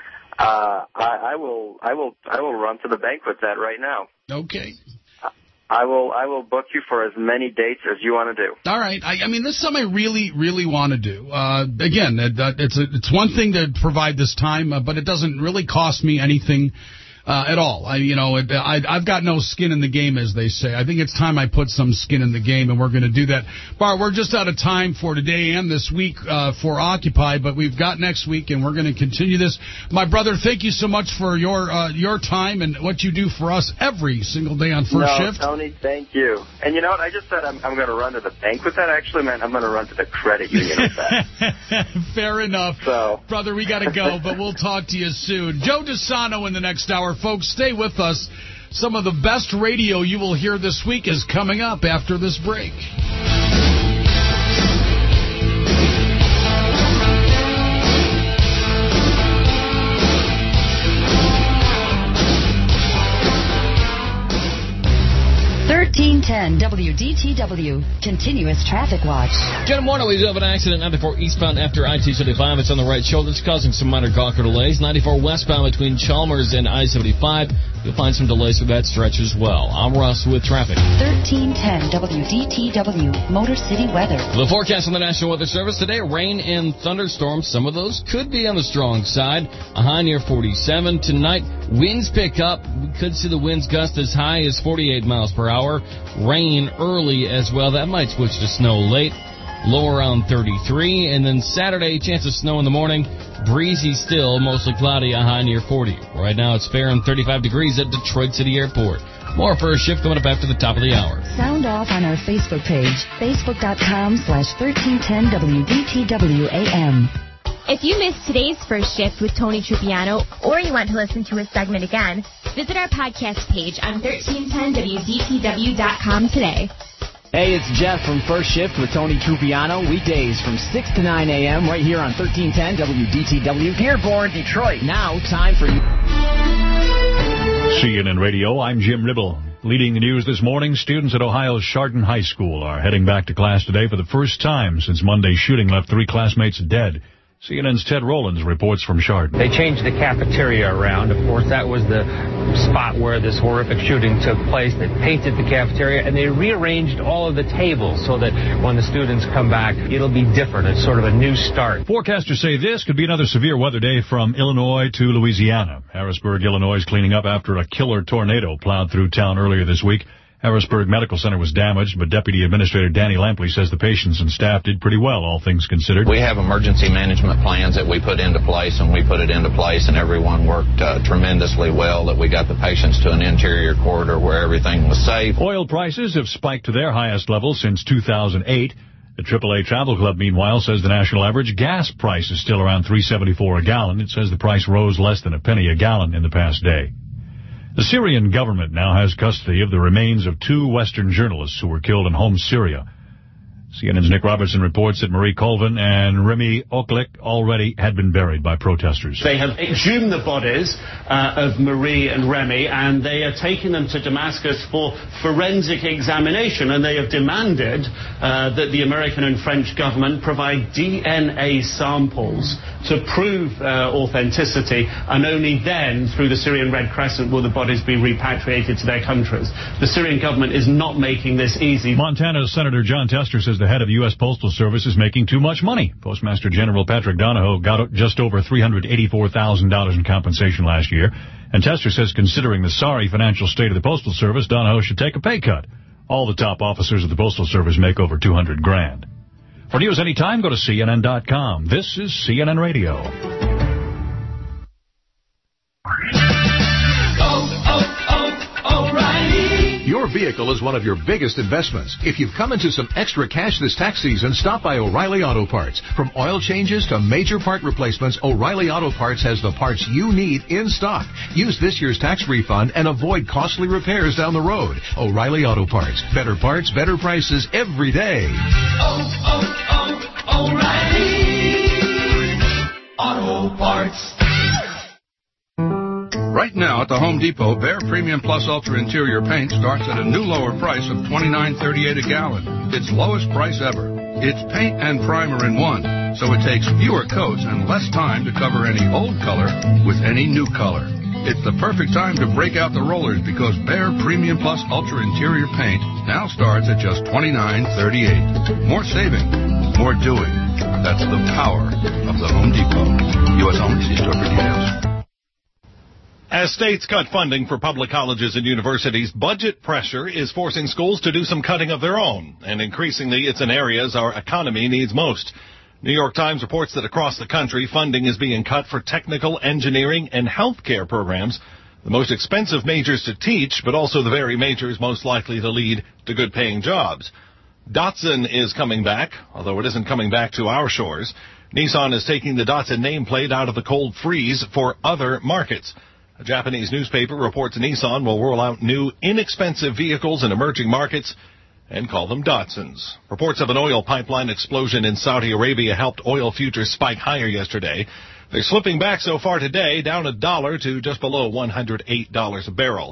uh, I, I will. I will. I will run to the bank with that right now. Okay. I will. I will book you for as many dates as you want to do. All right. I, I mean, this is something I really, really want to do. Uh, again, it, uh, it's a, it's one thing to provide this time, uh, but it doesn't really cost me anything. Uh, at all. I, you know, it, I, I've got no skin in the game, as they say. I think it's time I put some skin in the game, and we're going to do that. Bart, we're just out of time for today and this week uh, for Occupy, but we've got next week, and we're going to continue this. My brother, thank you so much for your uh, your time and what you do for us every single day on First no, Shift. Tony, thank you. And you know what? I just said I'm, I'm going to run to the bank with that. Actually, man, I'm going to run to the credit union with that. Fair enough. So. Brother, we got to go, but we'll talk to you soon. Joe DeSano in the next hour. Folks, stay with us. Some of the best radio you will hear this week is coming up after this break. thirteen ten W D T W, Continuous Traffic Watch. Good morning. We do have an accident ninety-four eastbound after I two seventy-five. It's on the right shoulder. It's causing some minor Gawker delays. ninety-four westbound between Chalmers and I seventy-five. You'll find some delays for that stretch as well. I'm Russ with traffic. thirteen ten W D T W, Motor City weather. The forecast from the National Weather Service today, rain and thunderstorms. Some of those could be on the strong side. A high near forty-seven. Tonight, winds pick up. We could see the winds gust as high as forty-eight miles per hour. Rain early as well. That might switch to snow late. Low around thirty-three. And then Saturday, chance of snow in the morning. Breezy still, mostly cloudy, a high near forty. Right now it's fair and thirty-five degrees at Detroit City Airport. More First Shift coming up after the top of the hour. Sound off on our Facebook page, facebook.com slash 1310 WDTWAM. If you missed today's First Shift with Tony Trupiano, or you want to listen to a segment again, visit our podcast page on thirteen ten W D T W dot com today. Hey, it's Jeff from First Shift with Tony Trupiano, weekdays from six to nine a.m. right here on thirteen ten W D T W, Dearborn, Detroit. Now, time for you. C N N Radio, I'm Jim Ribble. Leading the news this morning, students at Ohio's Chardon High School are heading back to class today for the first time since Monday's shooting left three classmates dead. C N N's Ted Rowlands reports from Chardon. They changed the cafeteria around. Of course, that was the spot where this horrific shooting took place. They painted the cafeteria, and they rearranged all of the tables so that when the students come back, it'll be different. It's sort of a new start. Forecasters say this could be another severe weather day from Illinois to Louisiana. Harrisburg, Illinois is cleaning up after a killer tornado plowed through town earlier this week. Harrisburg Medical Center was damaged, but Deputy Administrator Danny Lampley says the patients and staff did pretty well, all things considered. We have emergency management plans that we put into place, and we put it into place, and everyone worked uh, tremendously well, that we got the patients to an interior corridor where everything was safe. Oil prices have spiked to their highest level since two thousand eight. The triple A Travel Club, meanwhile, says the national average gas price is still around three seventy-four a gallon. It says the price rose less than a penny a gallon in the past day. The Syrian government now has custody of the remains of two Western journalists who were killed in Homs, Syria. C N N's Nick Robertson reports that Marie Colvin and Remy Oklik already had been buried by protesters. They have exhumed the bodies uh, of Marie and Remy, and they are taking them to Damascus for forensic examination, and they have demanded uh, that the American and French government provide D N A samples to prove uh, authenticity, and only then, through the Syrian Red Crescent, will the bodies be repatriated to their countries. The Syrian government is not making this easy. Montana's Senator John Tester says the head of the U S Postal Service is making too much money. Postmaster General Patrick Donahoe got just over three hundred eighty-four thousand dollars in compensation last year, and Tester says considering the sorry financial state of the Postal Service, Donahoe should take a pay cut. All the top officers of the Postal Service make over two hundred grand. For news anytime, go to C N N dot com. This is C N N Radio. Your vehicle is one of your biggest investments. If you've come into some extra cash this tax season, stop by O'Reilly Auto Parts. From oil changes to major part replacements, O'Reilly Auto Parts has the parts you need in stock. Use this year's tax refund and avoid costly repairs down the road. O'Reilly Auto Parts. Better parts, better prices every day. Oh, oh, oh, O'Reilly Auto Parts. Right now at the Home Depot, Behr Premium Plus Ultra Interior Paint starts at a new lower price of twenty-nine thirty-eight a gallon. Its lowest price ever. It's paint and primer in one, so it takes fewer coats and less time to cover any old color with any new color. It's the perfect time to break out the rollers because Behr Premium Plus Ultra Interior Paint now starts at just twenty-nine thirty-eight. More saving, more doing. That's the power of the Home Depot. U S Home C store for details. As states cut funding for public colleges and universities, budget pressure is forcing schools to do some cutting of their own, and increasingly it's in areas our economy needs most. New York Times reports that across the country, funding is being cut for technical, engineering, and healthcare programs, the most expensive majors to teach, but also the very majors most likely to lead to good-paying jobs. Datsun is coming back, although it isn't coming back to our shores. Nissan is taking the Datsun nameplate out of the cold freeze for other markets. A Japanese newspaper reports Nissan will roll out new, inexpensive vehicles in emerging markets and call them Datsuns. Reports of an oil pipeline explosion in Saudi Arabia helped oil futures spike higher yesterday. They're slipping back so far today, down a dollar to just below one hundred eight dollars a barrel.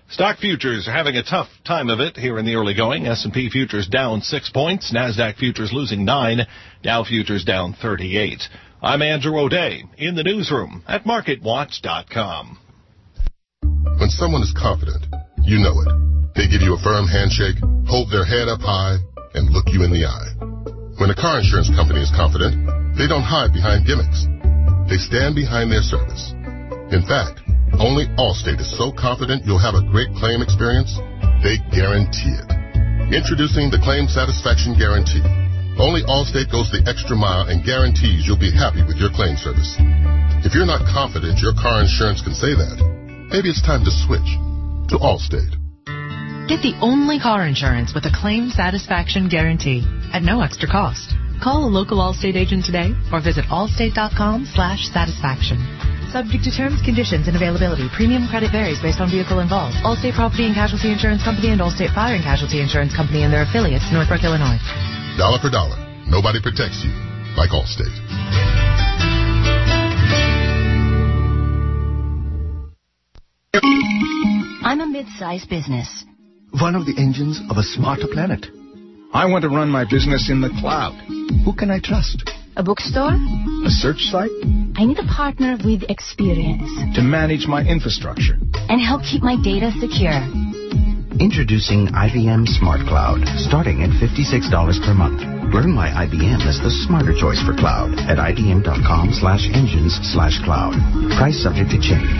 Stock futures are having a tough time of it here in the early going. S and P futures down six points. NASDAQ futures losing nine. Dow futures down thirty-eight. I'm Andrew O'Day in the newsroom at market watch dot com. When someone is confident, you know it. They give you a firm handshake, hold their head up high, and look you in the eye. When a car insurance company is confident, they don't hide behind gimmicks. They stand behind their service. In fact, only Allstate is so confident you'll have a great claim experience, they guarantee it. Introducing the Claim Satisfaction Guarantee. Only Allstate goes the extra mile and guarantees you'll be happy with your claim service. If you're not confident your car insurance can say that, maybe it's time to switch to Allstate. Get the only car insurance with a Claim Satisfaction Guarantee at no extra cost. Call a local Allstate agent today or visit allstate.com slash satisfaction. Subject to terms, conditions, and availability. Premium credit varies based on vehicle involved. Allstate Property and Casualty Insurance Company and Allstate Fire and Casualty Insurance Company and their affiliates, Northbrook, Illinois. Dollar for dollar. Nobody protects you like Allstate. I'm a mid-sized business. One of the engines of a smarter planet. I want to run my business in the cloud. Who can I trust? A bookstore? A search site? I need a partner with experience. To manage my infrastructure. And help keep my data secure. Introducing I B M Smart Cloud, starting at fifty-six dollars per month. Learn why I B M is the smarter choice for cloud at ibm.com slash engines slash cloud. Price subject to change.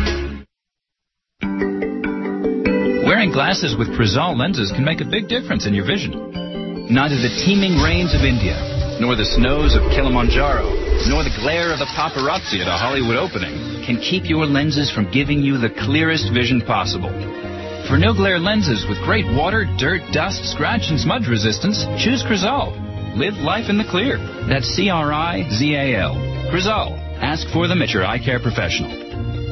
Wearing glasses with Crizal lenses can make a big difference in your vision. Neither the teeming rains of India, nor the snows of Kilimanjaro, nor the glare of the paparazzi at a Hollywood opening can keep your lenses from giving you the clearest vision possible. For no-glare lenses with great water, dirt, dust, scratch, and smudge resistance, choose Crizal. Live life in the clear. That's C R I Z A L. Crizal. Ask for them at your eye care professional.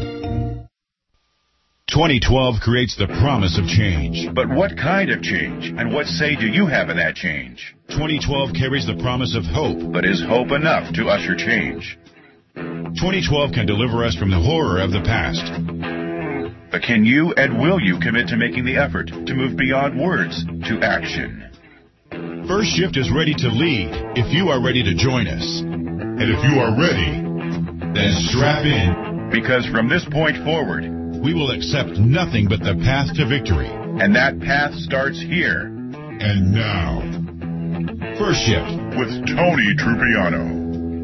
twenty twelve creates the promise of change. But what kind of change? And what say do you have in that change? twenty twelve carries the promise of hope. But is hope enough to usher change? twenty twelve can deliver us from the horror of the past. But can you and will you commit to making the effort to move beyond words to action? First Shift is ready to lead if you are ready to join us. And if you are ready, then strap in. Because from this point forward, we will accept nothing but the path to victory. And that path starts here. And now, First Shift with Tony Trupiano.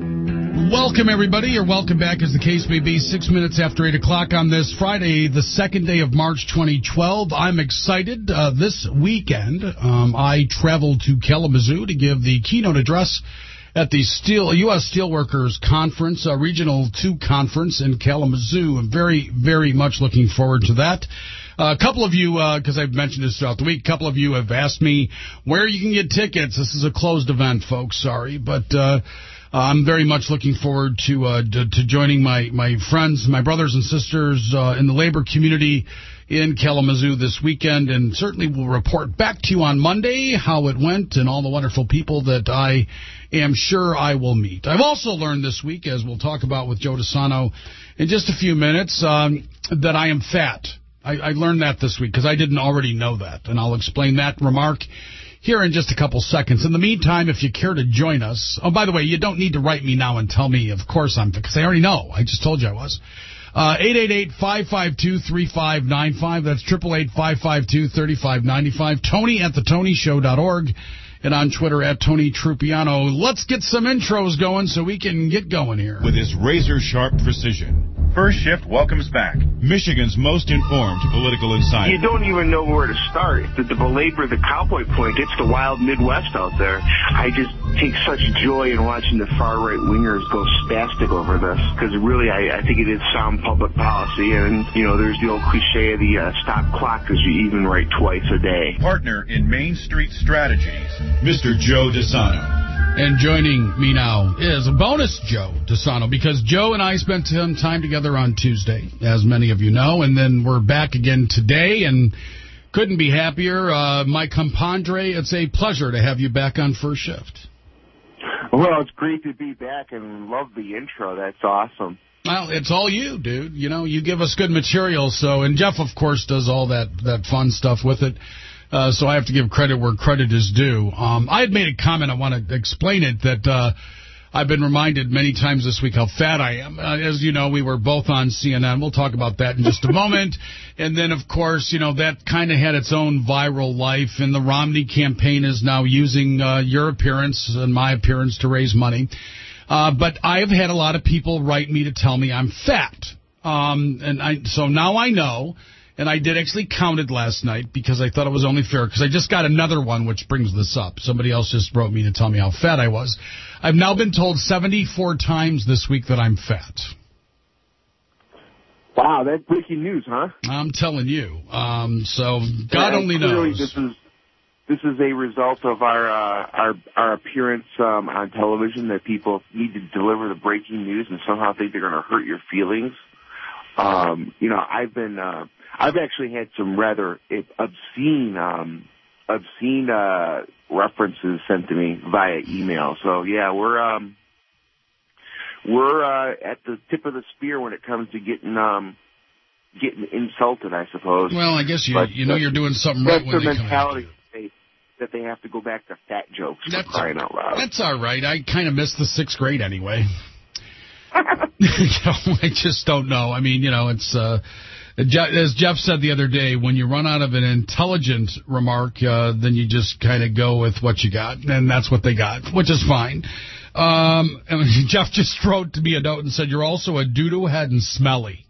Welcome, everybody, or welcome back, as the case may be. Six minutes after eight o'clock on this Friday, the second day of March twenty twelve. I'm excited. Uh, this weekend, um, I traveled to Kalamazoo to give the keynote address at the Steel U S Steelworkers Conference, a Regional two Conference in Kalamazoo. I'm very, very much looking forward to that. Uh, a couple of you, because uh, I've mentioned this throughout the week, a couple of you have asked me where you can get tickets. This is a closed event, folks. Sorry, but uh, I'm very much looking forward to uh, to, to joining my, my friends, my brothers and sisters uh, in the labor community in Kalamazoo this weekend, and certainly we'll report back to you on Monday how it went and all the wonderful people that I am sure I will meet. I've also learned this week, as we'll talk about with Joe DeSano in just a few minutes, um, that I am fat. I, I learned that this week because I didn't already know that, and I'll explain that remark here in just a couple seconds. In the meantime, if you care to join us, oh, by the way, you don't need to write me now and tell me, of course I'm, because I already know. I just told you I was. Uh, eight eight eight, five five two, three five nine five. That's eight eight eight, five five two, three five nine five. Tony at the tony show dot org. And on Twitter at Tony Trupiano. Let's get some intros going so we can get going here. With his razor-sharp precision, First Shift welcomes back Michigan's most informed political insider. You don't even know where to start. To, to belabor the cowboy point, it's the wild Midwest out there. I just take such joy in watching the far-right wingers go spastic over this, because really I, I think it is sound public policy. And, you know, there's the old cliche of the uh, stop clock because you even write twice a day. Partner in Main Street Strategies, Mister Joe DeSano. And joining me now is a bonus Joe DeSano, because Joe and I spent some time together on Tuesday, as many of you know, and then we're back again today, and couldn't be happier. Uh, my compadre, it's a pleasure to have you back on First Shift. Well, it's great to be back, and love the intro. That's awesome. Well, it's all you, dude. You know, you give us good material. So, and Jeff, of course, does all that, that fun stuff with it. Uh, so I have to give credit where credit is due. Um, I had made a comment. I want to explain it that uh, I've been reminded many times this week how fat I am. Uh, as you know, we were both on C N N. We'll talk about that in just a moment. And then, of course, you know, that kind of had its own viral life. And the Romney campaign is now using uh, your appearance and my appearance to raise money. Uh, but I have had a lot of people write me to tell me I'm fat. Um, and I, so now I know. And I did actually count it last night because I thought it was only fair because I just got another one which brings this up. Somebody else just wrote me to tell me how fat I was. I've now been told seventy-four times this week that I'm fat. Wow, that's breaking news, huh? I'm telling you. Um, so God yeah, only clearly knows. This is this is a result of our uh, our our appearance um, on television that people need to deliver the breaking news and somehow think they're going to hurt your feelings. Um, you know, I've been. Uh, I've actually had some rather obscene, um, obscene uh, references sent to me via email. So yeah, we're um, we're uh, at the tip of the spear when it comes to getting um, getting insulted, I suppose. Well, I guess you but, you know uh, you're doing something right when they come mentality they, that they have to go back to fat jokes. That's for crying out loud. That's all right. I kind of missed the sixth grade anyway. you know, I just don't know. I mean, you know, it's. Uh, As Jeff said the other day, when you run out of an intelligent remark, uh, then you just kind of go with what you got, and that's what they got, which is fine. Um, and Jeff just wrote to me a note and said, you're also a doo-doo head and smelly.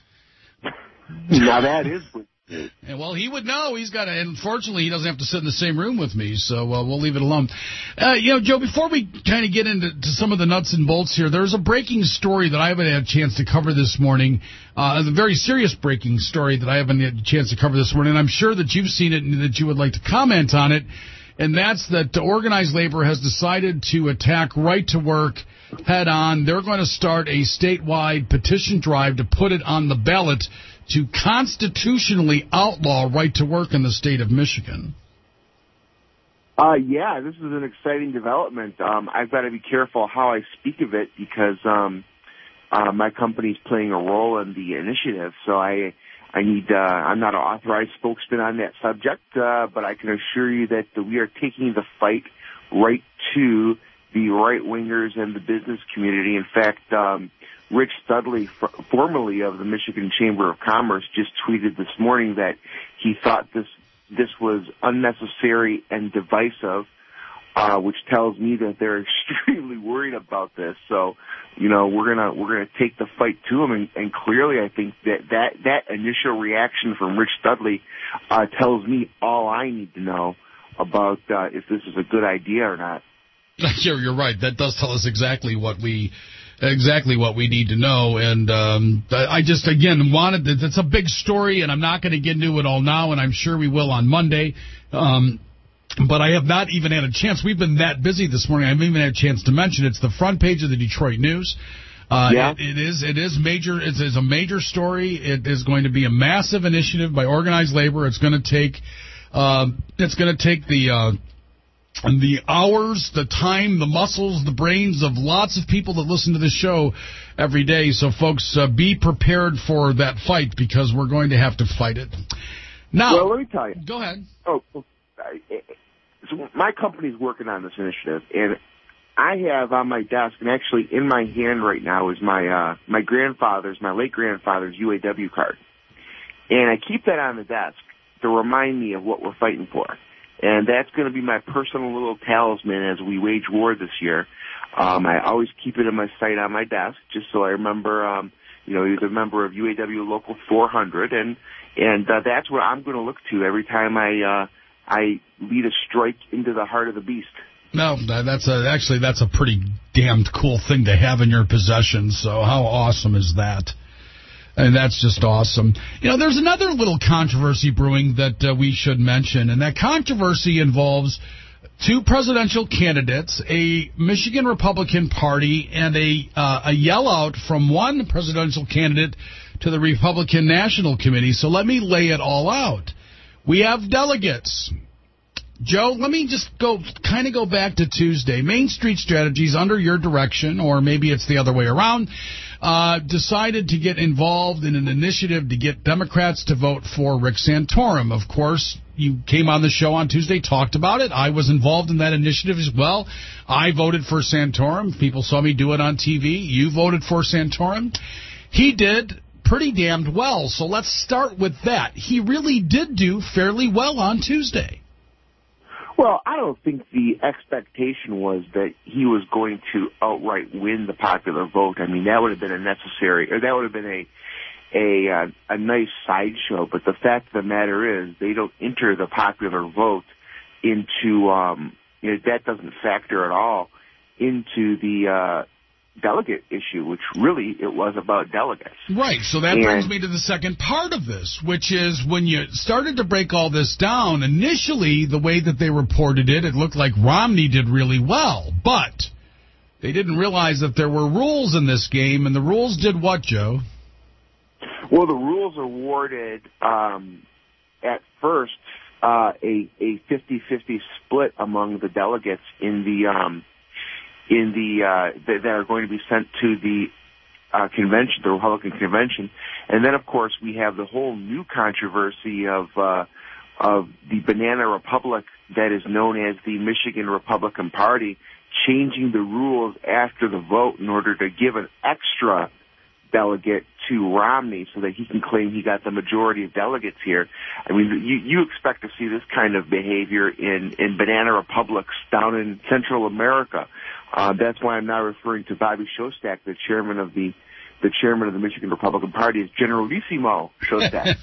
Now that is good. And, well, he would know. He's got to, unfortunately, he doesn't have to sit in the same room with me, so uh, we'll leave it alone. Uh, you know, Joe, before we kind of get into to some of the nuts and bolts here, there's a breaking story that I haven't had a chance to cover this morning, uh, a very serious breaking story that I haven't had a chance to cover this morning, and I'm sure that you've seen it and that you would like to comment on it, and that's that Organized Labor has decided to attack Right to Work head on. They're going to start a statewide petition drive to put it on the ballot to constitutionally outlaw right to work in the state of Michigan. Uh, yeah, this is an exciting development. Um, I've got to be careful how I speak of it because um, uh, my company's playing a role in the initiative. So I, I need. Uh, I'm not an authorized spokesman on that subject, uh, but I can assure you that we are taking the fight right to the right wingers and the business community. In fact. Um, Rich Studley, formerly of the Michigan Chamber of Commerce, just tweeted this morning that he thought this this was unnecessary and divisive, uh, which tells me that they're extremely worried about this. So, you know, we're gonna we're gonna take the fight to them, and, and clearly, I think that that that initial reaction from Rich Studley uh, tells me all I need to know about uh, if this is a good idea or not. You're, you're right. That does tell us exactly what we. Exactly what we need to know, and um, I just, again, wanted to, it's a big story, and I'm not going to get into it all now, and I'm sure we will on Monday, um, but I have not even had a chance. We've been that busy this morning, I haven't even had a chance to mention it. It's the front page of the Detroit News. Uh, yeah. it, it is It is major. It is a major story. It is going to be a massive initiative by Organized Labor. It's going to take, uh, it's going to take the... Uh, And the hours, the time, the muscles, the brains of lots of people that listen to this show every day. So, folks, uh, be prepared for that fight because we're going to have to fight it. Now, well, let me tell you. Go ahead. Oh, so my company's working on this initiative, and I have on my desk, and actually in my hand right now, is my uh, my grandfather's, my late grandfather's U A W card, and I keep that on the desk to remind me of what we're fighting for. And that's going to be my personal little talisman as we wage war this year. Um, I always keep it in my sight on my desk, just so I remember, um, you know, he's a member of U A W Local four hundred, and and uh, that's what I'm going to look to every time I uh, I lead a strike into the heart of the beast. No, that's a, actually that's a pretty damned cool thing to have in your possession. So how awesome is that? And that's just awesome. You know, there's another little controversy brewing that uh, we should mention, and that controversy involves two presidential candidates, a Michigan Republican Party, and a uh, a yell-out from one presidential candidate to the Republican National Committee. So let me lay it all out. We have delegates. Joe, let me just go kind of go back to Tuesday. Main Street Strategies, under your direction, or maybe it's the other way around, uh, decided to get involved in an initiative to get Democrats to vote for Rick Santorum. Of course, you came on the show on Tuesday, talked about it. I was involved in that initiative as well. I voted for Santorum. People saw me do it on T V. You voted for Santorum. He did pretty damned well, so let's start with that. He really did do fairly well on Tuesday. Well, I don't think the expectation was that he was going to outright win the popular vote. I mean, that would have been a necessary, or that would have been a a uh, a nice sideshow. But the fact of the matter is, they don't enter the popular vote into um, you know, that doesn't factor at all into the uh, delegate issue, which really it was about delegates. Right, so that and, brings me to the second part of this, which is when you started to break all this down, initially the way that they reported it, it looked like Romney did really well, but they didn't realize that there were rules in this game, and the rules did what, Joe? Well, the rules awarded um, at first uh, a a fifty-fifty split among the delegates in the um, in the uh, that are going to be sent to the uh, convention, the Republican convention, and then of course we have the whole new controversy of uh, of the banana republic that is known as the Michigan Republican Party, changing the rules after the vote in order to give an extra delegate to Romney so that he can claim he got the majority of delegates here. I mean, you, you expect to see this kind of behavior in, in banana republics down in Central America. Uh, that's why I'm now referring to Bobby Shostak, the chairman of the the chairman of the Michigan Republican Party, as Generalissimo Shostak.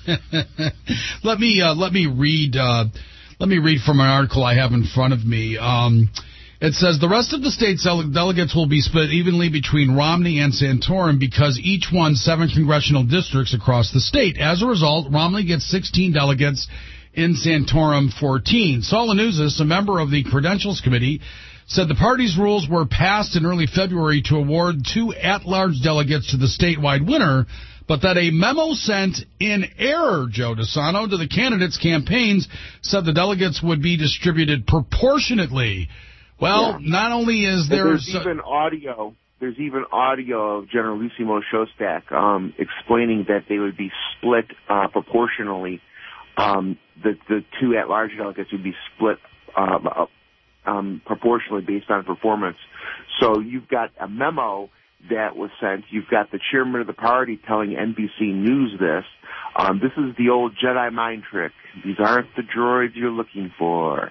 let me uh, let me read uh, let me read from an article I have in front of me. Um, It says the rest of the state's delegates will be split evenly between Romney and Santorum because each won seven congressional districts across the state. As a result, Romney gets sixteen delegates in Santorum fourteen. Saul Anuzis, a member of the Credentials Committee, said the party's rules were passed in early February to award two at-large delegates to the statewide winner, but that a memo sent in error, Joe DeSano, to the candidates' campaigns said the delegates would be distributed proportionately. Well, yeah. Not only is there... There's even audio, there's even audio of Generalissimo Shostak um, explaining that they would be split uh, proportionally. Um, the, the two at-large delegates would be split uh, um, proportionally based on performance. So you've got a memo that was sent. You've got the chairman of the party telling N B C News this. Um, this is the old Jedi mind trick. These aren't the droids you're looking for.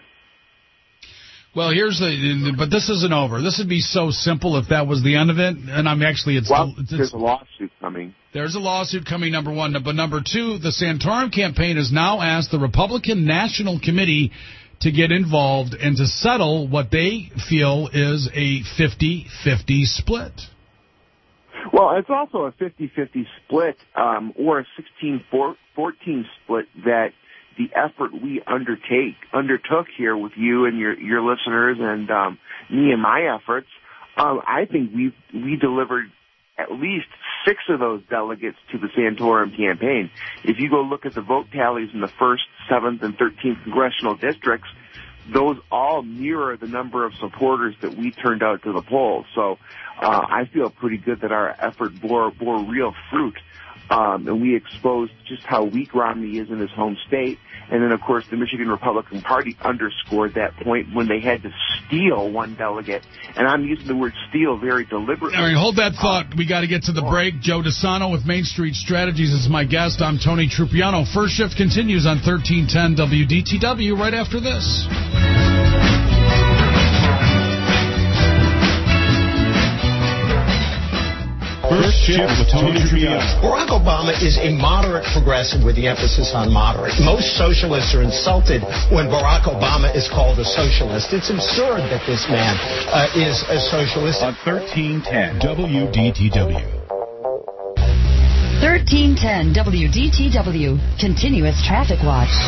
Well, here's the, but this isn't over. This would be so simple if that was the end of it. And I'm actually, it's, well, it's there's a lawsuit coming. There's a lawsuit coming, number one. But number two, the Santorum campaign has now asked the Republican National Committee to get involved and to settle what they feel is a fifty-fifty split. Well, it's also a fifty-fifty split, um, or a sixteen fourteen split that the effort we undertake undertook here with you and your your listeners and um, me and my efforts, um, I think we we delivered at least six of those delegates to the Santorum campaign. If you go look at the vote tallies in the first, seventh, and thirteenth congressional districts, those all mirror the number of supporters that we turned out to the polls. So uh, I feel pretty good that our effort bore bore real fruit. Um, and we exposed just how weak Romney is in his home state. And then, of course, the Michigan Republican Party underscored that point when they had to steal one delegate. And I'm using the word steal very deliberately. All right, hold that thought. We got to get to the break. Joe DeSano with Main Street Strategies is my guest. I'm Tony Trupiano. First Shift continues on thirteen ten W D T W right after this. First Shift with Tony Trupiano. Barack Obama is a moderate progressive with the emphasis on moderate. Most socialists are insulted when Barack Obama is called a socialist. It's absurd that this man uh, is a socialist. On thirteen ten W D T W. thirteen ten W D T W. Continuous Traffic Watch.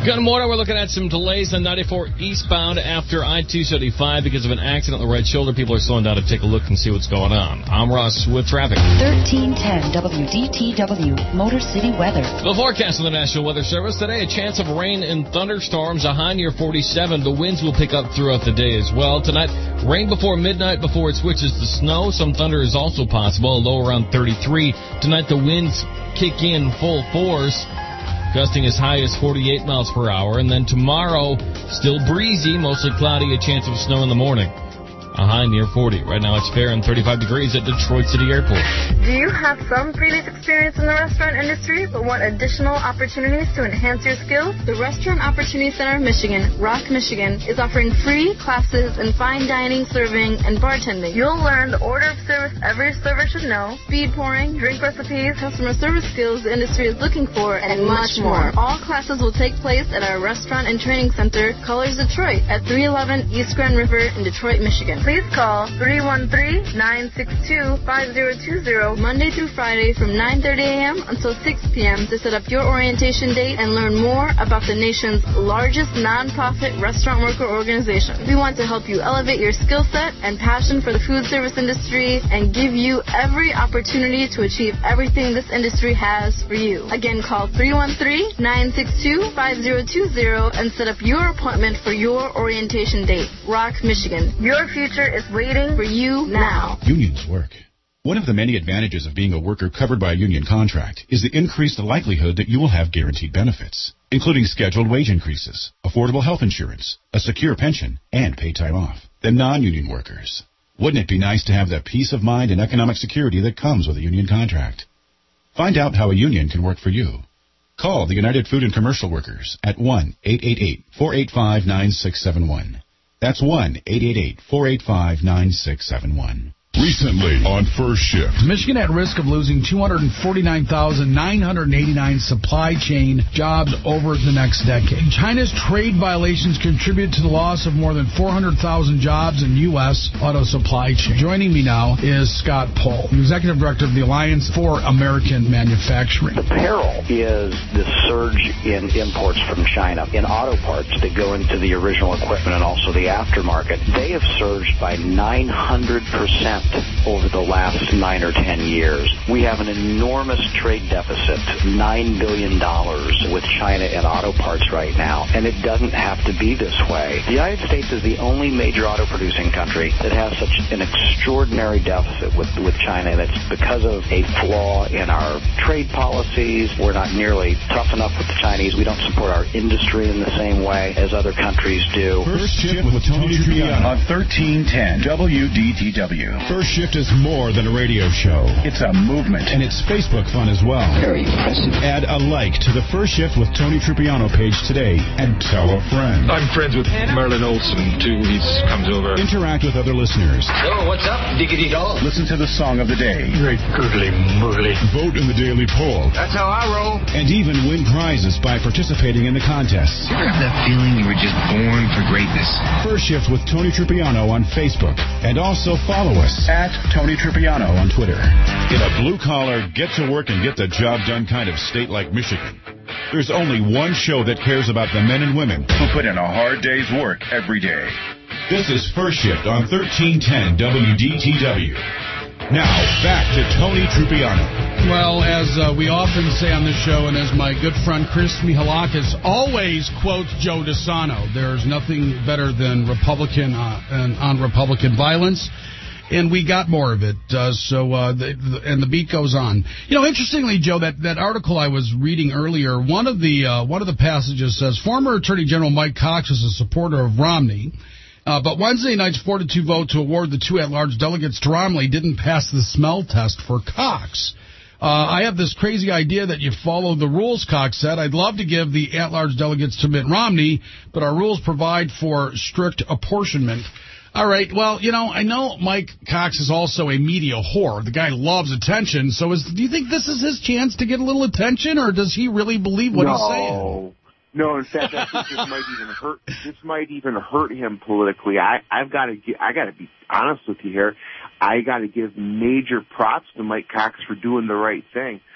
Good morning. We're looking at some delays on ninety-four eastbound after I two seventy-five because of an accident on the right shoulder. People are slowing down to take a look and see what's going on. I'm Ross with traffic. thirteen ten W D T W, Motor City weather. The forecast of the National Weather Service today, a chance of rain and thunderstorms, a high near forty-seven. The winds will pick up throughout the day as well. Tonight, rain before midnight before it switches to snow. Some thunder is also possible, a low around thirty-three. Tonight, the winds kick in full force, gusting as high as forty-eight miles per hour. And then tomorrow, still breezy, mostly cloudy, a chance of snow in the morning. A high near forty. Right now it's fair and thirty-five degrees at Detroit City Airport. Do you have some previous experience in the restaurant industry but want additional opportunities to enhance your skills? The Restaurant Opportunity Center of Michigan, Rock, Michigan, is offering free classes in fine dining, serving, and bartending. You'll learn the order of service every server should know, speed pouring, drink recipes, customer service skills the industry is looking for, and, and much more. All classes will take place at our Restaurant and Training Center, Colors Detroit, at three eleven East Grand River in Detroit, Michigan. Please call three one three, nine six two, five zero two zero Monday through Friday from nine thirty a.m. until six p.m. to set up your orientation date and learn more about the nation's largest nonprofit restaurant worker organization. We want to help you elevate your skill set and passion for the food service industry and give you every opportunity to achieve everything this industry has for you. Again, call three one three, nine six two, five zero two zero and set up your appointment for your orientation date. Rock, Michigan. Your future is waiting for you now. Unions work. One of the many advantages of being a worker covered by a union contract is the increased likelihood that you will have guaranteed benefits, including scheduled wage increases, affordable health insurance, a secure pension, and paid time off, than non-union workers. Wouldn't it be nice to have that peace of mind and economic security that comes with a union contract? Find out how a union can work for you. Call the United Food and Commercial Workers at one eight eight eight, four eight five, nine six seven one. That's one eight eight eight, four eight five, nine six seven one. Recently on First Shift. Michigan at risk of losing two hundred forty-nine thousand nine hundred eighty-nine supply chain jobs over the next decade. China's trade violations contribute to the loss of more than four hundred thousand jobs in U S auto supply chain. Joining me now is Scott Pohl, Executive Director of the Alliance for American Manufacturing. The peril is the surge in imports from China in auto parts that go into the original equipment and also the aftermarket. They have surged by nine hundred percent over the last nine or ten years. We have an enormous trade deficit, nine billion dollars with China in auto parts right now, and it doesn't have to be this way. The United States is the only major auto producing country that has such an extraordinary deficit with, with China, and it's because of a flaw in our trade policies. We're not nearly tough enough with the Chinese. We don't support our industry in the same way as other countries do. First Shift with Tony Tripiano on thirteen ten W D T W. First Shift is more than a radio show. It's a movement. And it's Facebook fun as well. Very impressive. Add a like to the First Shift with Tony Tripiano page today and tell a friend. I'm friends with Merlin Olsen, too. He comes over. Interact with other listeners. Oh, what's up, diggity dog? Listen to the song of the day. Great goodly moogly. Vote in the daily poll. That's how I roll. And even win prizes by participating in the contests. You ever have that feeling you were just born for greatness? First Shift with Tony Tripiano on Facebook. And also follow us at Tony Tripiano on Twitter. In a blue-collar, get-to-work and get-the-job done kind of state like Michigan, there's only one show that cares about the men and women who put in a hard day's work every day. This is First Shift on thirteen ten W D T W. Now, back to Tony Tripiano. Well, as uh, we often say on this show, and as my good friend Chris Mihalakis always quotes Joe DeSano, there's nothing better than Republican uh, and on Republican violence. And we got more of it, uh, so uh, the, the, and the beat goes on. You know, interestingly, Joe, that, that article I was reading earlier, one of the uh, one of the passages says former Attorney General Mike Cox is a supporter of Romney, uh, but Wednesday night's four to two vote to award the two at-large delegates to Romney didn't pass the smell test for Cox. Uh, I have this crazy idea that you follow the rules, Cox said. I'd love to give the at-large delegates to Mitt Romney, but our rules provide for strict apportionment. All right, well, you know, I know Mike Cox is also a media whore. The guy loves attention. So is, do you think this is his chance to get a little attention, or does he really believe what no. he's saying? No, in fact, I think this might even hurt. This might even hurt him politically. I, I've got to, I got to be honest with you here. I got to give major props to Mike Cox for doing the right thing.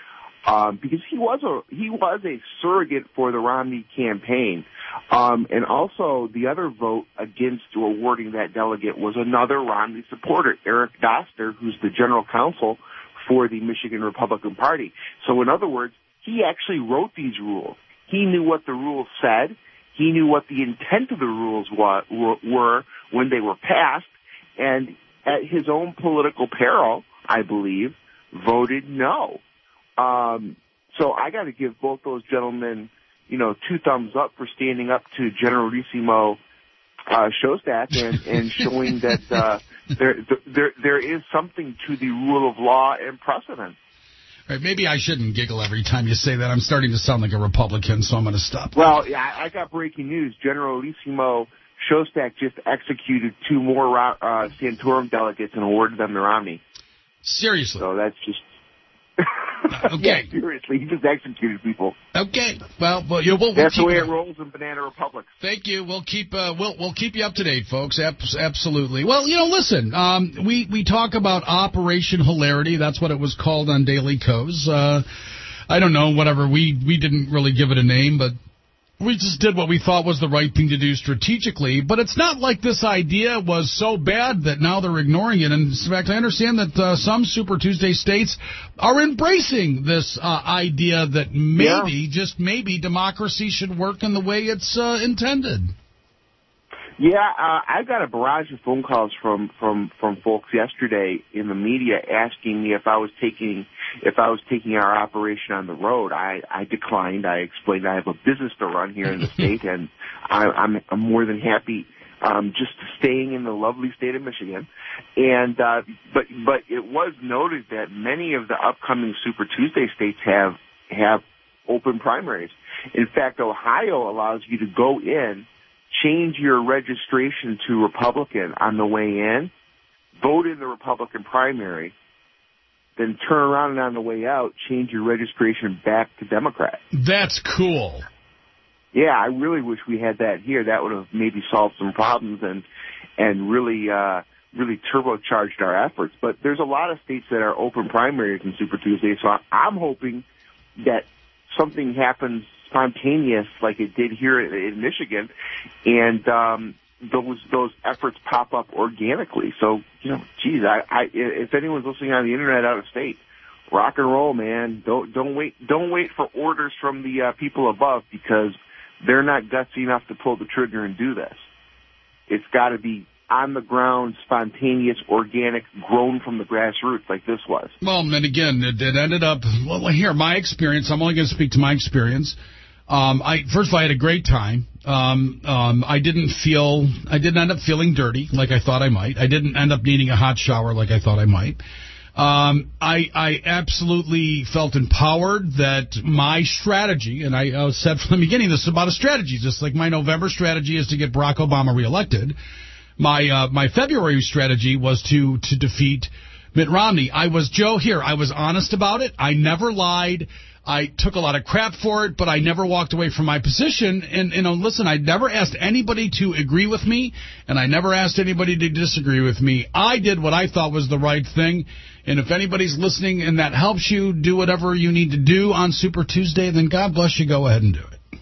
um, because he was a he was a surrogate for the Romney campaign. Um, and also, the other vote against awarding that delegate was another Romney supporter, Eric Doster, who's the general counsel for the Michigan Republican Party. So, in other words, he actually wrote these rules. He knew what the rules said. He knew what the intent of the rules wa- were when they were passed. And at his own political peril, I believe, voted no. Um, so I got to give both those gentlemen, you know, two thumbs up for standing up to Generalissimo uh, Shostak and, and showing that uh, there, there there is something to the rule of law and precedent. Right, maybe I shouldn't giggle every time you say that. I'm starting to sound like a Republican, so I'm going to stop. Well, yeah, I got breaking news. Generalissimo Shostak just executed two more uh, Santorum delegates and awarded them the Romney. Seriously? So that's just... Okay. Yeah, seriously, he just executed people. Okay. Well, well, you will. We'll That's keep, the way it rolls in Banana Republic. Thank you. We'll keep uh, we'll we'll keep you up to date, folks. Abs- absolutely. Well, you know, listen. Um, we we talk about Operation Hilarity. That's what it was called on Daily Kos. Uh, I don't know. Whatever. We we didn't really give it a name, but we just did what we thought was the right thing to do strategically. But it's not like this idea was so bad that now they're ignoring it. And in fact, I understand that uh, some Super Tuesday states are embracing this uh, idea that maybe, yeah. just maybe, democracy should work in the way it's uh, intended. Yeah, uh, I got a barrage of phone calls from, from, from folks yesterday in the media asking me if I was taking if I was taking our operation on the road. I, I declined. I explained I have a business to run here in the state, and I, I'm, I'm more than happy um, just staying in the lovely state of Michigan. And uh, but but it was noted that many of the upcoming Super Tuesday states have have open primaries. In fact, Ohio allows you to go in, change your registration to Republican on the way in, vote in the Republican primary, then turn around and on the way out, change your registration back to Democrat. That's cool. Yeah, I really wish we had that here. That would have maybe solved some problems and and really uh, really turbocharged our efforts. But there's a lot of states that are open primaries in Super Tuesday, so I'm hoping that something happens spontaneous like it did here in Michigan, and um, those those efforts pop up organically. So, you know, geez, I, I, if anyone's listening on the internet out of state, rock and roll, man. Don't don't wait don't wait for orders from the uh, people above, because they're not gutsy enough to pull the trigger and do this. It's got to be on the ground, spontaneous, organic, grown from the grassroots like this was. Well, and again, it, it ended up, well, here, my experience, I'm only going to speak to my experience. Um, I, first of all, I had a great time. Um, um, I didn't feel, I didn't end up feeling dirty like I thought I might. I didn't end up needing a hot shower like I thought I might. Um, I, I absolutely felt empowered that my strategy, and I uh, said from the beginning, this is about a strategy, just like my November strategy is to get Barack Obama reelected. My, uh, my February strategy was to, to defeat Mitt Romney. I was, Joe, here, I was honest about it. I never lied. I took a lot of crap for it, but I never walked away from my position. And, you know, listen, I never asked anybody to agree with me, and I never asked anybody to disagree with me. I did what I thought was the right thing. And if anybody's listening and that helps you do whatever you need to do on Super Tuesday, then God bless you, go ahead and do it.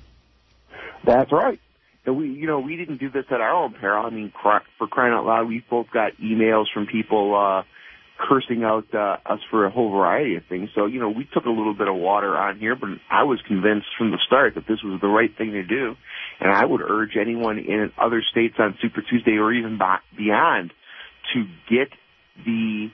That's right. And we, you know, we didn't do this at our own peril. I mean, for crying out loud, we both got emails from people uh, cursing out uh, us for a whole variety of things. So, you know, we took a little bit of water on here, but I was convinced from the start that this was the right thing to do. And I would urge anyone in other states on Super Tuesday or even beyond to get the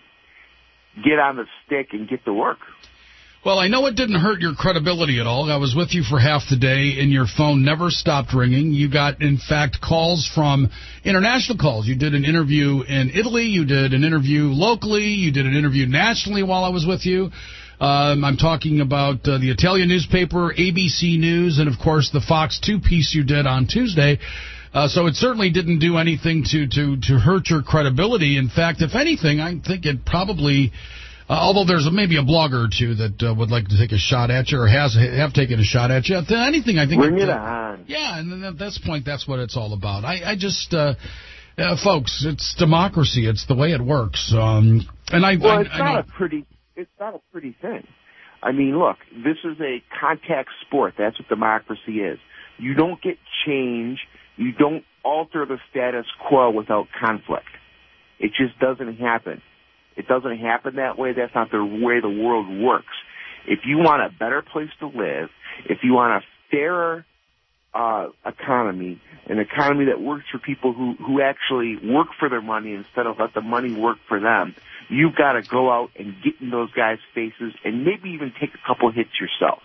get on the stick and get to work. Well, I know it didn't hurt your credibility at all. I was with you for half the day, and your phone never stopped ringing. You got, in fact, calls from international calls. You did an interview in Italy. You did an interview locally. You did an interview nationally while I was with you. Um, I'm talking about uh, the Italian newspaper, A B C News, and, of course, the Fox two piece you did on Tuesday. Uh, so it certainly didn't do anything to, to, to hurt your credibility. In fact, if anything, I think it probably... Uh, although there's a, maybe a blogger or two that uh, would like to take a shot at you or has have taken a shot at you. If anything, I think... Bring it, it on. Yeah, and at this point, that's what it's all about. I, I just... Uh, uh, folks, it's democracy. It's the way it works. Um, and I, well, I, it's I not know, a pretty... It's not a pretty thing. I mean, look, this is a contact sport. That's what democracy is. You don't get change. You don't alter the status quo without conflict. It just doesn't happen. It doesn't happen that way. That's not the way the world works. If you want a better place to live, if you want a fairer uh, economy, an economy that works for people who, who actually work for their money instead of let the money work for them, you've got to go out and get in those guys' faces and maybe even take a couple hits yourself.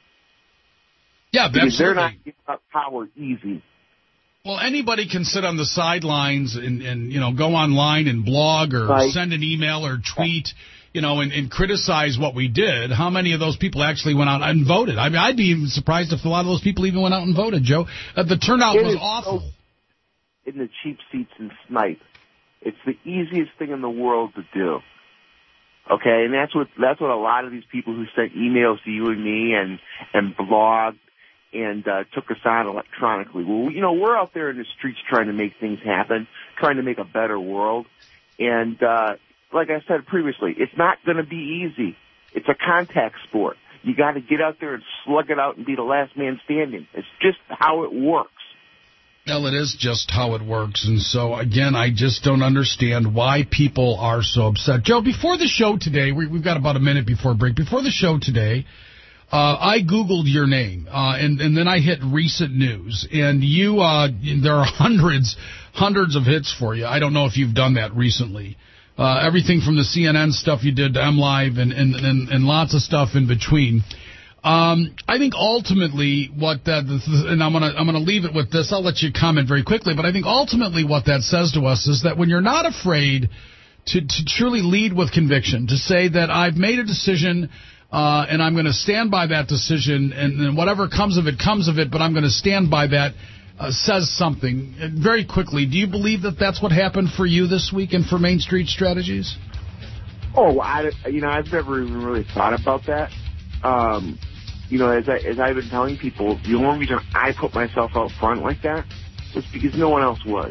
Yeah, because absolutely. They're not giving up power easy. Well, anybody can sit on the sidelines and, and you know, go online and blog or right. send an email or tweet, you know, and, and criticize what we did. How many of those people actually went out and voted? I mean, I'd be even surprised if a lot of those people even went out and voted, Joe. Uh, the turnout it was is awful. So in the cheap seats and snipe. It's the easiest thing in the world to do. Okay, and that's what that's what a lot of these people who sent emails to you and me and and blogged and uh, took us on electronically. Well, you know, we're out there in the streets trying to make things happen, trying to make a better world. And uh, like I said previously, it's not going to be easy. It's a contact sport. You got to get out there and slug it out and be the last man standing. It's just how it works. Well, it is just how it works. And so, again, I just don't understand why people are so upset. Joe, before the show today, we, we've got about a minute before break. Before the show today, uh, I Googled your name, uh, and, and then I hit recent news. And you, uh, there are hundreds, hundreds of hits for you. I don't know if you've done that recently. Uh, everything from the C N N stuff you did to M Live and, and, and, and lots of stuff in between. Um, I think ultimately what that, and I'm gonna I'm gonna leave it with this. I'll let you comment very quickly, but I think ultimately what that says to us is that when you're not afraid to to truly lead with conviction, to say that I've made a decision uh, and I'm going to stand by that decision, and, and whatever comes of it comes of it, but I'm going to stand by that, uh, says something. And very quickly, do you believe that that's what happened for you this week and for Main Street Strategies? Oh, I you know I've never even really thought about that. Um, you know, as, I, as I've been telling people, the only reason I put myself out front like that was because no one else was.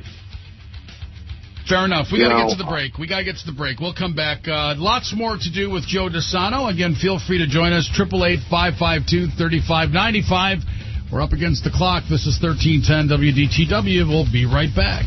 Fair enough. We You got to know, get to the break. We got to get to the break. We'll come back. Uh, lots more to do with Joe DeSano. Again, feel free to join us. eight eight eight, five five two, three five nine five. We're up against the clock. This is thirteen ten W D T W. We'll be right back.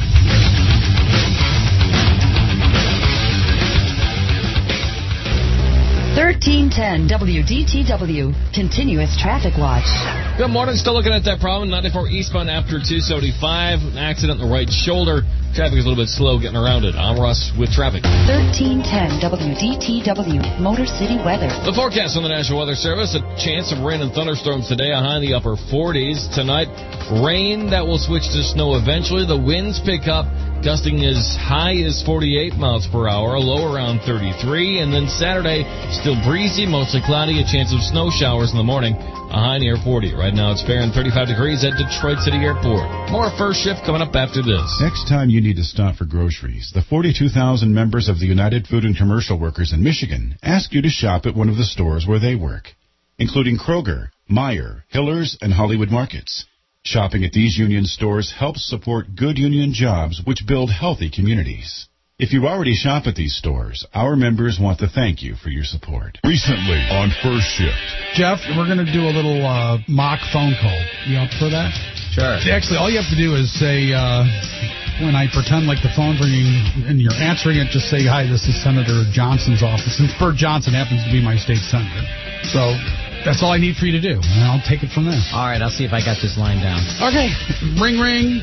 thirteen ten W D T W, continuous traffic watch. Good morning. Still looking at that problem. ninety-four eastbound after two seventy-five. An accident in the right shoulder. Traffic is a little bit slow getting around it. I'm Russ with traffic. thirteen ten W D T W, Motor City weather. The forecast on the National Weather Service, a chance of rain and thunderstorms today, a high in the upper forties. Tonight, rain that will switch to snow eventually. The winds pick up, gusting as high as forty-eight miles per hour, a low around thirty-three. And then Saturday, still breezy, mostly cloudy, a chance of snow showers in the morning, a high near forty. Right now it's fair and thirty-five degrees at Detroit City Airport. More first shift coming up after this. Next time you need to stop for groceries, the forty-two thousand members of the United Food and Commercial Workers in Michigan ask you to shop at one of the stores where they work, including Kroger, Meijer, Hiller's, and Hollywood Markets. Shopping at these union stores helps support good union jobs which build healthy communities. If you already shop at these stores, our members want to thank you for your support. Recently on First Shift. Jeff, we're going to do a little uh, mock phone call. You up for that? Sure. Actually, all you have to do is say, uh, when I pretend like the phone's ringing and you're answering it, just say, hi, this is Senator Johnson's office. And Bert Johnson happens to be my state senator. So that's all I need for you to do, and I'll take it from there. All right, I'll see if I got this line down. Okay. Ring, ring.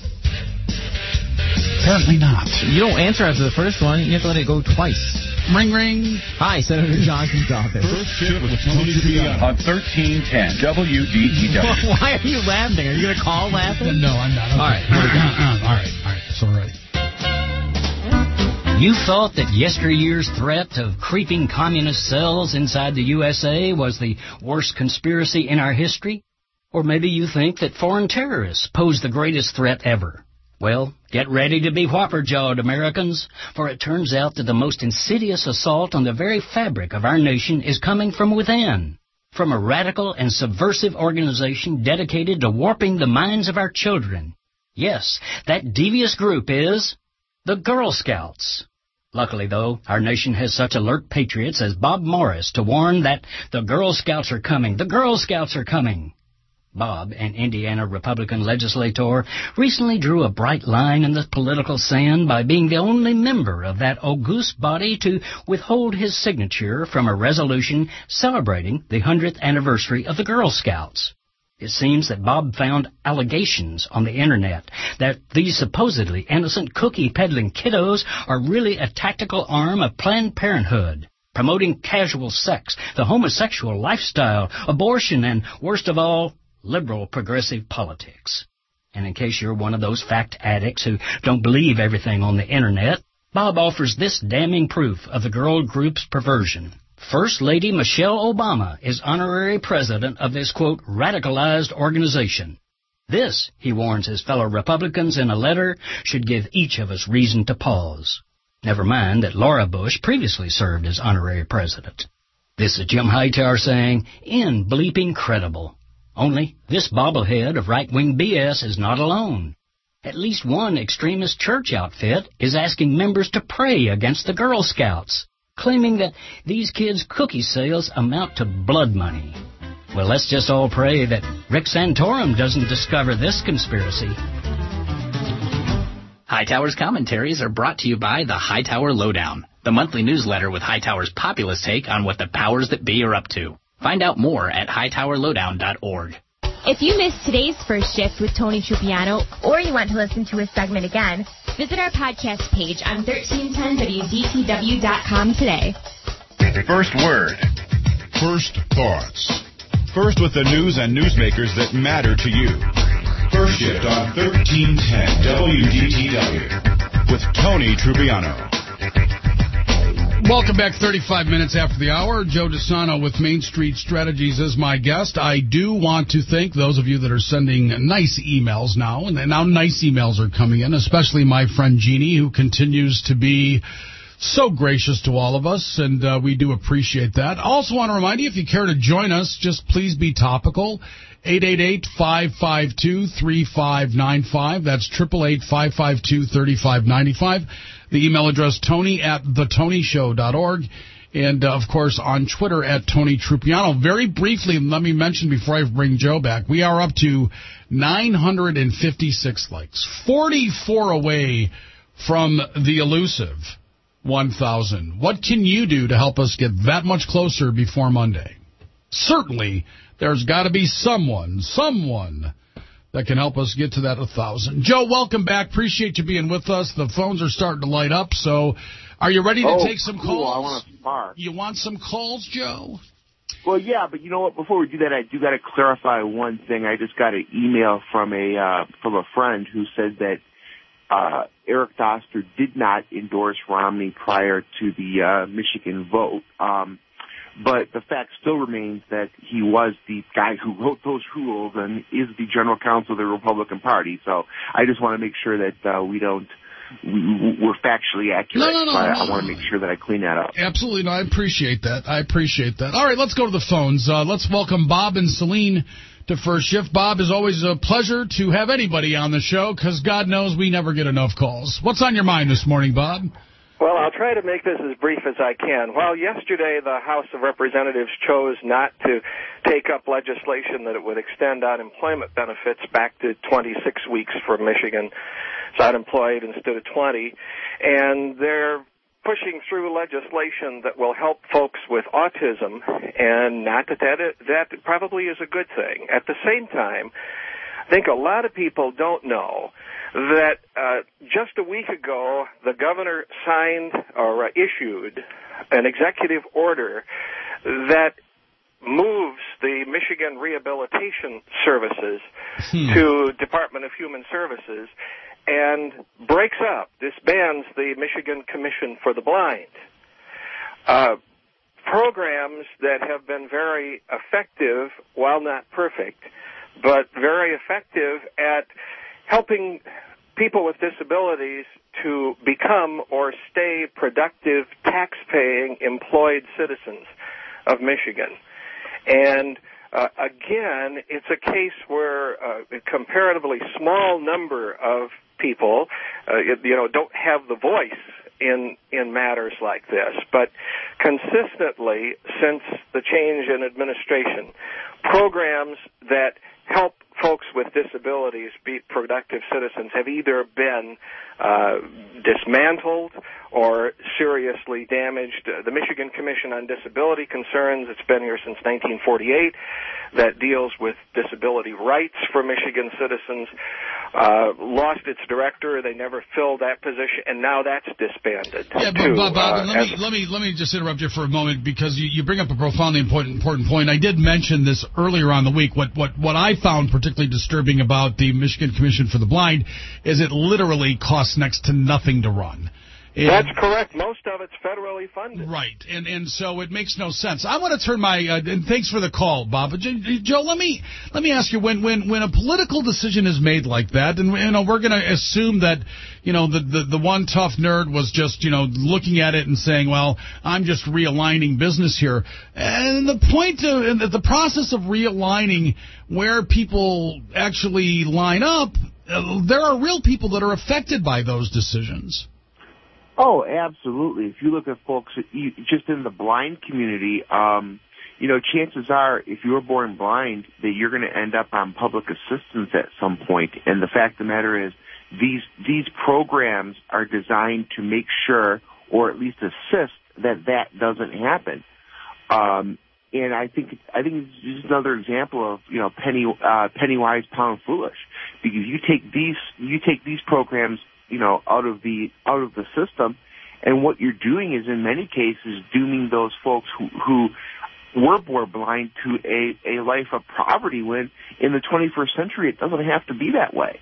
Apparently not. You don't answer after the first one. You have to let it go twice. Ring, ring. Hi, Senator Johnson's office. First Shift with Tony Triviano on thirteen ten W D T W. Why are you laughing? Are you going to call laughing? No, I'm not. Okay. All right. All right. All right. So we're ready. You thought that yesteryear's threat of creeping communist cells inside the U S A was the worst conspiracy in our history? Or maybe you think that foreign terrorists pose the greatest threat ever. Well, get ready to be whopper-jawed, Americans, for it turns out that the most insidious assault on the very fabric of our nation is coming from within, from a radical and subversive organization dedicated to warping the minds of our children. Yes, that devious group is the Girl Scouts. Luckily, though, our nation has such alert patriots as Bob Morris to warn that the Girl Scouts are coming. The Girl Scouts are coming. Bob, an Indiana Republican legislator, recently drew a bright line in the political sand by being the only member of that august body to withhold his signature from a resolution celebrating the hundredth anniversary of the Girl Scouts. It seems that Bob found allegations on the Internet that these supposedly innocent cookie-peddling kiddos are really a tactical arm of Planned Parenthood, promoting casual sex, the homosexual lifestyle, abortion, and, worst of all, liberal progressive politics. And in case you're one of those fact addicts who don't believe everything on the Internet, Bob offers this damning proof of the girl group's perversion. First Lady Michelle Obama is honorary president of this, quote, radicalized organization. This, he warns his fellow Republicans in a letter, should give each of us reason to pause. Never mind that Laura Bush previously served as honorary president. This is Jim Hightower saying, in bleeping credible. Only this bobblehead of right-wing B S is not alone. At least one extremist church outfit is asking members to pray against the Girl Scouts, claiming that these kids' cookie sales amount to blood money. Well, let's just all pray that Rick Santorum doesn't discover this conspiracy. Hightower's commentaries are brought to you by the Hightower Lowdown, the monthly newsletter with Hightower's populist take on what the powers that be are up to. Find out more at hightower lowdown dot org. If you missed today's First Shift with Tony Trupiano, or you want to listen to a segment again, visit our podcast page on thirteen ten W D T W dot com today. First word. First thoughts. First with the news and newsmakers that matter to you. First Shift on thirteen ten W D T W with Tony Trupiano. Welcome back, thirty-five minutes after the hour. Joe DeSano with Main Street Strategies is my guest. I do want to thank those of you that are sending nice emails now, and now nice emails are coming in, especially my friend Jeannie, who continues to be so gracious to all of us, and uh, we do appreciate that. Also want to remind you, if you care to join us, just please be topical. eight eight eight, five five two, three five nine five. That's eight eight eight, five five two, three five nine five. The email address, Tony at the tony show dot org. And, uh, of course, on Twitter at Tony Trupiano. Very briefly, let me mention before I bring Joe back, we are up to nine hundred fifty-six likes, forty-four away from the elusive one thousand. What can you do to help us get that much closer before Monday? Certainly, there's got to be someone, someone that can help us get to that one thousand. Joe, welcome back. Appreciate you being with us. The phones are starting to light up, so are you ready to oh, take some cool. calls? I want to spark. You want some calls, Joe? Well, yeah, but you know what? Before we do that, I do got to clarify one thing. I just got an email from a uh, from a friend who said that uh, Eric Doster did not endorse Romney prior to the uh, Michigan vote. Um, But the fact still remains that he was the guy who wrote those rules and is the general counsel of the Republican Party. So I just want to make sure that uh, we don't, we, we're factually accurate. No, no, no, so I, no, I want to make sure that I clean that up. Absolutely. No, I appreciate that. I appreciate that. All right, let's go to the phones. Uh, let's welcome Bob and Celine to First Shift. Bob, is always a pleasure to have anybody on the show because God knows we never get enough calls. What's on your mind this morning, Bob? Well, I'll try to make this as brief as I can. Well, yesterday the House of Representatives chose not to take up legislation that it would extend unemployment benefits back to twenty-six weeks for Michigan's unemployed instead of twenty. And they're pushing through legislation that will help folks with autism, and not that that, is, that probably is a good thing. At the same time, I think a lot of people don't know that uh, just a week ago, the governor signed or uh, issued an executive order that moves the Michigan Rehabilitation Services hmm. to Department of Human Services and breaks up, disbands the Michigan Commission for the Blind. Uh, programs that have been very effective, while not perfect, but very effective at helping people with disabilities to become or stay productive, tax-paying, employed citizens of Michigan. And uh, again, it's a case where uh, a comparatively small number of people, uh, you know, don't have the voice in in matters like this. But consistently, since the change in administration, programs that help folks with disabilities be productive citizens have either been uh, dismantled or seriously damaged. Uh, the Michigan Commission on Disability Concerns, it's been here since nineteen forty-eight, that deals with disability rights for Michigan citizens, uh, lost its director. They never filled that position, and now that's disbanded. Yeah, too, Bob, Bob uh, let, me, let, me, let me just interrupt you for a moment, because you, you bring up a profoundly important, important point. I did mention this earlier on the week. What, what, what I found particularly disturbing about the Michigan Commission for the Blind is it literally costs next to nothing to run. And that's correct. Most of it's federally funded. Right, and and so it makes no sense. I want to turn my uh, and thanks for the call, Bob. But Joe, let me let me ask you, when when when a political decision is made like that, and you know we're going to assume that you know the, the the one tough nerd was just you know looking at it and saying, well, I'm just realigning business here, and the point of the process of realigning where people actually line up, uh, there are real people that are affected by those decisions. Oh, absolutely. If you look at folks just in the blind community, um, you know, chances are if you're born blind that you're going to end up on public assistance at some point. And the fact of the matter is these these programs are designed to make sure, or at least assist, that that doesn't happen. Um, and I think I think it's just another example of, you know, penny uh, penny wise, pound foolish, because you take these you take these programs, you know, out of the out of the system, and what you're doing is, in many cases, dooming those folks who, who were born blind to a, a life of poverty, when in the twenty-first century it doesn't have to be that way.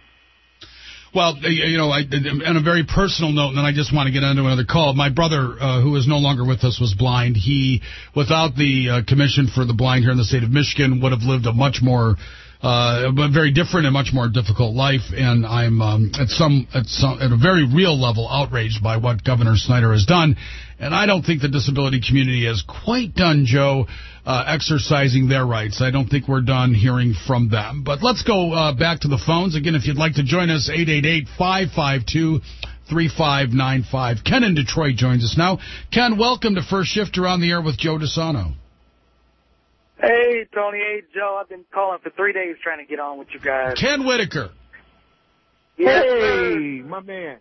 Well, you know, I, on a very personal note, and then I just want to get into another call. My brother, uh, who is no longer with us, was blind. He, without the uh, Commission for the Blind here in the state of Michigan, would have lived a much more Uh, but very different and much more difficult life, and I'm um, at some at some at a very real level outraged by what Governor Snyder has done, and I don't think the disability community is quite done, Joe, uh, exercising their rights. I don't think we're done hearing from them. But let's go uh, back to the phones again. If you'd like to join us, eight eight eight, five five two, three five nine five. Ken in Detroit joins us now. Ken, welcome to First Shift. You're on the air with Joe DeSano. Hey, Tony. Hey, Joe. I've been calling for three days trying to get on with you guys. Ken Whitaker. Yes, hey, my man.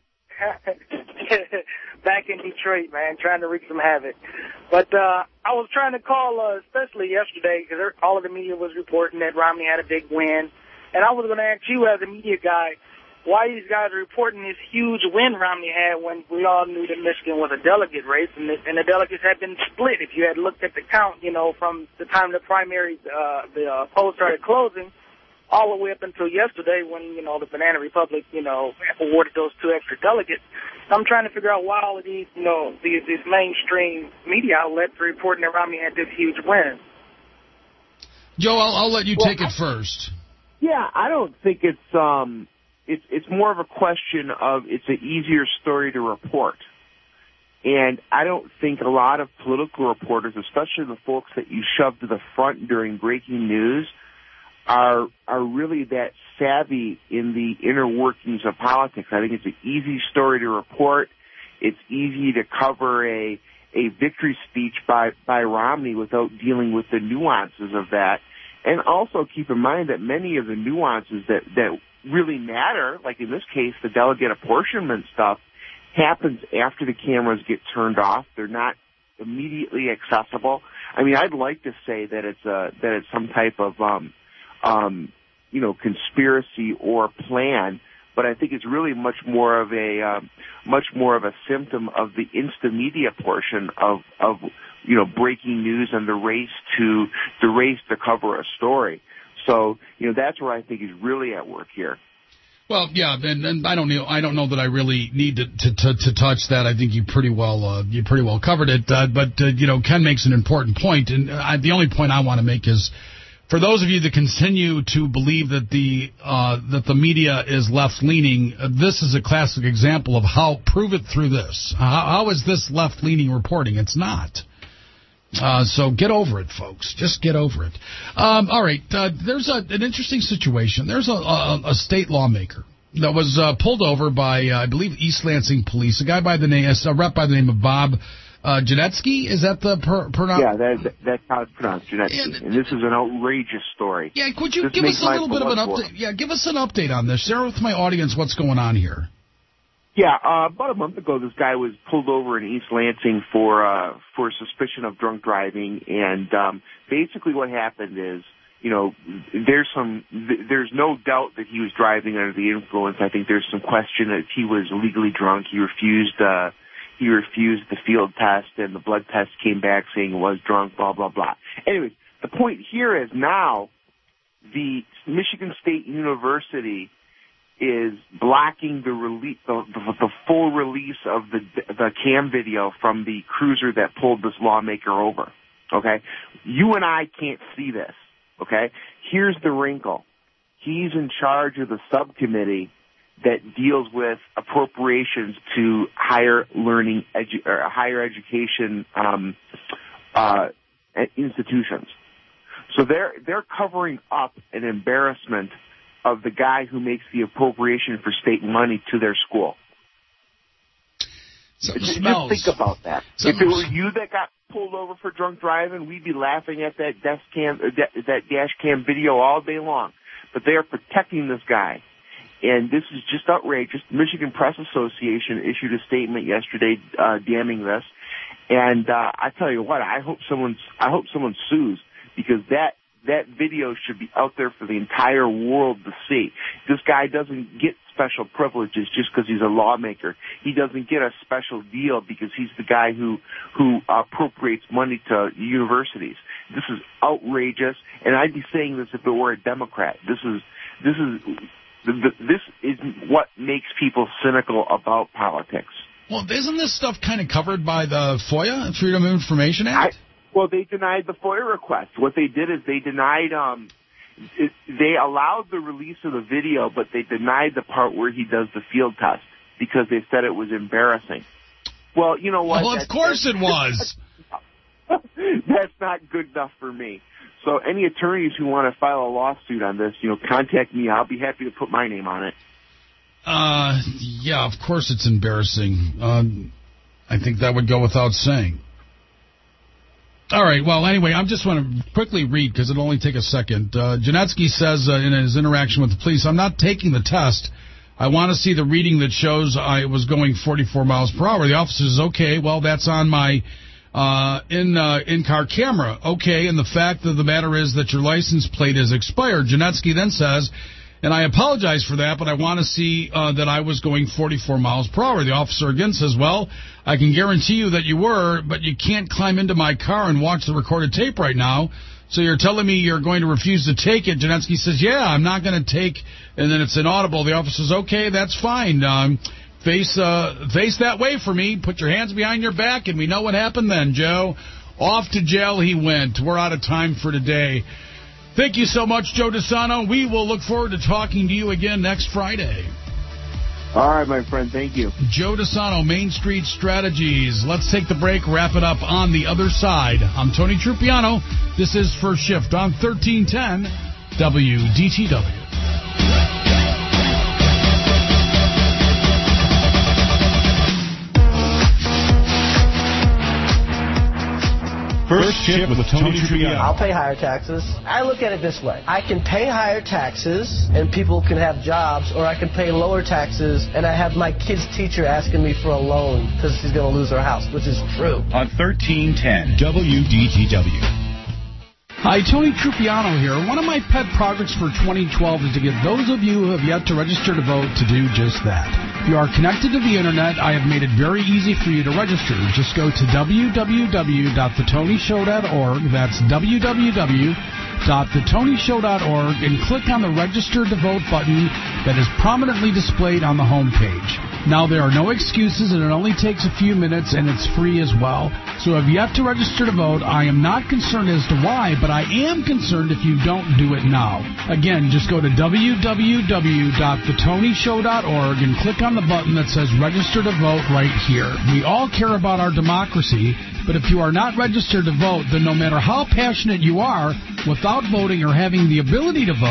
Back in Detroit, man, trying to wreak some havoc. But uh, I was trying to call, uh, especially yesterday, because all of the media was reporting that Romney had a big win. And I was going to ask you, as a media guy, why these guys are reporting this huge win Romney had when we all knew that Michigan was a delegate race, and the, and the delegates had been split. If you had looked at the count, you know, from the time the primary, uh, the uh, polls started closing, all the way up until yesterday when, you know, the Banana Republic, you know, awarded those two extra delegates. I'm trying to figure out why all of these, you know, these, these mainstream media outlets are reporting that Romney had this huge win. Joe, I'll, I'll let you well, take it I, first. Yeah, I don't think it's um. It's it's more of a question of it's an easier story to report. And I don't think a lot of political reporters, especially the folks that you shove to the front during breaking news, are are really that savvy in the inner workings of politics. I think it's an easy story to report. It's easy to cover a a victory speech by, by Romney without dealing with the nuances of that. And also keep in mind that many of the nuances that, that really matter, like in this case, the delegate apportionment stuff, happens after the cameras get turned off. They're not immediately accessible. I mean, I'd like to say that it's a that it's some type of um, um, you know conspiracy or plan, but I think it's really much more of a um, much more of a symptom of the insta media portion of of you know breaking news and the race to the race to cover a story. So, you know, that's where I think is really at work here. Well, yeah, and, and I don't know. I don't know that I really need to to, to, to touch that. I think you pretty well uh, you pretty well covered it. Uh, but uh, you know, Ken makes an important point, and I, the only point I want to make is, for those of you that continue to believe that the uh, that the media is left leaning, uh, this is a classic example of how. Prove it through this. How, how is this left leaning reporting? It's not. Uh, so get over it, folks. Just get over it. Um, all right. Uh, there's a, an interesting situation. There's a, a, a state lawmaker that was uh, pulled over by, uh, I believe, East Lansing police. A guy by the name, a rep by the name of Bob uh, Janetsky. Is that the per- pronoun? Yeah, that, that's how it's pronounced, Janetsky. And, and this is an outrageous story. Yeah, could you this give us a little bit of an update? Yeah, give us an update on this. Share with my audience what's going on here. Yeah, uh, about a month ago, this guy was pulled over in East Lansing for uh, for suspicion of drunk driving, and um, basically what happened is, you know, there's some, there's no doubt that he was driving under the influence. I think there's some question that he was legally drunk. He refused, uh, he refused the field test, and the blood test came back saying he was drunk. Blah blah blah. Anyway, the point here is now the Michigan State University is blocking the release, the, the, the full release of the the cam video from the cruiser that pulled this lawmaker over. Okay, you and I can't see this. Okay, here's the wrinkle: he's in charge of the subcommittee that deals with appropriations to higher learning, edu- or higher education um, uh, institutions. So they're they're covering up an embarrassment of the guy who makes the appropriation for state money to their school. Something Just smells. think about that. Something If it were you that got pulled over for drunk driving, we'd be laughing at that desk cam, uh, that, that dash cam video all day long. But they are protecting this guy, and this is just outrageous. The Michigan Press Association issued a statement yesterday uh, damning this, and uh, I tell you what, I hope someone, I hope someone sues, because that. That video should be out there for the entire world to see. This guy doesn't get special privileges just because he's a lawmaker. He doesn't get a special deal because he's the guy who who appropriates money to universities. This is outrageous, and I'd be saying this if it were a Democrat. This is this is this is what makes people cynical about politics. Well, isn't this stuff kind of covered by the FOIA, Freedom of Information Act? I, Well, they denied the FOIA request. What they did is they denied, um, it, they allowed the release of the video, but they denied the part where he does the field test because they said it was embarrassing. Well, you know what? Well, of course it was. That's not good enough for me. So any attorneys who want to file a lawsuit on this, you know, contact me. I'll be happy to put my name on it. Uh, yeah, of course it's embarrassing. Um, I think that would go without saying. All right, well, anyway, I just want to quickly read, because it'll only take a second. Uh, Janetsky says uh, in his interaction with the police, I'm not taking the test. I want to see the reading that shows I was going forty-four miles per hour. The officer says, okay, well, that's on my uh, in, uh, in-car camera. Okay, and the fact of the matter is that your license plate is expired. Janetsky then says, and I apologize for that, but I want to see uh, that I was going forty-four miles per hour. The officer again says, well, I can guarantee you that you were, but you can't climb into my car and watch the recorded tape right now. So you're telling me you're going to refuse to take it. Janetsky says, yeah, I'm not going to take, and then it's inaudible. The officer says, okay, that's fine. Um, face, uh, face that way for me. Put your hands behind your back, and we know what happened then, Joe. Off to jail he went. We're out of time for today. Thank you so much, Joe DeSano. We will look forward to talking to you again next Friday. All right, my friend. Thank you. Joe DeSano, Main Street Strategies. Let's take the break, wrap it up on the other side. I'm Tony Trupiano. This is First Shift on thirteen ten W D T W. First Shift with Tony Trupiano. I'll pay higher taxes. I look at it this way. I can pay higher taxes and people can have jobs, or I can pay lower taxes and I have my kid's teacher asking me for a loan because she's going to lose her house, which is true. On thirteen ten W D T W. Hi, Tony Trupiano here. One of my pet projects for twenty twelve is to get those of you who have yet to register to vote to do just that. If you are connected to the Internet, I have made it very easy for you to register. Just go to w w w dot the tony show dot org. That's w w w dot the tony show dot org and click on the Register to Vote button that is prominently displayed on the home page. Now, there are no excuses, and it only takes a few minutes, and it's free as well. So if you have to register to vote, I am not concerned as to why, but I am concerned if you don't do it now. Again, just go to w w w dot the tony show dot org and click on the button that says Register to Vote right here. We all care about our democracy, but if you are not registered to vote, then no matter how passionate you are, without voting or having the ability to vote,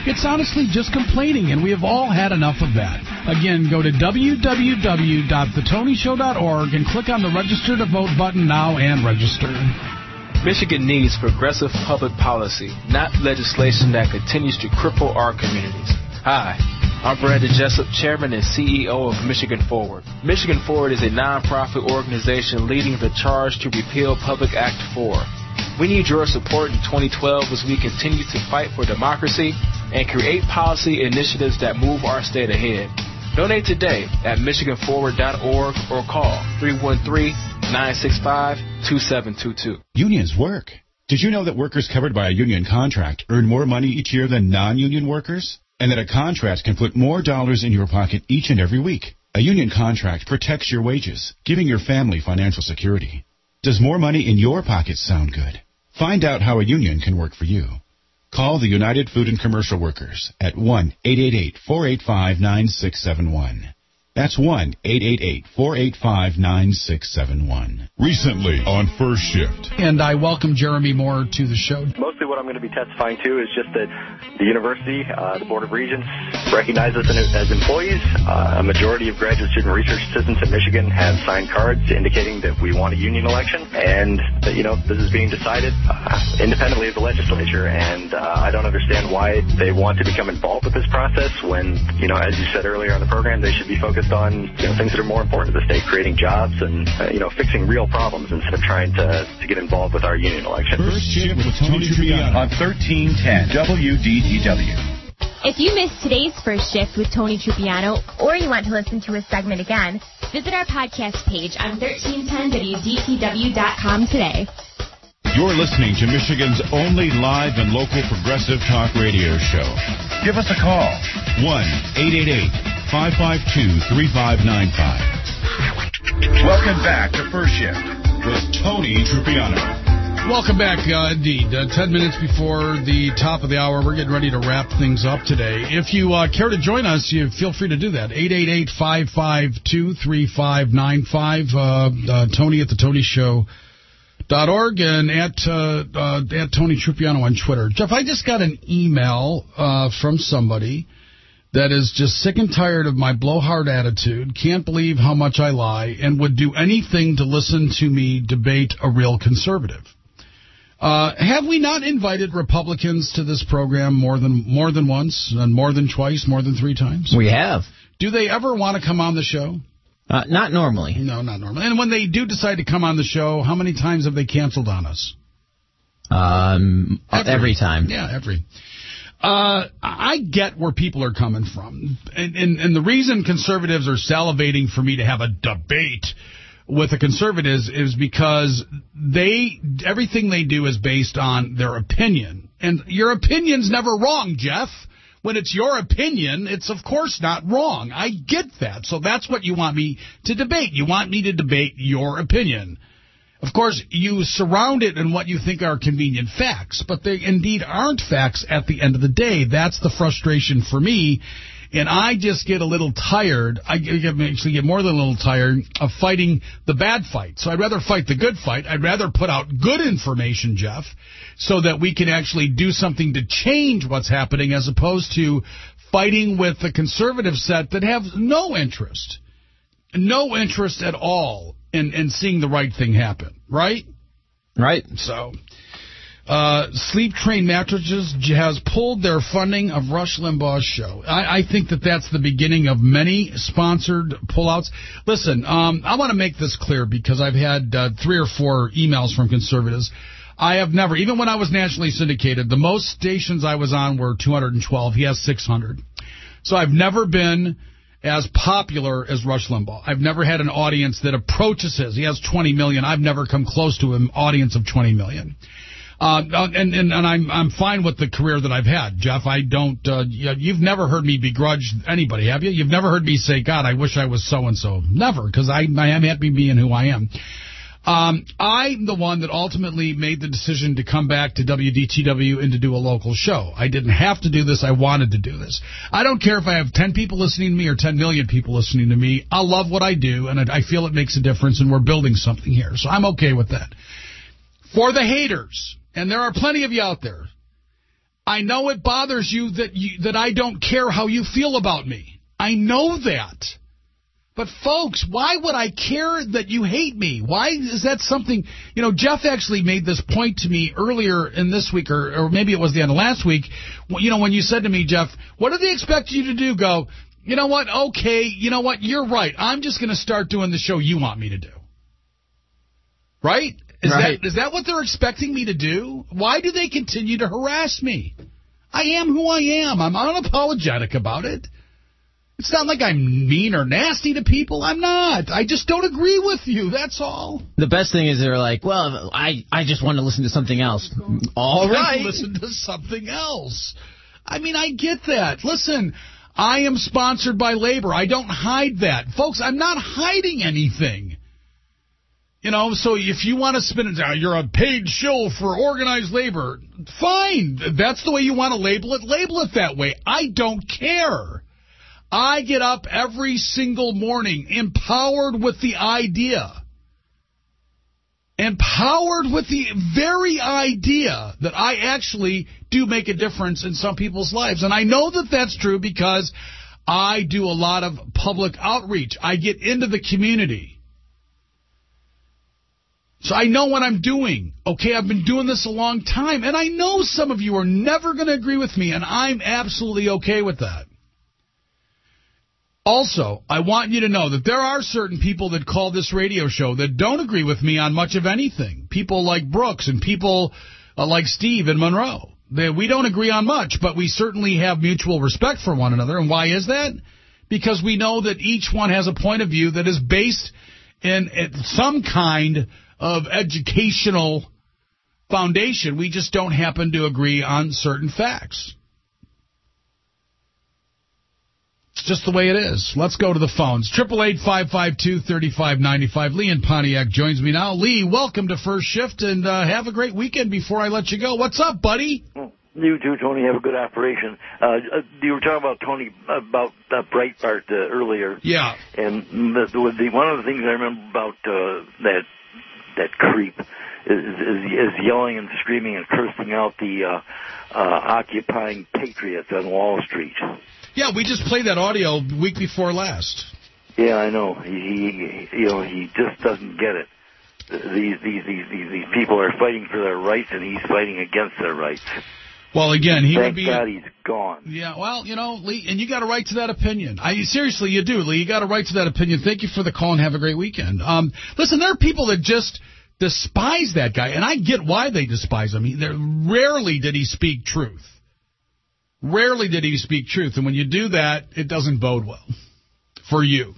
It's honestly just complaining, and we have all had enough of that. Again, go to w w w dot the tony show dot org and click on the Register to Vote button now and register. Michigan needs progressive public policy, not legislation that continues to cripple our communities. Hi, I'm Brandon Jessup, Chairman and C E O of Michigan Forward. Michigan Forward is a nonprofit organization leading the charge to repeal Public Act four. We need your support in twenty twelve as we continue to fight for democracy and create policy initiatives that move our state ahead. Donate today at michigan forward dot org or call three one three, nine six five, two seven two two. Unions work. Did you know that workers covered by a union contract earn more money each year than non-union workers? And that a contract can put more dollars in your pocket each and every week? A union contract protects your wages, giving your family financial security. Does more money in your pocket sound good? Find out how a union can work for you. Call the United Food and Commercial Workers at one eight eight eight, four eight five, nine six seven one. That's one eight eight eight, four eight five, nine six seven one. Recently on First Shift. And I welcome Jeremy Moore to the show. Mostly what I'm going to be testifying to is just that the university, uh, the Board of Regents, recognize us as employees. Uh, a majority of graduate student research assistants in Michigan have signed cards indicating that we want a union election. And, uh, you know, this is being decided uh, independently of the legislature. And uh, I don't understand why they want to become involved with this process when, you know, as you said earlier on the program, they should be focused on, you know, things that are more important to the state, creating jobs and, uh, you know, fixing real problems instead of trying to, to get involved with our union election. First Shift with Tony Trippiano on thirteen ten W D T W. If you missed today's First Shift with Tony Trippiano, or you want to listen to a segment again, visit our podcast page on thirteen ten W D T W dot com today. You're listening to Michigan's only live and local progressive talk radio show. Give us a call. one eight eight eight, five five two, three five nine five. Welcome back to First Shift with Tony Trippiano. Welcome back, uh, indeed. Uh, ten minutes before the top of the hour, we're getting ready to wrap things up today. If you uh, care to join us, you feel free to do that. eight eight eight, five five two, three five nine five. Uh, uh, Tony at the Tony Show. Dot org and at uh, uh, at Tony Trippiano on Twitter. Jeff, I just got an email uh, from somebody that is just sick and tired of my blowhard attitude, can't believe how much I lie, and would do anything to listen to me debate a real conservative. Uh, have we not invited Republicans to this program more than more than once, and more than twice, more than three times? We have. Do they ever want to come on the show? Uh, not normally. No, not normally. And when they do decide to come on the show, how many times have they canceled on us? Um, every, every time. Yeah, every. Uh, I get where people are coming from. And, and, and the reason conservatives are salivating for me to have a debate with the conservatives is because they everything they do is based on their opinion. And your opinion's never wrong, Jeff. When it's your opinion, it's of course not wrong. I get that. So that's what you want me to debate. You want me to debate your opinion. Of course, you surround it in what you think are convenient facts, but they indeed aren't facts at the end of the day. That's the frustration for me. And I just get a little tired. I actually get more than a little tired of fighting the bad fight. So I'd rather fight the good fight. I'd rather put out good information, Jeff, so that we can actually do something to change what's happening as opposed to fighting with the conservative set that have no interest, no interest at all in, in seeing the right thing happen. Right? Right. So... Uh, Sleep Train Mattresses has pulled their funding of Rush Limbaugh's show. I, I think that that's the beginning of many sponsored pullouts. Listen, um, I want to make this clear because I've had uh, three or four emails from conservatives. I have never, even when I was nationally syndicated, the most stations I was on were two hundred twelve. He has six hundred. So I've never been as popular as Rush Limbaugh. I've never had an audience that approaches his. He has twenty million. I've never come close to an audience of twenty million. Uh, and, and, and I'm, I'm fine with the career that I've had, Jeff. I don't, uh, you've never heard me begrudge anybody, have you? You've never heard me say, God, I wish I was so-and-so. Never, because I, I am happy being who I am. Um, I'm the one that ultimately made the decision to come back to W D T W and to do a local show. I didn't have to do this. I wanted to do this. I don't care if I have ten people listening to me or ten million people listening to me. I love what I do, and I feel it makes a difference, and we're building something here. So I'm okay with that. For the haters, and there are plenty of you out there, I know it bothers you that you, that I don't care how you feel about me. I know that. But, folks, why would I care that you hate me? Why is that something? You know, Jeff actually made this point to me earlier in this week, or, or maybe it was the end of last week. You know, when you said to me, Jeff, what do they expect you to do? Go, you know what? Okay, you know what? You're right. I'm just going to start doing the show you want me to do. Right? Is right. that is that what they're expecting me to do? Why do they continue to harass me? I am who I am. I'm unapologetic about it. It's not like I'm mean or nasty to people. I'm not. I just don't agree with you. That's all. The best thing is they're like, well, I, I just want to listen to something else. All right. Listen to something else. I mean, I get that. Listen, I am sponsored by labor. I don't hide that. Folks, I'm not hiding anything. You know, so if you want to spin it down, you're a paid shill for organized labor. Fine. That's the way you want to label it. Label it that way. I don't care. I get up every single morning empowered with the idea. Empowered with the very idea that I actually do make a difference in some people's lives. And I know that that's true because I do a lot of public outreach. I get into the community. So I know what I'm doing. Okay, I've been doing this a long time, and I know some of you are never going to agree with me, and I'm absolutely okay with that. Also, I want you to know that there are certain people that call this radio show that don't agree with me on much of anything. People like Brooks and people uh, like Steve and Monroe. They, we don't agree on much, but we certainly have mutual respect for one another. And why is that? Because we know that each one has a point of view that is based in, in some kind of educational foundation. We just don't happen to agree on certain facts. It's just the way it is. Let's go to the phones. eight eight eight, five five two, three five nine five. Lee in Pontiac joins me now. Lee, welcome to First Shift, and uh, have a great weekend before I let you go. What's up, buddy? You too, Tony. Have a good operation. Uh, you were talking about Tony about uh, Breitbart uh, earlier. Yeah. And the, the, one of the things I remember about uh, that that creep is, is, is yelling and screaming and cursing out the uh, uh, occupying patriots on Wall Street. Yeah, we just played that audio week before last. Yeah, I know. He, he you know, he just doesn't get it. These these these these these people are fighting for their rights, and he's fighting against their rights. Well, again, he Thank would be. God he's gone. Yeah, well, you know, Lee, and you got a right to that opinion. I seriously, you do, Lee. You got a right to that opinion. Thank you for the call, and have a great weekend. Um, listen, there are people that just despise that guy, and I get why they despise him. He, rarely did he speak truth. Rarely did he speak truth, and when you do that, it doesn't bode well for you.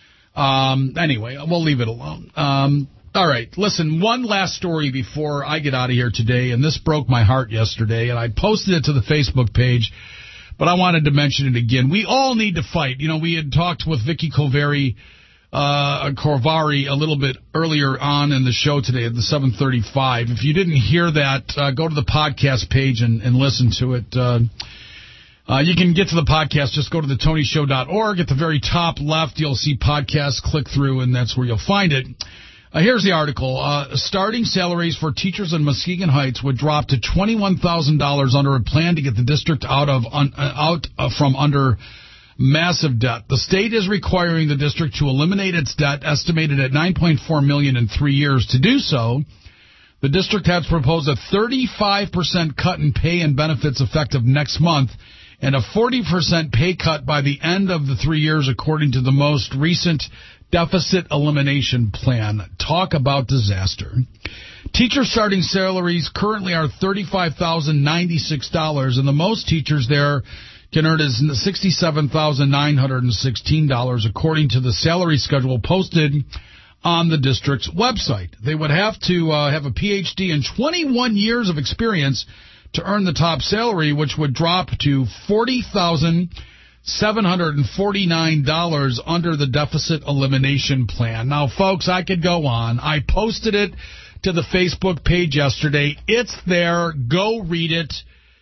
Um, anyway, we'll leave it alone. Um, all right, listen, one last story before I get out of here today, and this broke my heart yesterday, and I posted it to the Facebook page, but I wanted to mention it again. We all need to fight. You know, we had talked with Vicky Covari, uh, Corvari a little bit earlier on in the show today at the seven thirty-five. If you didn't hear that, uh, go to the podcast page and, and listen to it. Uh, Uh, you can get to the podcast. Just go to the tony show dot org. At the very top left, you'll see podcasts. Click through, and that's where you'll find it. Uh, here's the article. Uh, starting salaries for teachers in Muskegon Heights would drop to twenty-one thousand dollars under a plan to get the district out of un, uh, out uh, from under massive debt. The state is requiring the district to eliminate its debt, estimated at nine point four million dollars in three years. To do so, the district has proposed a thirty-five percent cut in pay and benefits effective next month, and a forty percent pay cut by the end of the three years, according to the most recent deficit elimination plan. Talk about disaster. Teacher starting salaries currently are thirty-five thousand ninety-six dollars, and the most teachers there can earn is sixty-seven thousand nine hundred sixteen dollars, according to the salary schedule posted on the district's website. They would have to uh, have a P H D and twenty-one years of experience to earn the top salary, which would drop to forty thousand seven hundred forty-nine dollars under the deficit elimination plan. Now, folks, I could go on. I posted it to the Facebook page yesterday. It's there. Go read it.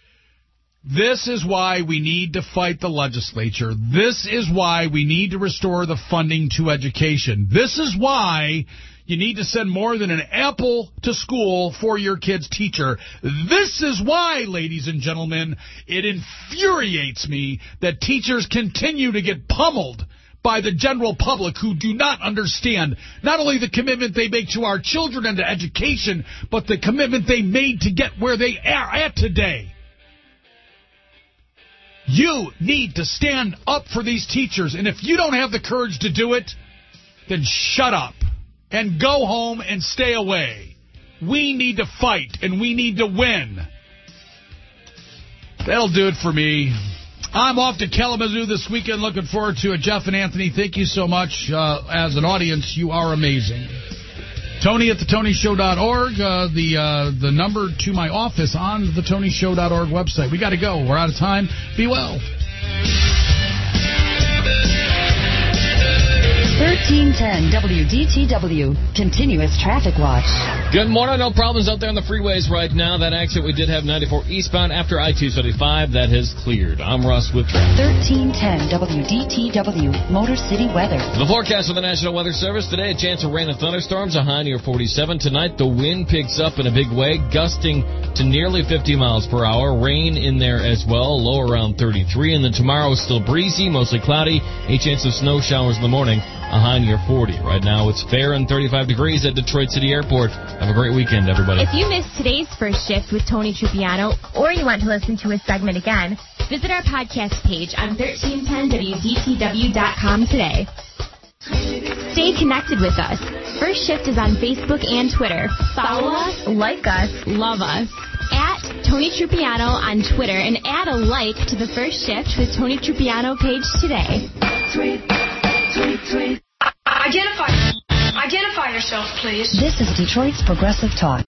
This is why we need to fight the legislature. This is why we need to restore the funding to education. This is why You need to send more than an apple to school for your kid's teacher. This is why, ladies and gentlemen, it infuriates me that teachers continue to get pummeled by the general public who do not understand not only the commitment they make to our children and to education, but the commitment they made to get where they are at today. You need to stand up for these teachers, and if you don't have the courage to do it, then shut up and go home and stay away. We need to fight, and we need to win. That'll do it for me. I'm off to Kalamazoo this weekend. Looking forward to it. Jeff and Anthony, thank you so much. Uh, as an audience, you are amazing. Tony at the tony show dot org, uh, the uh, the number to my office on the tony show dot org website. We got to go. We're out of time. Be well. thirteen ten W D T W, Continuous Traffic Watch. Good morning. No problems out there on the freeways right now. That exit we did have ninety-four eastbound after I two seventy-five. That has cleared. I'm Russ with traffic. thirteen ten W D T W, Motor City Weather. The forecast of the National Weather Service today, a chance of rain and thunderstorms, a high near forty-seven. Tonight, the wind picks up in a big way, gusting to nearly fifty miles per hour. Rain in there as well, low around thirty-three. And then tomorrow is still breezy, mostly cloudy, a chance of snow showers in the morning. A high near forty. Right now it's fair and thirty-five degrees at Detroit City Airport. Have a great weekend, everybody. If you missed today's First Shift with Tony Trupiano, or you want to listen to a segment again, visit our podcast page on thirteen ten W D T W dot com today. Stay connected with us. First Shift is on Facebook and Twitter. Follow us, like us, love us. At Tony Trupiano on Twitter, and add a like to the First Shift with Tony Trupiano page today. Tweet, tweet, tweet. Identify, identify yourself, please. This is Detroit's Progressive Talk.